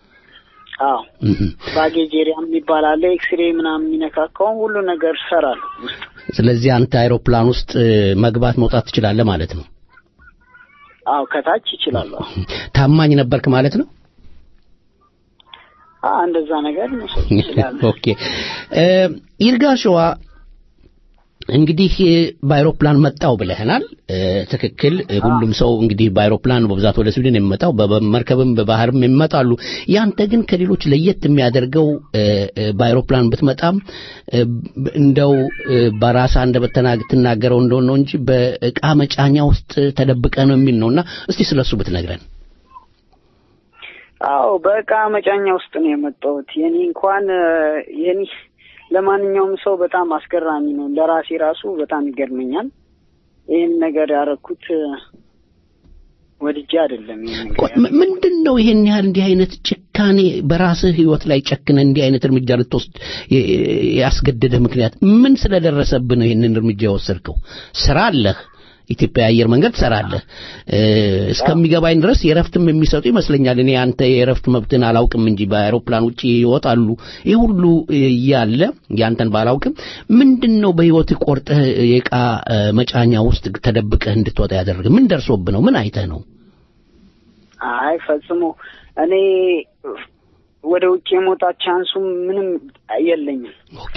ባጌጅ ኤሪያም ይባላል ኤክስሬ ምናምን የሚነካካው ሁሉ ነገር ሰራል ስለዚህ አንተ አይሮፕላን ውስጥ መግባት መውጣት ትችላለህ ማለት ነው ከታች ይችላልው ታማኝ ነበርክ ማለት ነው እንደዛ ነገር ነው ኦኬ ይርጋሸዋ እንግዲህ በአይሮፕላን መጣው ብለህናል ትክክል ሁሉም ሰው እንግዲህ በአይሮፕላን በብዛት ወደ ስዊድን የሚመጣው በመርከብም በባህርም የሚመጣሉ ያንተ ግን ከሌሎች ለየት የሚያደርገው በአይሮፕላን ብትመጣም እንደው በራሳ እንደበተናገረው እንደሆነ ነው እንጂ በእቃ መጫኛ ውስጥ ተደብቀ ነው የሚል ነውና እስቲ ስለሱ ብትነግረን በእቃ መጫኛ ውስጥ ነው የመጣሁት የኔ እንኳን ለማንኛውም ሰው በጣም አስገራሚ ነው ለራሴ ራሱ በጣም ይገርመኛል ይሄን ነገር ያረኩት ወድጄ አይደለም ምንድነው ይሄን ያህል እንዲህ አይነት ጭካኔ በራስህ ህይወት ላይ ጨክነ እንዲህ አይነት እርምጃ ልትወስድ ያስገደደ ምክንያት ምን ስለደረሰብህ ነው ይሄንን እርምጃ የወሰድከው ስራ አለህ ኢትዮጵያ አየር መንገድ ትሰራለህ እስከሚገባኝ ድረስ የረፍትም የሚሰጡ ይመስለኛል እኔ አንተ የረፍት መብትን አላውቅም እንጂ በአውሮፕላን ውጪ ይወጣሉ ይሄ ሁሉ ያለ ያንተን ባላውቅም ምንድነው በህይወት ቆርጠህ የቃ መጫኛ ውስጥ ተደብቀህ እንድትወጣ ያደረገ ምን ደርሶብ ነው ምን አይተህ ነው አይ ፈጽሞ እኔ ወደ ውጪ የመውጣት ቻንሱ ምንም የለኝም ኦኬ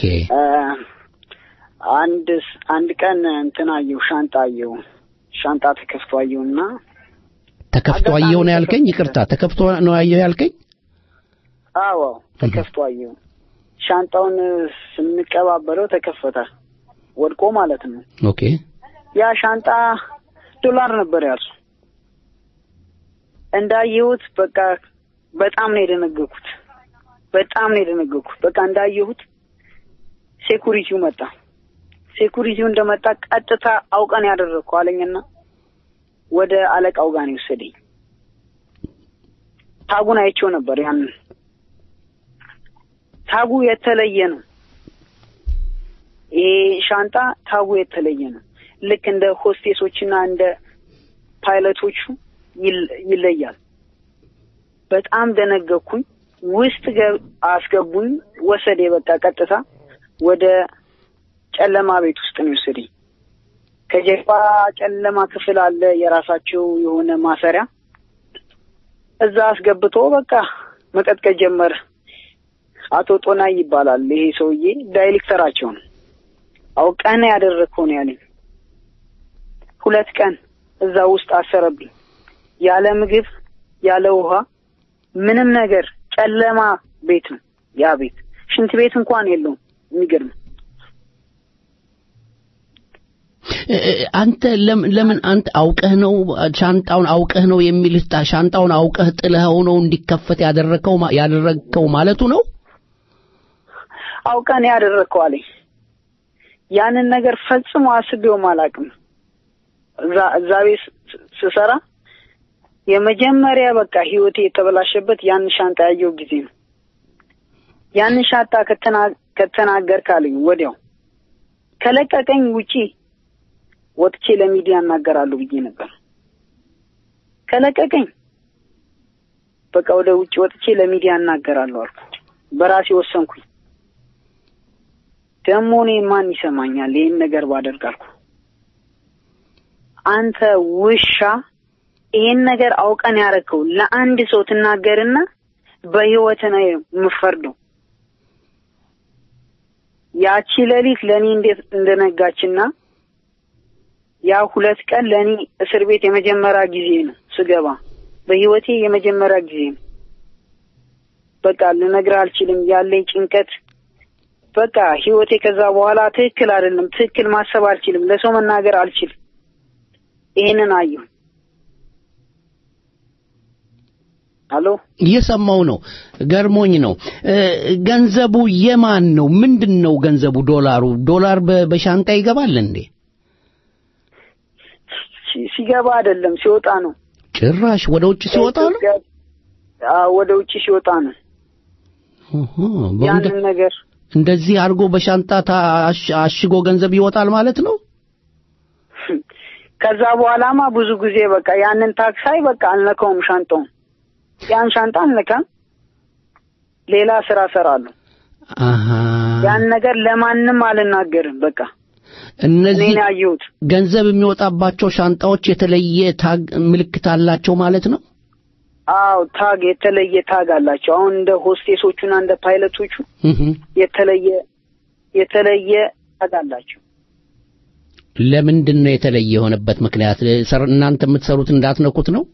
አንድ ቀን እንትን አየሁ ሻንጣ ተከፍቶ አየሁና ተከፍቶ አየሁ ነው ያልከኝ ይቅርታ ተከፍቶ ነው አየሁ ያልከኝ አዎ ተከፍቶ አየሁ ሻንጣውን ስንቀባበለው ተከፈተ ወድቆ ማለት ነው ኦኬ ያ ሻንጣ ዶላር ነበር ያልሱ እንዳየሁት በቃ በጣም ነው የደነገኩት በቃ እንዳየሁት ሴኩሪቲው መጣ ሴኩሪቲው እንደመጣ ቀጥታ አውቀን ያደረኩ አለኝና ወደ አለቃው ጋር ነው ወሰደኝ ታጉን አይቼው ነበር ያን ታጉ የተለየ ነው ይሄ ሻንጣ ታጉ የተለየ ነው ልክ እንደ ሆስቴሶችና እንደ ፓይለቶቹ ይለያል በጣም ደነገኩኝ ውስጥ አስገቡኝ ወሰደ በቃ ቀጥታ ወደ ጨለማ ቤት ውስጥ ነው ወሰደኝ ከጀርባ ጨለማ ክፍል አለ የራሳቸው የሆነ ማሰሪያ እዛ አስገብቶ በቃ መቀጥቀጥ ጀመረ አቶ ጦና ይባላል ይሄ ሰውዬ ዳይሬክተራቸው ነው አውቀነ ያደረከው ነው ያለኝ 2 ቀን እዛ ውስጥ አሰረብኝ ያለ ምግብ ያለ ውሃ ምንም ነገር ጨለማ ቤት ነው ያ ቤት ሽንት ቤት እንኳን የለውም የሚገርም አንተ ለምን አንተ አውቀህ ነው ሻንጣውን አውቀህ ነው የሚልህ ሻንጣውን አውቀህ ጥለኸው ነው እንዲከፈት ያደረከው ማለቱ ነው አውቀን ያደረከው አለኝ ያንን ነገር ፈጽሞ አስቤው ማላቅም እዛ ቤት ስሰራ የመጀመሪያ በቃ ህይወቴ የተበላሸበት ያን ሻንጣ ያየው ጊዜ ነው ያን ሻንጣ ከተናገርካለኝ ወዲያው ከለቀቀኝ ውጪ ወጥቼ ለሚዲያ እናገራለሁ ብዬ ነበር ከለቀቀኝ በቃ ወደ ውጪ ወጥቼ ለሚዲያ እናገራለሁ አልኩ በራሴ ወሰንኩኝ ደሞኔ ማን ይሰማኛል ይሄን ነገር ባደርጋልኩ አንተ ውሻ ይሄን ነገር አውቀን ያረከው ለአንድ ሰው ተናገርና በህይወት ነው የምፈርደው ያቺ ሌሊት ለኔ እንዴት እንደነጋችና ያ 2 ቀን ለኔ እስር ቤት የመጀመሪያ ጊዜ ነው ስገባ በህይወቴ የመጀመሪያ ጊዜ ነው በቃ ልነግርህ አልችልም ያለኝ ጭንቀት በቃ ህይወቴ ከዛ በኋላ ትክክል አይደለም ትክክል ማሰብ አልችልም ለሰው መናገር አልችልም ይሄንን አየሁ አሎ እየሰማው ነው ገርሞኝ ነው ገንዘቡ የማን ነው ምንድነው ገንዘቡ ዶላር በሻንጣ ይገባል እንዴ ሲገባ አይደለም ሲወጣ ነው ጭራሽ ወደ ውጭ ሲወጣ ነው ወደ ውጭ ሲወጣ ነው ያን ነገር እንደዚህ አርጎ በሻንጣ አሽጎ ገንዘብ ይወጣል ማለት ነው ከዛ በኋላማ ብዙ ጊዜ በቃ ያንን ታክሳይ በቃ አልነካውም ሻንጣው ያን ሻንጣ አልነካም ሌላ ስራ ሰራለሁ ያን ነገር ለማንም አልናገርም በቃ እነዚህ ገንዘብ የሚወጣባቸው ሻንጣዎች የተለየ ታግ ምልክት አላቸው ማለት ነው አው ታግ የተለየ ታግ አላቸው አሁን እንደ ሆስቴሶቹና እንደ ፓይለቶቹ የተለየ ታግ አላቸው ለምንድን ነው የተለየ የሆነበት ምክንያት እናንተ የምትሰሩት እንዳትነኩት ነው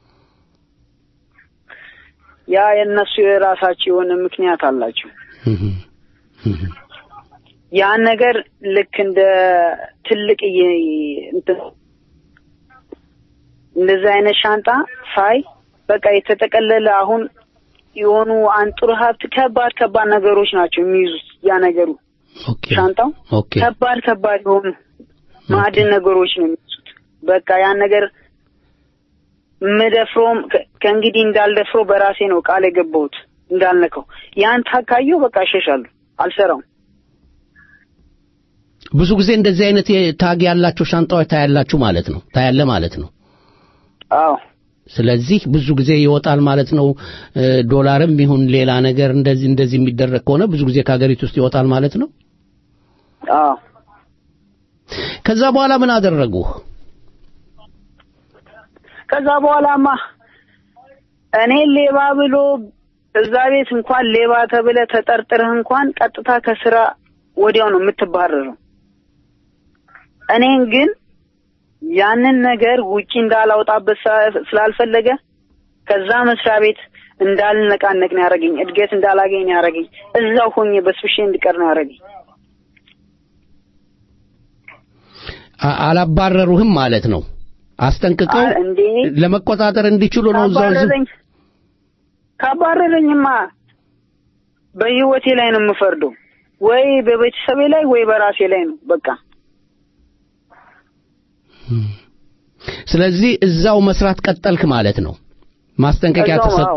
ያ የነሱ የራሳቸው የሆነ ምክንያት አላቸው ያ ነገር ልክ እንደ ትልቅ እንደዛ አይነት ሻንጣ ሳይ በቃ የተጠቀለለ አሁን የሆኑ አንጡር ሀብት ከባድ ነገሮች ናቸው የሚይዙት ያ ነገሩ ሻንጣው ከባድ የሆኑ ማዕድን ነገሮች ነው የሚይዙት በቃ ያ ነገር ምደፍሮም ከእንግዲህ እንዳልደፍሮ በራሴ ነው ቃል የገባሁት እንዳልነከው ያን ታካዩ በቃ ሸሻለሁ አልሰራም ብዙ ጊዜ እንደዚህ አይነት ታግ ያላችሁ ሻንጣዎች ታያላችሁ ማለት ነው ማለት ነው አዎ ስለዚህ ብዙ ጊዜ ይወጣል ማለት ነው ዶላርም ይሁን ሌላ ነገር እንደዚህ የሚደረግ ከሆነ ብዙ ጊዜ ከሀገሪቱ ውስጥ ይወጣል ማለት ነው አዎ ከዛ በኋላ ምን አደረጉ ከዛ በኋላማ እኔ ሌባ ብሎ እዛ ቤት እንኳን ሌባ ተብለ ተጠርጥረህ እንኳን ቀጥታ ከስራ ወዲያው ነው የምትባረረው እኔን ግን ያንን ነገር ውጪ እንዳላውጣበት ስላልፈለገ ከዛ መስሪያ ቤት እንዳልነቃነቅ ነው ያረጋኝ እድገት እንዳላገኝ ነው ያረጋኝ እዛው ሆኜ በስብሼ እንድቀር ነው ያረጋኝ አላባረሩህም ማለት ነው አስጠንቅቀው ለመቆጣጠር እንዲችሉ ነው እዛው ካባረረኝማ በህይወቴ ላይ ነው የምፈርደው ወይ በቤተሰቤ ላይ ወይ በራሴ ላይ ነው በቃ ስለዚህ እዛው መስራት ቀጠልክ ማለት ነው ማስጠንቀቂያ ተሰጥቶ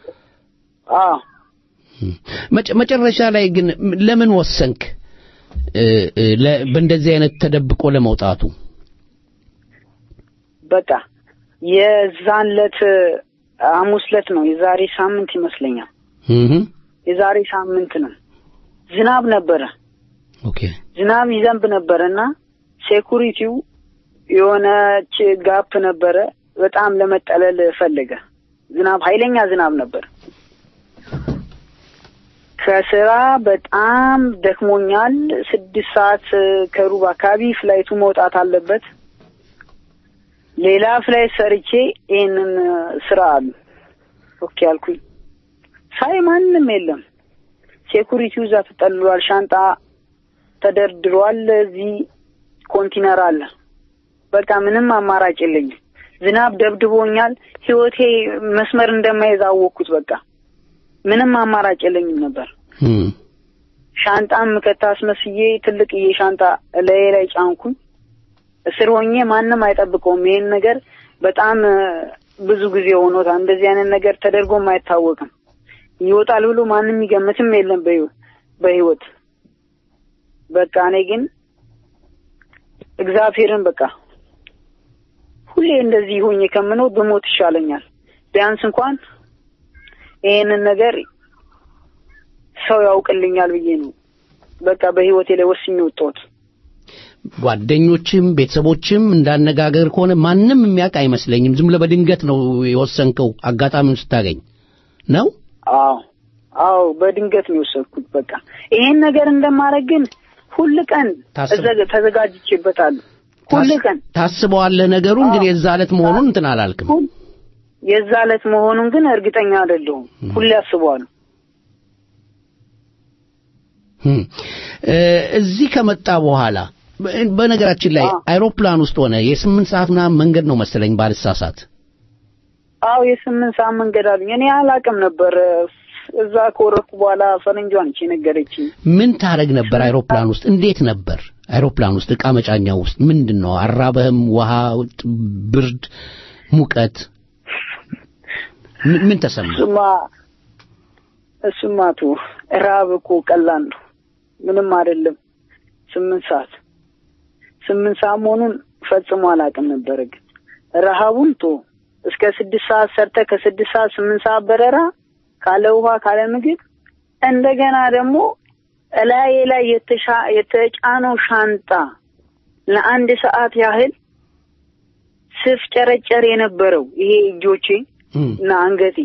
መጨረሻ ላይ ግን ለምን ወሰንክ በእንደዚህ አይነት ተደብቆ ለመውጣቱ በቃ የዛንለት ሐሙስለት ነው የዛሬ ሳምንት ይመስለኛል የዛሬ ሳምንት ነው ዝናብ ነበረ ኦኬ ዝናብ ይዘንብ ነበርና ሴኩሪቲው የሆነ ጋፕ ነበረ በጣም ለመጠለል ፈለገ ዝናብ ኃይለኛ ዝናብ ነበር ከስራ በጣም ደክሞኛል 6 ሰዓት ከሩብ አካባቢ ፍላይቱ መውጣት አለበት ሌላ ፍላይት ሰርቼ ይሄንን ስራ አሉ ኦኬ አልኩኝ ሳይ ማንንም የለም ሴኩሪቲው ዛ ተጠልሏል ሻንጣ ተደርድሯል እዚህ ኮንቲነር አለ በቃ ምንም አማራጭ የለኝም ዝናብ ደብድቦኛል ህይወቴ መስመር እንደማይዛወኩት በቃ ምንም አማራጭ የለኝም ነበር ሻንጣም ከታስመስዬ ትልቅ የሻንጣ ላይ ጫንኩኝ እስር ሆኜ ማንንም አይጠብቀውም ይሄን ነገር በጣም ብዙ ጊዜ ሆኖታል እንደዚህ አይነት ነገር ተደርጎም አይታወቅም ይወጣል ብሎ ማንንም ይገምትም የለም በህይወት በቃ እኔ ግን እግዚአብሔርን በቃ ሁሌ እንደዚህ ሆኜ ከምኖር በሞት ይሻለኛል ቢያንስ እንኳን ይሄንን ነገር ሰው ያውቅልኛል ብዬ ነው በቃ በህይወቴ ላይ ወስኜ ወጣሁት ጓደኞችም ቤተሰቦችም እንዳነጋገር ከሆነ ማንንም የሚያውቅ አይመስለኝም ዝም ለበድንገት ነው የወሰንከው አጋጣሚውን ስታገኝ ነው አዎ በድንገት ነው የወሰንኩት በቃ ይሄን ነገር እንደማረግ ግን ሁሉ ቀን ተዘጋጅቼበታለሁ ሁሉ ቀን ታስበዋለህ ነገሩን ግን የዛለት መሆኑን እንትን አላልክም የዛለት መሆኑን ግን እርግጠኛ አይደለሁም ሁሉ ያስበዋለሁ እዚህ ከመጣ በኋላ በነገራችን ላይ አይሮፕላን ውስጥ ሆነ የ8 ሰዓት ምናምን መንገድ ነው መሰለኝ ባልሳሳት አዎ የ8 ሰዓት መንገድ አለኝ እኔ አላቅም ነበር እዛ ኮረኩ በኋላ ፈረንጇን እቺ ነገረችኝ ምን ታረግ ነበር አይሮፕላን ውስጥ እንዴት ነበር አይሮፕላን ውስጥ ዕቃ መጫኛው ውስጥ ምንድነው አራበህም ውሃ ብርድ ሙቀት ምን ተሰማ እሱማቱ ራብ እኮ ቀላል ነው ምንም አይደለም 8 ሰዓት መሆኑን ፈጽሞ አላቅም ነበር ግን ረሃቡን እስከ 6 ሰዓት ሰርተ ከ6 ሰዓት 8 ሰዓት በረራ ካለ ውሃ ካለ ምግብ እንደገና ደግሞ ላይ የተጫነው ሻንጣ ለአንድ ሰዓት ያህል ስፍ ጨረጨር የነበረው ይሄ እጆቼ እና አንገቴ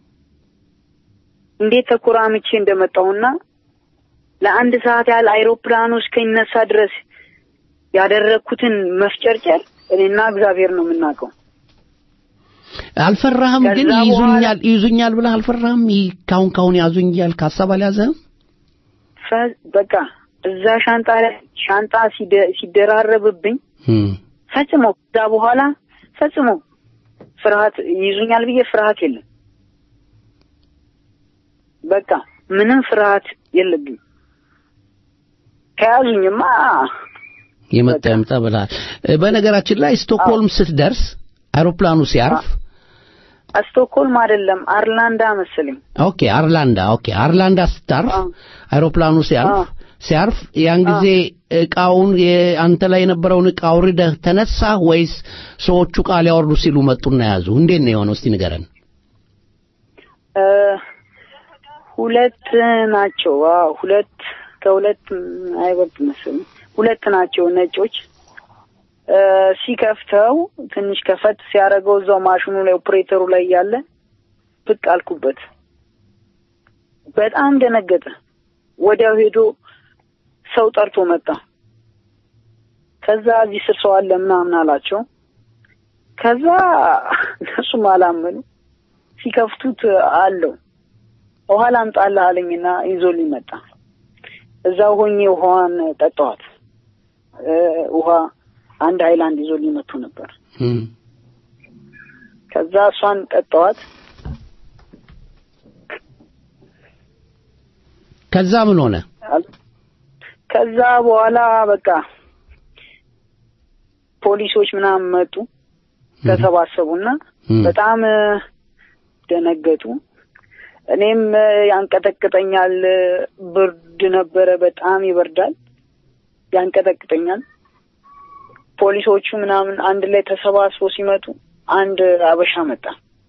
እንዴት ተኩራምቼ እንደመጣውና ለአንድ ሰዓት ያህል አይሮፕላኑ እስከሚነሳ ድረስ ያደረኩትን መፍጨርጨር እኔና እግዚአብሔር ነው የምናውቀው አልፈራህም ግን ይዙኛል ብለህ አልፈራህም ካሁን ያዙኛል ካሳብ አልያዘህም በቃ እዛ ሻንጣ ሲደራረብብኝ ፈጽሞ ከዛ በኋላ ፈጽሞ ፍርሃት ይዙኛል ብዬ ፍርሃት የለም በቃ ምንም ፍርሃት የለብኝ ከያዙኝማ የመጣ ብለሃል በነገራችን ላይ ስቶክሆልም ስትደርስ አይሮፕላኑ ሲያርፍ ስቶክሆልም አይደለም አርላንዳ መሰለኝ ኦኬ አርላንዳ ስታርፍ አይሮፕላኑ ሲያርፍ ያን ጊዜ እቃውን አንተ ላይ የነበረውን እቃ አውርደህ ተነሳ ወይስ ሰዎቹ ቃል ያወርዱ ሲሉ መጡና ያዙ? እንዴት ነው የሆነው? እስቲ ንገረን። ሁለት ናቸው። ሁለት ከሁለት አይበልጥ መሰለኝ። ሁለት ናቸው ነጮች። ሲከፍተው ትንሽ ከፈት ሲያደርገው እዛው ማሽኑ ላይ ኦፕሬተሩ ላይ ያለ ብቅ አልኩበት። በጣም ደነገጠ። ወዲያው ሄዶ ሰው ጠርቶ መጣ። ከዛ እዚህ ስር ሰው አለ ምናምን አላቸው። ከዛ እነሱም አላመኑ። ሲከፍቱት አለው ውሃ ላምጣልህ አለኝና ይዞልኝ መጣ። እዛው ሆኜ ውሃን ጠጣኋት። ውሃ አንድ ሃይላንድ ይዞልኝ መጥቶ ነበር። ከዛ እሷን ጠጣኋት። ከዛ ምን ሆነ? ከዛ በኋላ በቃ ፖሊሶች ምናምን መጡ ተሰባሰቡና በጣም ደነገጡ። እኔም ያንቀጠቅጠኛል፣ ብርድ ነበረ፣ በጣም ይበርዳል፣ ያንቀጠቅጠኛል። ፖሊሶቹ ምናምን አንድ ላይ ተሰባስበው ሲመጡ አንድ አበሻ መጣ።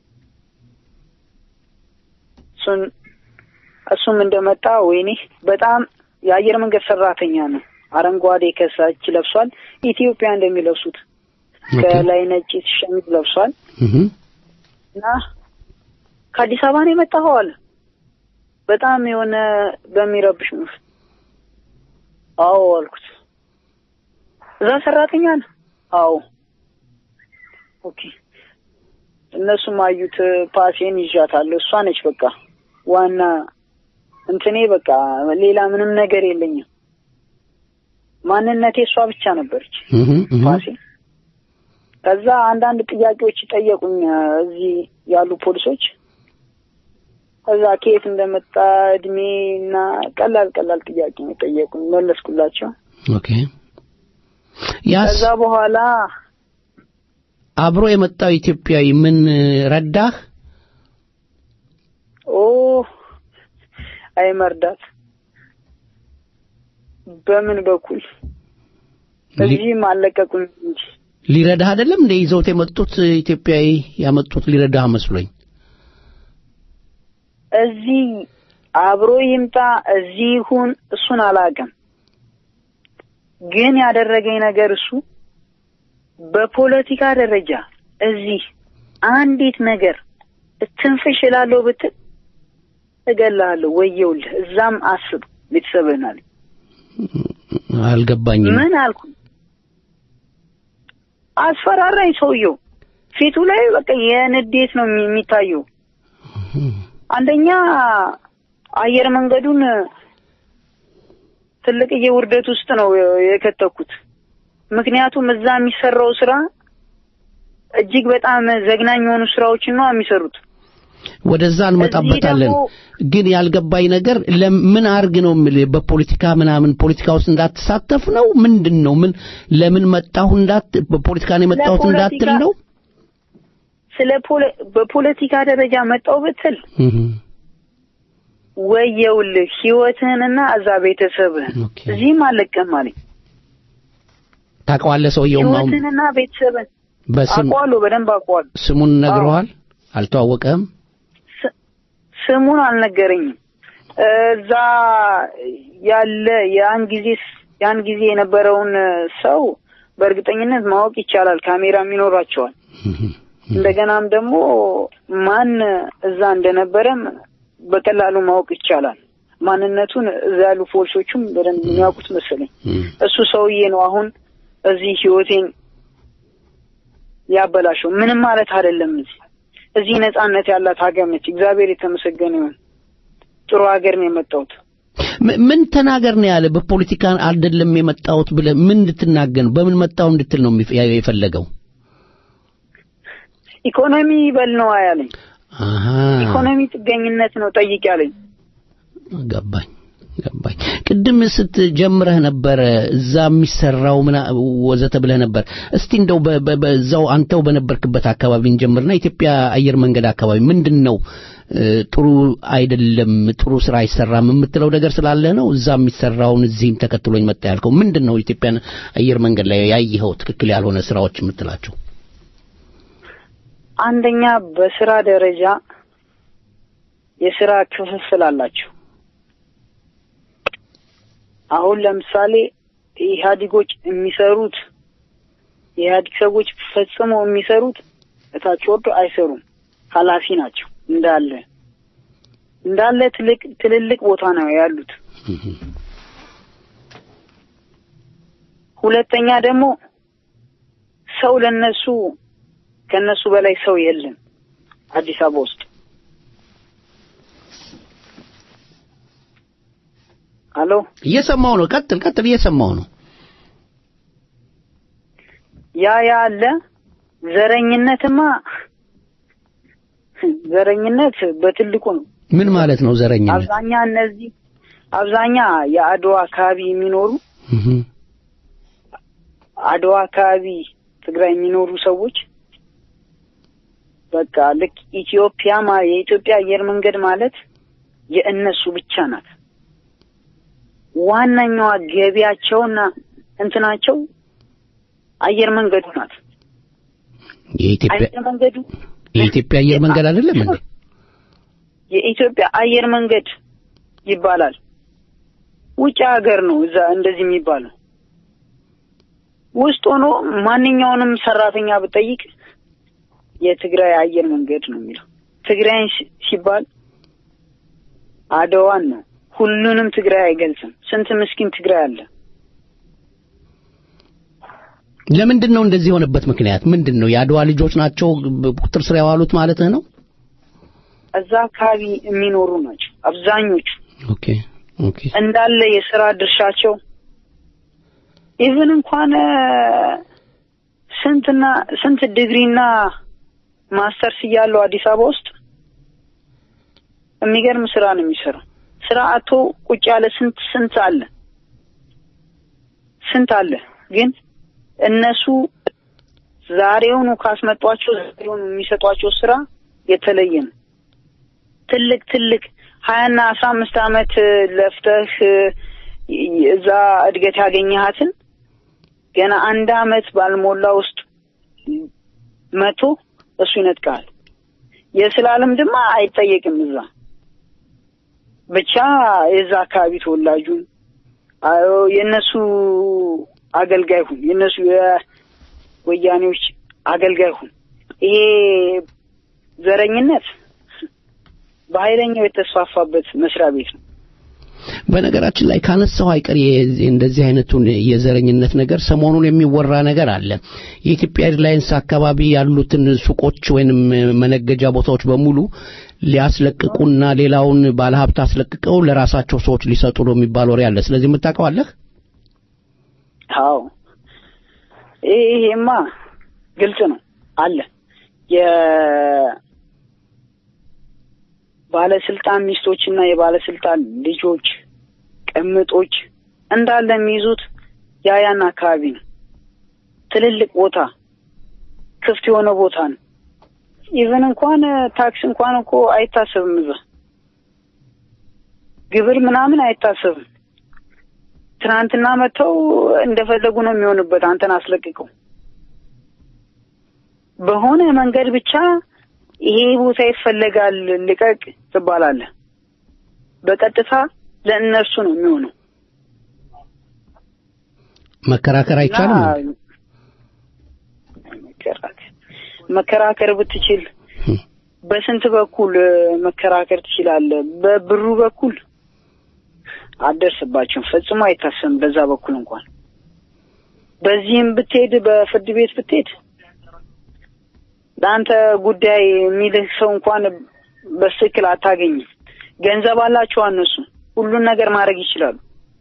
እሱም እንደመጣ ወይኔ በጣም የአየር መንገድ ሰራተኛ ነው። አረንጓዴ ከሳች ለብሷል፣ ኢትዮጵያ እንደሚለብሱት ከላይ ነጭ ሸሚዝ ለብሷል። እና ከአዲስ አበባ ነው የመጣው አለ። በጣም የሆነ በሚረብሽ ነው። አዎ አልኩት። እዛ ሰራተኛ ነው? አዎ። ኦኬ። እነሱም አዩት። ፓሴን ይዣታለሁ። እሷ ነች በቃ ዋና እንትኔ፣ በቃ ሌላ ምንም ነገር የለኝም። ማንነቴ እሷ ብቻ ነበረች ፓሴ። ከዛ አንዳንድ ጥያቄዎች ጠየቁኝ እዚህ ያሉ ፖሊሶች። ከዛ ከየት እንደመጣ እድሜና ቀላል ጥያቄ ነው ጠየቁኝ። መለስኩላቸው። ኦኬ። ከዛ በኋላ አብሮ የመጣው ኢትዮጵያዊ ምን ረዳህ? አይ መርዳት በምን በኩል እዚህ ማለቀቁኝ እንጂ ሊረዳህ አይደለም እንደ ይዘውት የመጡት ኢትዮጵያዊ ያመጡት ሊረዳህ መስሎኝ። እዚህ አብሮ ይምጣ እዚህ ይሁን እሱን አላውቅም፣ ግን ያደረገኝ ነገር እሱ በፖለቲካ ደረጃ እዚህ አንዲት ነገር እትንፍሽ እላለሁ ብትል እገላለሁ ወየውልህ፣ እዛም አስብ ቤተሰብህን አለኝ። አልገባኝም። ምን አልኩ? አስፈራራኝ ሰውየው። ፊቱ ላይ በቃ የንዴት ነው የሚታየው። አንደኛ አየር መንገዱን ትልቅ የውርደት ውስጥ ነው የከተኩት። ምክንያቱም እዛ የሚሰራው ስራ እጅግ በጣም ዘግናኝ የሆኑ ስራዎችን ነው የሚሰሩት። ወደዛ እንመጣበታለን። ግን ያልገባኝ ነገር ለምን አርግ ነው የሚል በፖለቲካ ምናምን ፖለቲካ ውስጥ እንዳትሳተፍ ነው ምንድነው? ምን ለምን መጣሁ በፖለቲካ ነው የመጣሁት እንዳትል ነው? በፖለቲካ ደረጃ መጣው ብትል ወየውልህ ህይወትህንና እዛ ቤተሰብህን እዚህም አለቀም ማለት ታውቀዋለህ። ሰውየው ህይወትህንና ቤተሰብህን አውቀዋለሁ፣ በደንብ አውቀዋለሁ። ስሙን ነግረዋል? አልተዋወቀም? ስሙን አልነገረኝም። እዛ ያለ ያን ጊዜ የነበረውን ሰው በእርግጠኝነት ማወቅ ይቻላል፣ ካሜራም ይኖራቸዋል። እንደገናም ደግሞ ማን እዛ እንደነበረም በቀላሉ ማወቅ ይቻላል። ማንነቱን እዛ ያሉ ፖሊሶቹም በደንብ የሚያውቁት መሰለኝ። እሱ ሰውዬ ነው አሁን እዚህ ህይወቴን ያበላሸው። ምንም ማለት አይደለም። እዚህ ነጻነት ያላት ሀገር ነች። እግዚአብሔር የተመሰገነ ይሁን። ጥሩ ሀገር ነው የመጣሁት። ምን ተናገር ነው ያለ? በፖለቲካ አይደለም የመጣሁት ብለ ምን እንድትናገር በምን መጣው እንድትል ነው የፈለገው? ኢኮኖሚ በል ነው ያለኝ። ኢኮኖሚ ጥገኝነት ነው ጠይቅ ያለኝ። ገባኝ። ገባኝ ቅድም ስትጀምረህ ነበር እዛ የሚሰራው ወዘተ ብለህ ነበር እስቲ እንደው በዛው አንተው በነበርክበት አካባቢ እንጀምርና ኢትዮጵያ አየር መንገድ አካባቢ ምንድነው ጥሩ አይደለም ጥሩ ስራ አይሰራም የምትለው ነገር ስላለ ነው እዛ የሚሰራውን እዚህም ተከትሎኝ መጣ ያልከው ምንድነው ኢትዮጵያን አየር መንገድ ላይ ያየኸው ትክክል ያልሆነ ስራዎች የምትላቸው አንደኛ በስራ ደረጃ የስራ ክፍፍል አላቸው አሁን ለምሳሌ ኢህአዲጎች የሚሰሩት የኢህአዲግ ሰዎች ፈጽመው የሚሰሩት እታች ወርዶ አይሰሩም ኃላፊ ናቸው እንዳለ ትልልቅ ቦታ ነው ያሉት ሁለተኛ ደግሞ ሰው ለነሱ ከነሱ በላይ ሰው የለም አዲስ አበባ ውስጥ አሎ እየሰማው ነው ቀጥል እየሰማው ነው ያ አለ ዘረኝነት በትልቁ ነው ምን ማለት ነው ዘረኝነት አብዛኛ የአድዋ አካባቢ የሚኖሩ አድዋ አካባቢ ትግራይ የሚኖሩ ሰዎች በቃ ልክ የኢትዮጵያ አየር መንገድ ማለት የእነሱ ብቻ ናት ዋናኛው ገቢያቸውና እንትናቸው አየር መንገዱ ናት የኢትዮጵያ አየር መንገድ አይደለም እንዴ የኢትዮጵያ አየር መንገድ ይባላል ውጭ ሀገር ነው እዛ እንደዚህ የሚባለው ውስጥ ሆኖ ማንኛውንም ሰራተኛ ብጠይቅ የትግራይ አየር መንገድ ነው የሚለው ትግራይ ሲባል አድዋን ነው ሁሉንም ትግራይ አይገልጽም ስንት ምስኪን ትግራይ አለ ለምንድን ነው እንደዚህ የሆነበት ምክንያት ምንድነው የአድዋ ልጆች ናቸው ቁጥር ስራ ያዋሉት ማለት ነው እዛ አካባቢ የሚኖሩ ናቸው አብዛኞቹ ኦኬ እንዳለ የሥራ ድርሻቸው ኢቭን እንኳን ስንት ዲግሪና ማስተርስ ያለው አዲስ አበባ ውስጥ የሚገርም ስራ ነው የሚሰራው ስራ አቶ ቁጭ ያለ ስንት አለ ግን እነሱ ዛሬውኑ ካስመጧቸው ዛሬውኑ የሚሰጧቸው ስራ የተለየ ነው ትልቅ 20 እና 15 አመት ለፍተህ እዛ እድገት ያገኘሃትን ገና አንድ አመት ባልሞላ ውስጥ መቶ እሱ ይነጥቃል የስላለም ድማ አይጠየቅም እዛ ብቻ የዛ አካባቢ ተወላጁ የነሱ አገልጋይ ሁን የነሱ የወያኔዎች አገልጋይ ሁን ይሄ ዘረኝነት በኃይለኛው የተስፋፋበት መስሪያ ቤት ነው በነገራችን ላይ ካነሳው አይቀር እንደዚህ አይነቱን የዘረኝነት ነገር ሰሞኑን የሚወራ ነገር አለ የኢትዮጵያ ኤርላይንስ አካባቢ ያሉትን ሱቆች ወይንም መነገጃ ቦታዎች በሙሉ ሊያስለቅቁና ሌላውን ባለሀብት አስለቅቀው ለራሳቸው ሰዎች ሊሰጡ ነው የሚባል ወሬ አለ ስለዚህ የምታውቀው አለ አዎ ይሄማ ግልጽ ነው አለ ባለስልጣን ሚስቶችና የባለስልጣን ልጆች ቅምጦች እንዳለ የሚይዙት ያያን አካባቢ ነው ትልልቅ ቦታ ክፍት የሆነ ቦታ ነው ኢቭን እንኳን ታክስ እንኳን እኮ አይታሰብም እዛ ግብር ምናምን አይታሰብም ትናንትና መተው እንደፈለጉ ነው የሚሆንበት አንተን አስለቅቀው በሆነ መንገድ ብቻ ይሄ ቦታ ይፈልጋል ልቀቅ ትባላለህ በቀጥታ ለእነርሱ ነው የሚሆነው መከራከር አይቻልም መከራከር ብትችል በስንት በኩል መከራከር ትችላለህ በብሩ በኩል አደርስባቸው ፈጽሞ አይታሰብም በዛ በኩል እንኳን በዚህም ብትሄድ በፍርድ ቤት ብትሄድ ዳንተ ጉዳይ የሚልህ ሰው እንኳን በስክል አታገኝም ገንዘብ አላቸው እነሱ ሁሉን ነገር ማድረግ ይችላሉ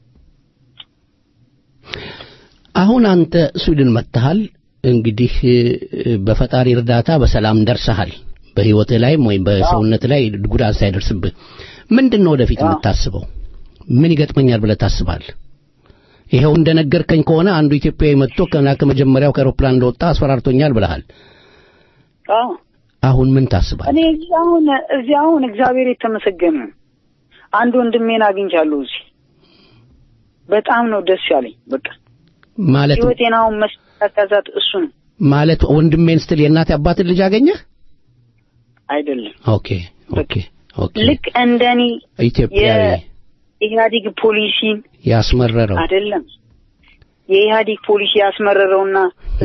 አሁን አንተ ስዊድን መጥተሃል እንግዲህ በፈጣሪ እርዳታ በሰላም ደርሰሃል በህይወት ላይ ወይ በሰውነት ላይ ጉዳት ሳይደርስብህ ምንድነው ወደፊት የምታስበው ምን ይገጥመኛል ብለህ ታስባለህ? ይሄው እንደነገርከኝ ከሆነ አንዱ ኢትዮጵያዊ መጥቶ ከመጀመሪያው ከአውሮፕላን እንደወጣ አስፈራርቶኛል ብለሃል። አዎ አሁን ምን ታስባለህ? እኔ እዚህ አሁን እግዚአብሔር የተመሰገነ አንድ ወንድሜን አግኝቻለሁ እዚህ በጣም ነው ደስ ያለኝ። በቃ ማለት ህይወቴናው መስጠት እሱ ነው ማለት ወንድሜን ስትል የእናት አባትን ልጅ አገኘህ? አይደለም። ኦኬ ልክ እንደኔ ኢትዮጵያዊ የኢህአዴግ ፖሊሲ ያስመረረው አይደለም የኢህአዴግ ፖሊሲ ያስመረረውና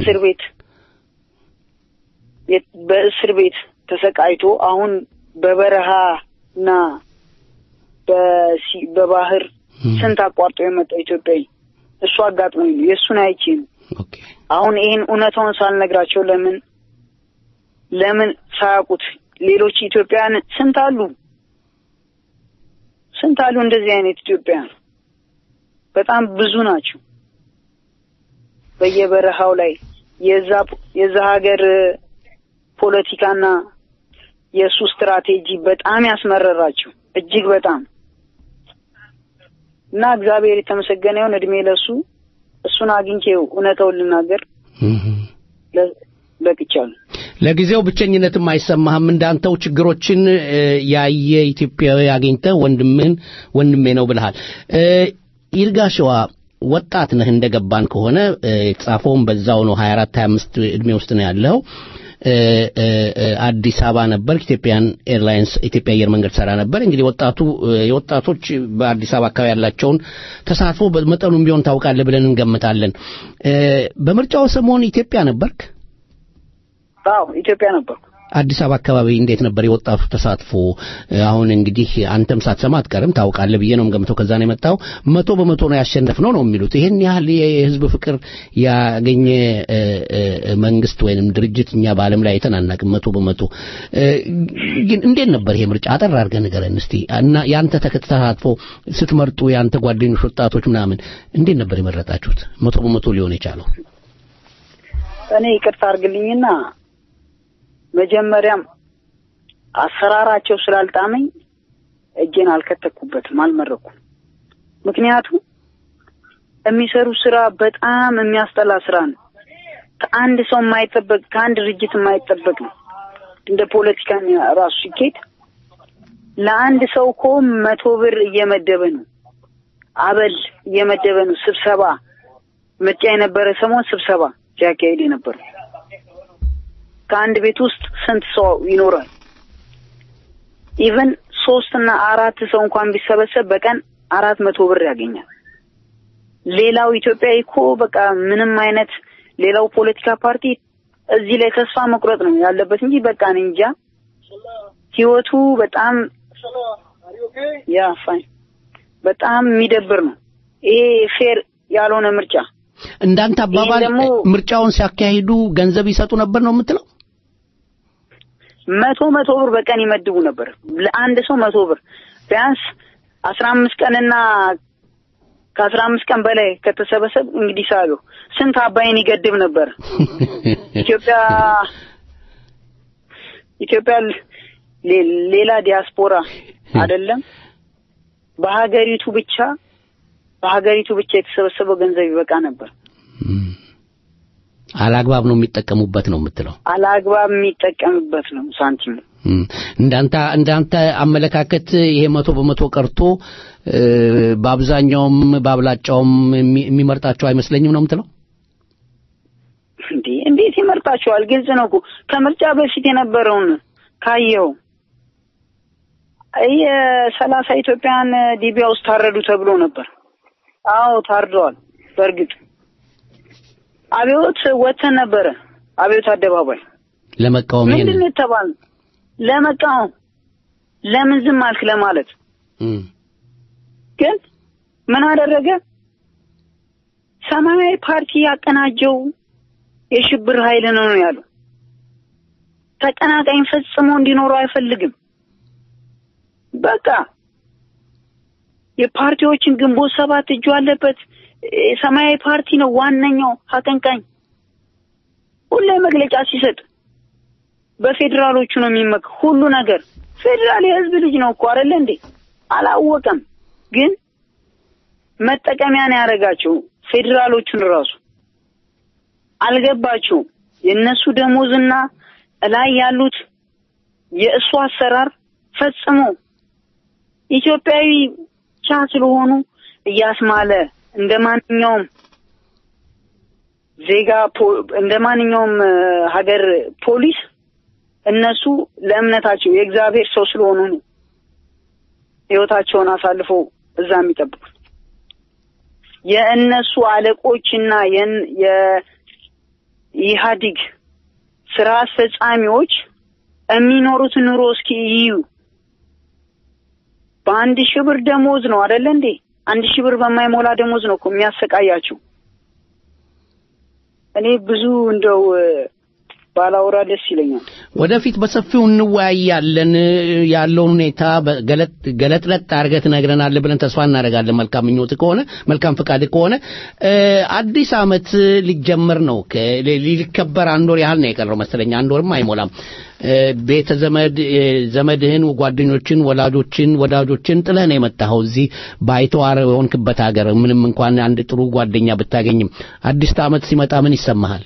በእስር ቤት ተሰቃይቶ አሁን በበረሃና በባህር ስንት አቋርጦ የመጣ ኢትዮጵያዊ እሱ አጋጥሞኝ የሱን አይቼ ነው። አሁን ይሄን እውነታውን ሳልነግራቸው ለምን ሳያውቁት ሌሎች ኢትዮጵያውያን ስንት አሉ እንደዚህ አይነት ኢትዮጵያውያን በጣም ብዙ ናቸው። በየበረሃው ላይ የዛ ሀገር ፖለቲካና የሱ ስትራቴጂ በጣም ያስመረራቸው እጅግ በጣም እና እግዚአብሔር የተመሰገነ ይሁን እድሜ ለሱ እሱን አግኝቼው እውነታውን ልናገር በቅቻለሁ። ለጊዜው ብቸኝነትም አይሰማህም? እንዳንተው ችግሮችን ያየ ኢትዮጵያዊ አግኝተህ ወንድሜ ነው ብለሃል። ይርጋሸዋ ወጣት ነህ እንደገባን ከሆነ የተጻፈውም በዛው ነው 24 25 እድሜ ውስጥ ነው ያለው። አዲስ አበባ ነበር ኢትዮጵያን ኤርላይንስ ኢትዮጵያ አየር መንገድ ሰራ ነበር። እንግዲህ የወጣቶች በአዲስ አበባ አካባቢ ያላቸውን ተሳትፎ በመጠኑም ቢሆን ታውቃለህ ብለን እንገምታለን። በምርጫው ሰሞን ኢትዮጵያ ነበርክ? አዎ ኢትዮጵያ ነበርኩ። አዲስ አበባ አካባቢ እንዴት ነበር የወጣቱ ተሳትፎ? አሁን እንግዲህ አንተም ሳትሰማ አትቀርም ታውቃለህ ብዬ ነው ገምተው ከዛ ነው የመጣው 100% ነው ያሸነፍነው ነው የሚሉት። ይሄን ያህል የህዝብ ፍቅር ያገኘ መንግስት ወይንም ድርጅት እኛ በዓለም ላይ አይተናናቅም 100%። ግን እንዴት ነበር ይሄ ምርጫ? አጠር አድርገህ ንገረን እስቲ። እና ያንተ ተሳትፎ ስትመርጡ ያንተ ጓደኞች ወጣቶች ምናምን እንዴት ነበር የመረጣችሁት 100% ሊሆን የቻለው? እኔ ይቅርታ አድርግልኝና መጀመሪያም አሰራራቸው ስላልጣመኝ እጄን አልከተኩበትም አልመረኩም። ምክንያቱም የሚሰሩ ስራ በጣም የሚያስጠላ ስራ ነው። ከአንድ ሰው የማይጠበቅ ከአንድ ድርጅት የማይጠበቅ ነው። እንደ ፖለቲካ ራሱ ሲኬድ ለአንድ ሰው እኮ 100 ብር እየመደበ ነው፣ አበል እየመደበ ነው። ስብሰባ ምርጫ የነበረ ሰሞን ስብሰባ ሲያካሂድ ነበር። ከአንድ ቤት ውስጥ ስንት ሰው ይኖራል? ኢቭን 3 እና 4 ሰው እንኳን ቢሰበሰብ በቀን 400 ብር ያገኛል። ሌላው ኢትዮጵያዊ እኮ በቃ ምንም አይነት ሌላው ፖለቲካ ፓርቲ እዚህ ላይ ተስፋ መቁረጥ ነው ያለበት እንጂ በቃ እንጃ ህይወቱ በጣም በጣም የሚደብር ነው። ይሄ ፌር ያልሆነ ምርጫ። እንዳንተ አባባል ምርጫውን ሲያካሂዱ ገንዘብ ይሰጡ ነበር ነው የምትለው? 100 ብር በቀን ይመድቡ ነበር ለአንድ ሰው 100 ብር ቢያንስ 15 ቀንና ከ15 ቀን በላይ ከተሰበሰብ እንግዲህ ሳሉ ስንት አባይን ይገድብ ነበር። ኢትዮጵያ ሌላ ዲያስፖራ አይደለም በሀገሪቱ ብቻ የተሰበሰበው ገንዘብ ይበቃ ነበር። አላግባብ ነው የሚጠቀሙበት ነው የምትለው? አላግባብ የሚጠቀሙበት ነው ሳንቲም። እንዳንተ አመለካከት ይሄ 100% ቀርቶ በአብዛኛውም ባብላጫውም የሚመርጣቸው አይመስለኝም ነው የምትለው? እንዴት ይመርጣቸዋል? ግልጽ ነው እኮ ከምርጫ በፊት የነበረውን ካየው የ30 ኢትዮጵያን ሊቢያ ውስጥ ታረዱ ተብሎ ነበር። አዎ ታርደዋል። በእርግጥ አብዮት ወጥተን ነበረ። አብዮት አደባባይ ለመቃወም ምንድን ተባል? ለመቃወም ለምን ዝም አልክ ለማለት። ግን ምን አደረገ? ሰማያዊ ፓርቲ ያቀናጀው የሽብር ኃይል ነው ያለው። ተቀናቃኝ ፈጽሞ እንዲኖር አይፈልግም። በቃ የፓርቲዎችን ግንቦት 7 እጁ አለበት። ሰማያዊ ፓርቲ ነው ዋነኛው አቀንቃኝ። ሁሉ መግለጫ ሲሰጥ በፌደራሎቹ ነው የሚመክ ሁሉ ነገር። ፌደራል የህዝብ ልጅ ነው እኮ አይደል እንዴ? አላወቀም። ግን መጠቀሚያ ነው ያደረጋቸው ፌደራሎቹን ራሱ አልገባቸው የነሱ ደሞዝና ላይ ያሉት የእሱ አሰራር ፈጽሞ ኢትዮጵያዊ ብቻ ስለሆኑ እያስማለ እንደማንኛውም ዜጋ እንደማንኛውም ሀገር ፖሊስ እነሱ ለእምነታቸው የእግዚአብሔር ሰው ስለሆኑ ነው ህይወታቸውን አሳልፈው እዛ የሚጠብቁት የእነሱ አለቆችና የኢህአዲግ ስራ አስፈጻሚዎች የሚኖሩት ኑሮ እስኪ ይዩ በአንድ ሺህ ብር ደሞዝ ነው አይደል እንዴ 1000 ብር በማይሞላ ደሞዝ ነው የሚያሰቃያቸው እኔ ብዙ እንደው ባላውራ ደስ ይለኛል ወደፊት በሰፊው እንወያያለን ያለውን ሁኔታ ገለጥለጥ አድርገህ ትነግረናለህ ብለን ተስፋ እናደርጋለን መልካም ምኞት ከሆነ መልካም ፍቃድ ከሆነ አዲስ አመት ሊጀመር ነው ሊከበር አንድ ወር ያህል ነው የቀረው መሰለኝ አንድ ወርም አይሞላም ቤተ ዘመድህን ጓደኞችን ወዳጆችን ጥለህ ነው የመጣኸው እዚህ ባይተዋር ሆንክበት ሀገር ምንም እንኳን አንድ ጥሩ ጓደኛ ብታገኝም አዲስ አመት ሲመጣ ምን ይሰማሃል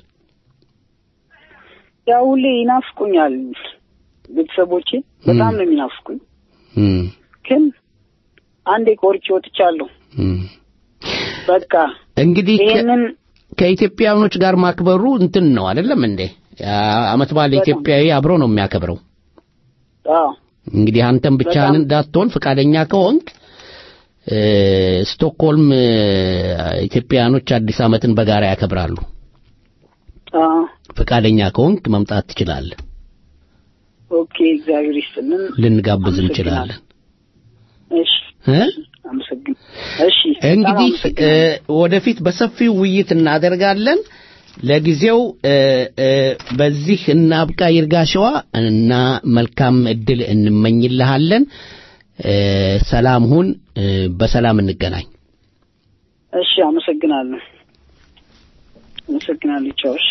ያው ሁሌ ይናፍቁኛል ቤተሰቦቼ በጣም ነው የሚናፍቁኝ ግን አንዴ ቆርጬ ወጥቻለሁ በቃ እንግዲህ ከኢትዮጵያኖች ጋር ማክበሩ እንትን ነው አይደለም እንዴ አመት በዓል ኢትዮጵያዊ አብሮ ነው የሚያከብረው አዎ እንግዲህ አንተም ብቻህን እንዳትሆን ፍቃደኛ ከሆንክ ስቶክሆልም ኢትዮጵያኖች አዲስ አመትን በጋራ ያከብራሉ ፍቃደኛ ከሆንክ መምጣት ትችላለህ ኦኬ እግዚአብሔር ይስጥልን ልንጋብዝ እንችላለን እሺ አመሰግናለሁ እሺ እንግዲህ ወደፊት በሰፊው ውይይት እናደርጋለን ለጊዜው በዚህ እናብቃ ይርጋሸዋ እና መልካም እድል እንመኝልሃለን ሰላም ሁን በሰላም እንገናኝ እሺ አመሰግናለሁ ቻውሽ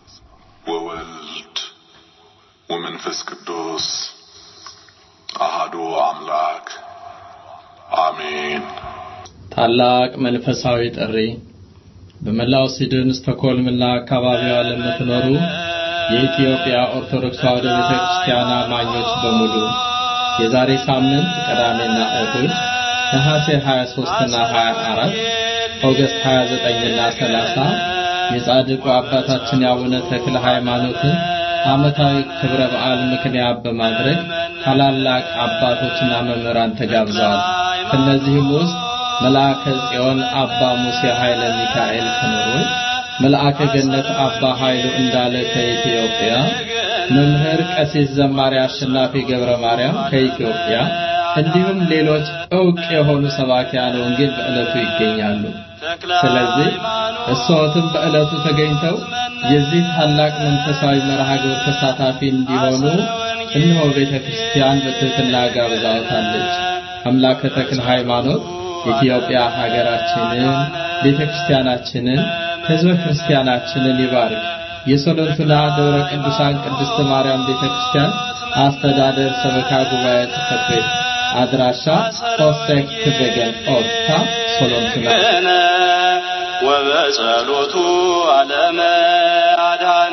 ወወልድ ወመንፈስ ቅዱስ አሐዱ አምላክ አሜን ታላቅ መንፈሳዊ ጥሪ በመላው ስዊድን ስቶክሆልምና አካባቢዋ ለምትኖሩ የኢትዮጵያ ኦርቶዶክስ ተዋሕዶ ቤተክርስቲያን አማኞች በሙሉ የዛሬ ሳምንት ቅዳሜና እሁድ ነሐሴ 23 እና 24 ኦገስት 29 እና 30 የጻድቁ አባታችን ያቡነ ተክለ ሃይማኖትን ዓመታዊ ክብረ በዓል ምክንያት በማድረግ ታላላቅ አባቶችና መምህራን ተጋብዘዋል ከነዚህም ውስጥ መልአከ ጽዮን አባ ሙሴ ኃይለ ሚካኤል ከኖርዌይ መልአከ ገነት አባ ኃይሉ እንዳለ ከኢትዮጵያ መምህር ቀሲስ ዘማሪ አሸናፊ ገብረ ማርያም ከኢትዮጵያ እንዲሁም ሌሎች ዕውቅ የሆኑ ሰባኪያነ ወንጌል በዕለቱ ይገኛሉ ስለዚህ እሷዎትም በዕለቱ ተገኝተው የዚህ ታላቅ መንፈሳዊ መርሃ ግብር ተሳታፊ እንዲሆኑ እነሆ ቤተክርስቲያን በትህትና ጋብዛዎታለች አምላከ ተክለ ሃይማኖት ኢትዮጵያ ሀገራችንን ቤተክርስቲያናችንን ሕዝበ ክርስቲያናችንን ይባርክ የሶሎንቱና ደብረ ቅዱሳን ቅድስት ማርያም ቤተክርስቲያን አስተዳደር ሰበካ ጉባኤ ጽሕፈት ቤት አድራሻ ኦስቴክ ትበገን ኦታ ሶሎንቱና ወበጸሎቱ ዓለመ አዳነ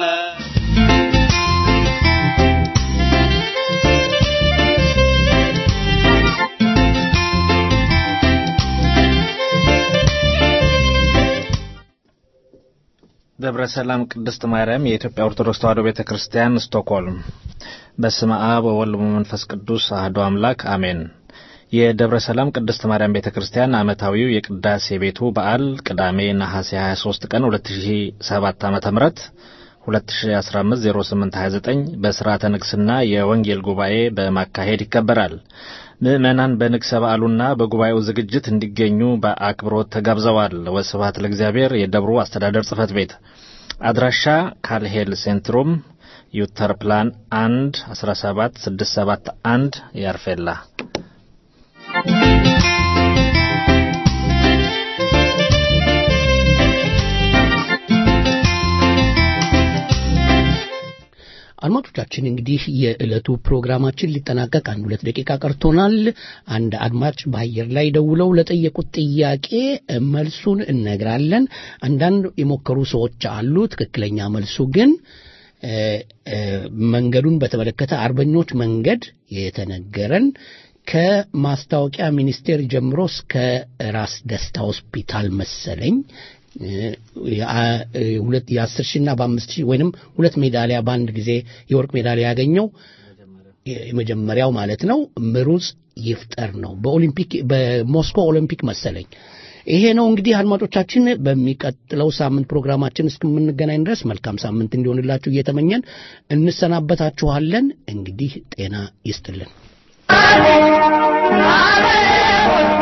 ደብረ ሰላም ቅድስት ማርያም የኢትዮጵያ ኦርቶዶክስ ተዋሕዶ ቤተክርስቲያን ስቶክሆልም በስመ አብ ወወልድ ወመንፈስ ቅዱስ አሐዱ አምላክ አሜን የደብረ ሰላም ቅድስት ማርያም ቤተክርስቲያን ዓመታዊው የቅዳሴ ቤቱ በዓል ቅዳሜ ነሐሴ 23 ቀን 2007 ዓ.ም 2015-08-29 በሥርዓተ ንግሥና የወንጌል ጉባኤ በማካሄድ ይከበራል። ምዕመናን በንግሥ በዓሉና በጉባኤው ዝግጅት እንዲገኙ በአክብሮት ተጋብዘዋል። ወስብሐት ለእግዚአብሔር። የደብሩ አስተዳደር ጽሕፈት ቤት አድራሻ ካልሄል ሴንትሩም ዩተር ፕላን 1 17671 ያርፌላ። አድማጮች አድማጮቻችን እንግዲህ የዕለቱ ፕሮግራማችን ሊጠናቀቅ 1-2 ደቂቃ ቀርቶናል። አንድ አድማጭ በአየር ላይ ደውለው ለጠየቁት ጥያቄ መልሱን እነግራለን። አንዳንድ የሞከሩ ሰዎች አሉ። ትክክለኛ መልሱ ግን መንገዱን በተመለከተ አርበኞች መንገድ የተነገረን ከማስታወቂያ ሚኒስቴር ጀምሮ እስከ ራስ ደስታ ሆስፒታል መሰለኝ የ10 ሺና በ5 ወይንም 2 ሜዳሊያ በአንድ ጊዜ የወርቅ ሜዳሊያ ያገኘው የመጀመሪያው ማለት ነው ምሩጽ ይፍጠር ነው በኦሊምፒክ በሞስኮ ኦሊምፒክ መሰለኝ። ይሄ ነው እንግዲህ አድማጮቻችን በሚቀጥለው ሳምንት ፕሮግራማችን እስከምንገናኝ ድረስ መልካም ሳምንት እንዲሆንላችሁ እየተመኘን እንሰናበታችኋለን። እንግዲህ ጤና ይስጥልን።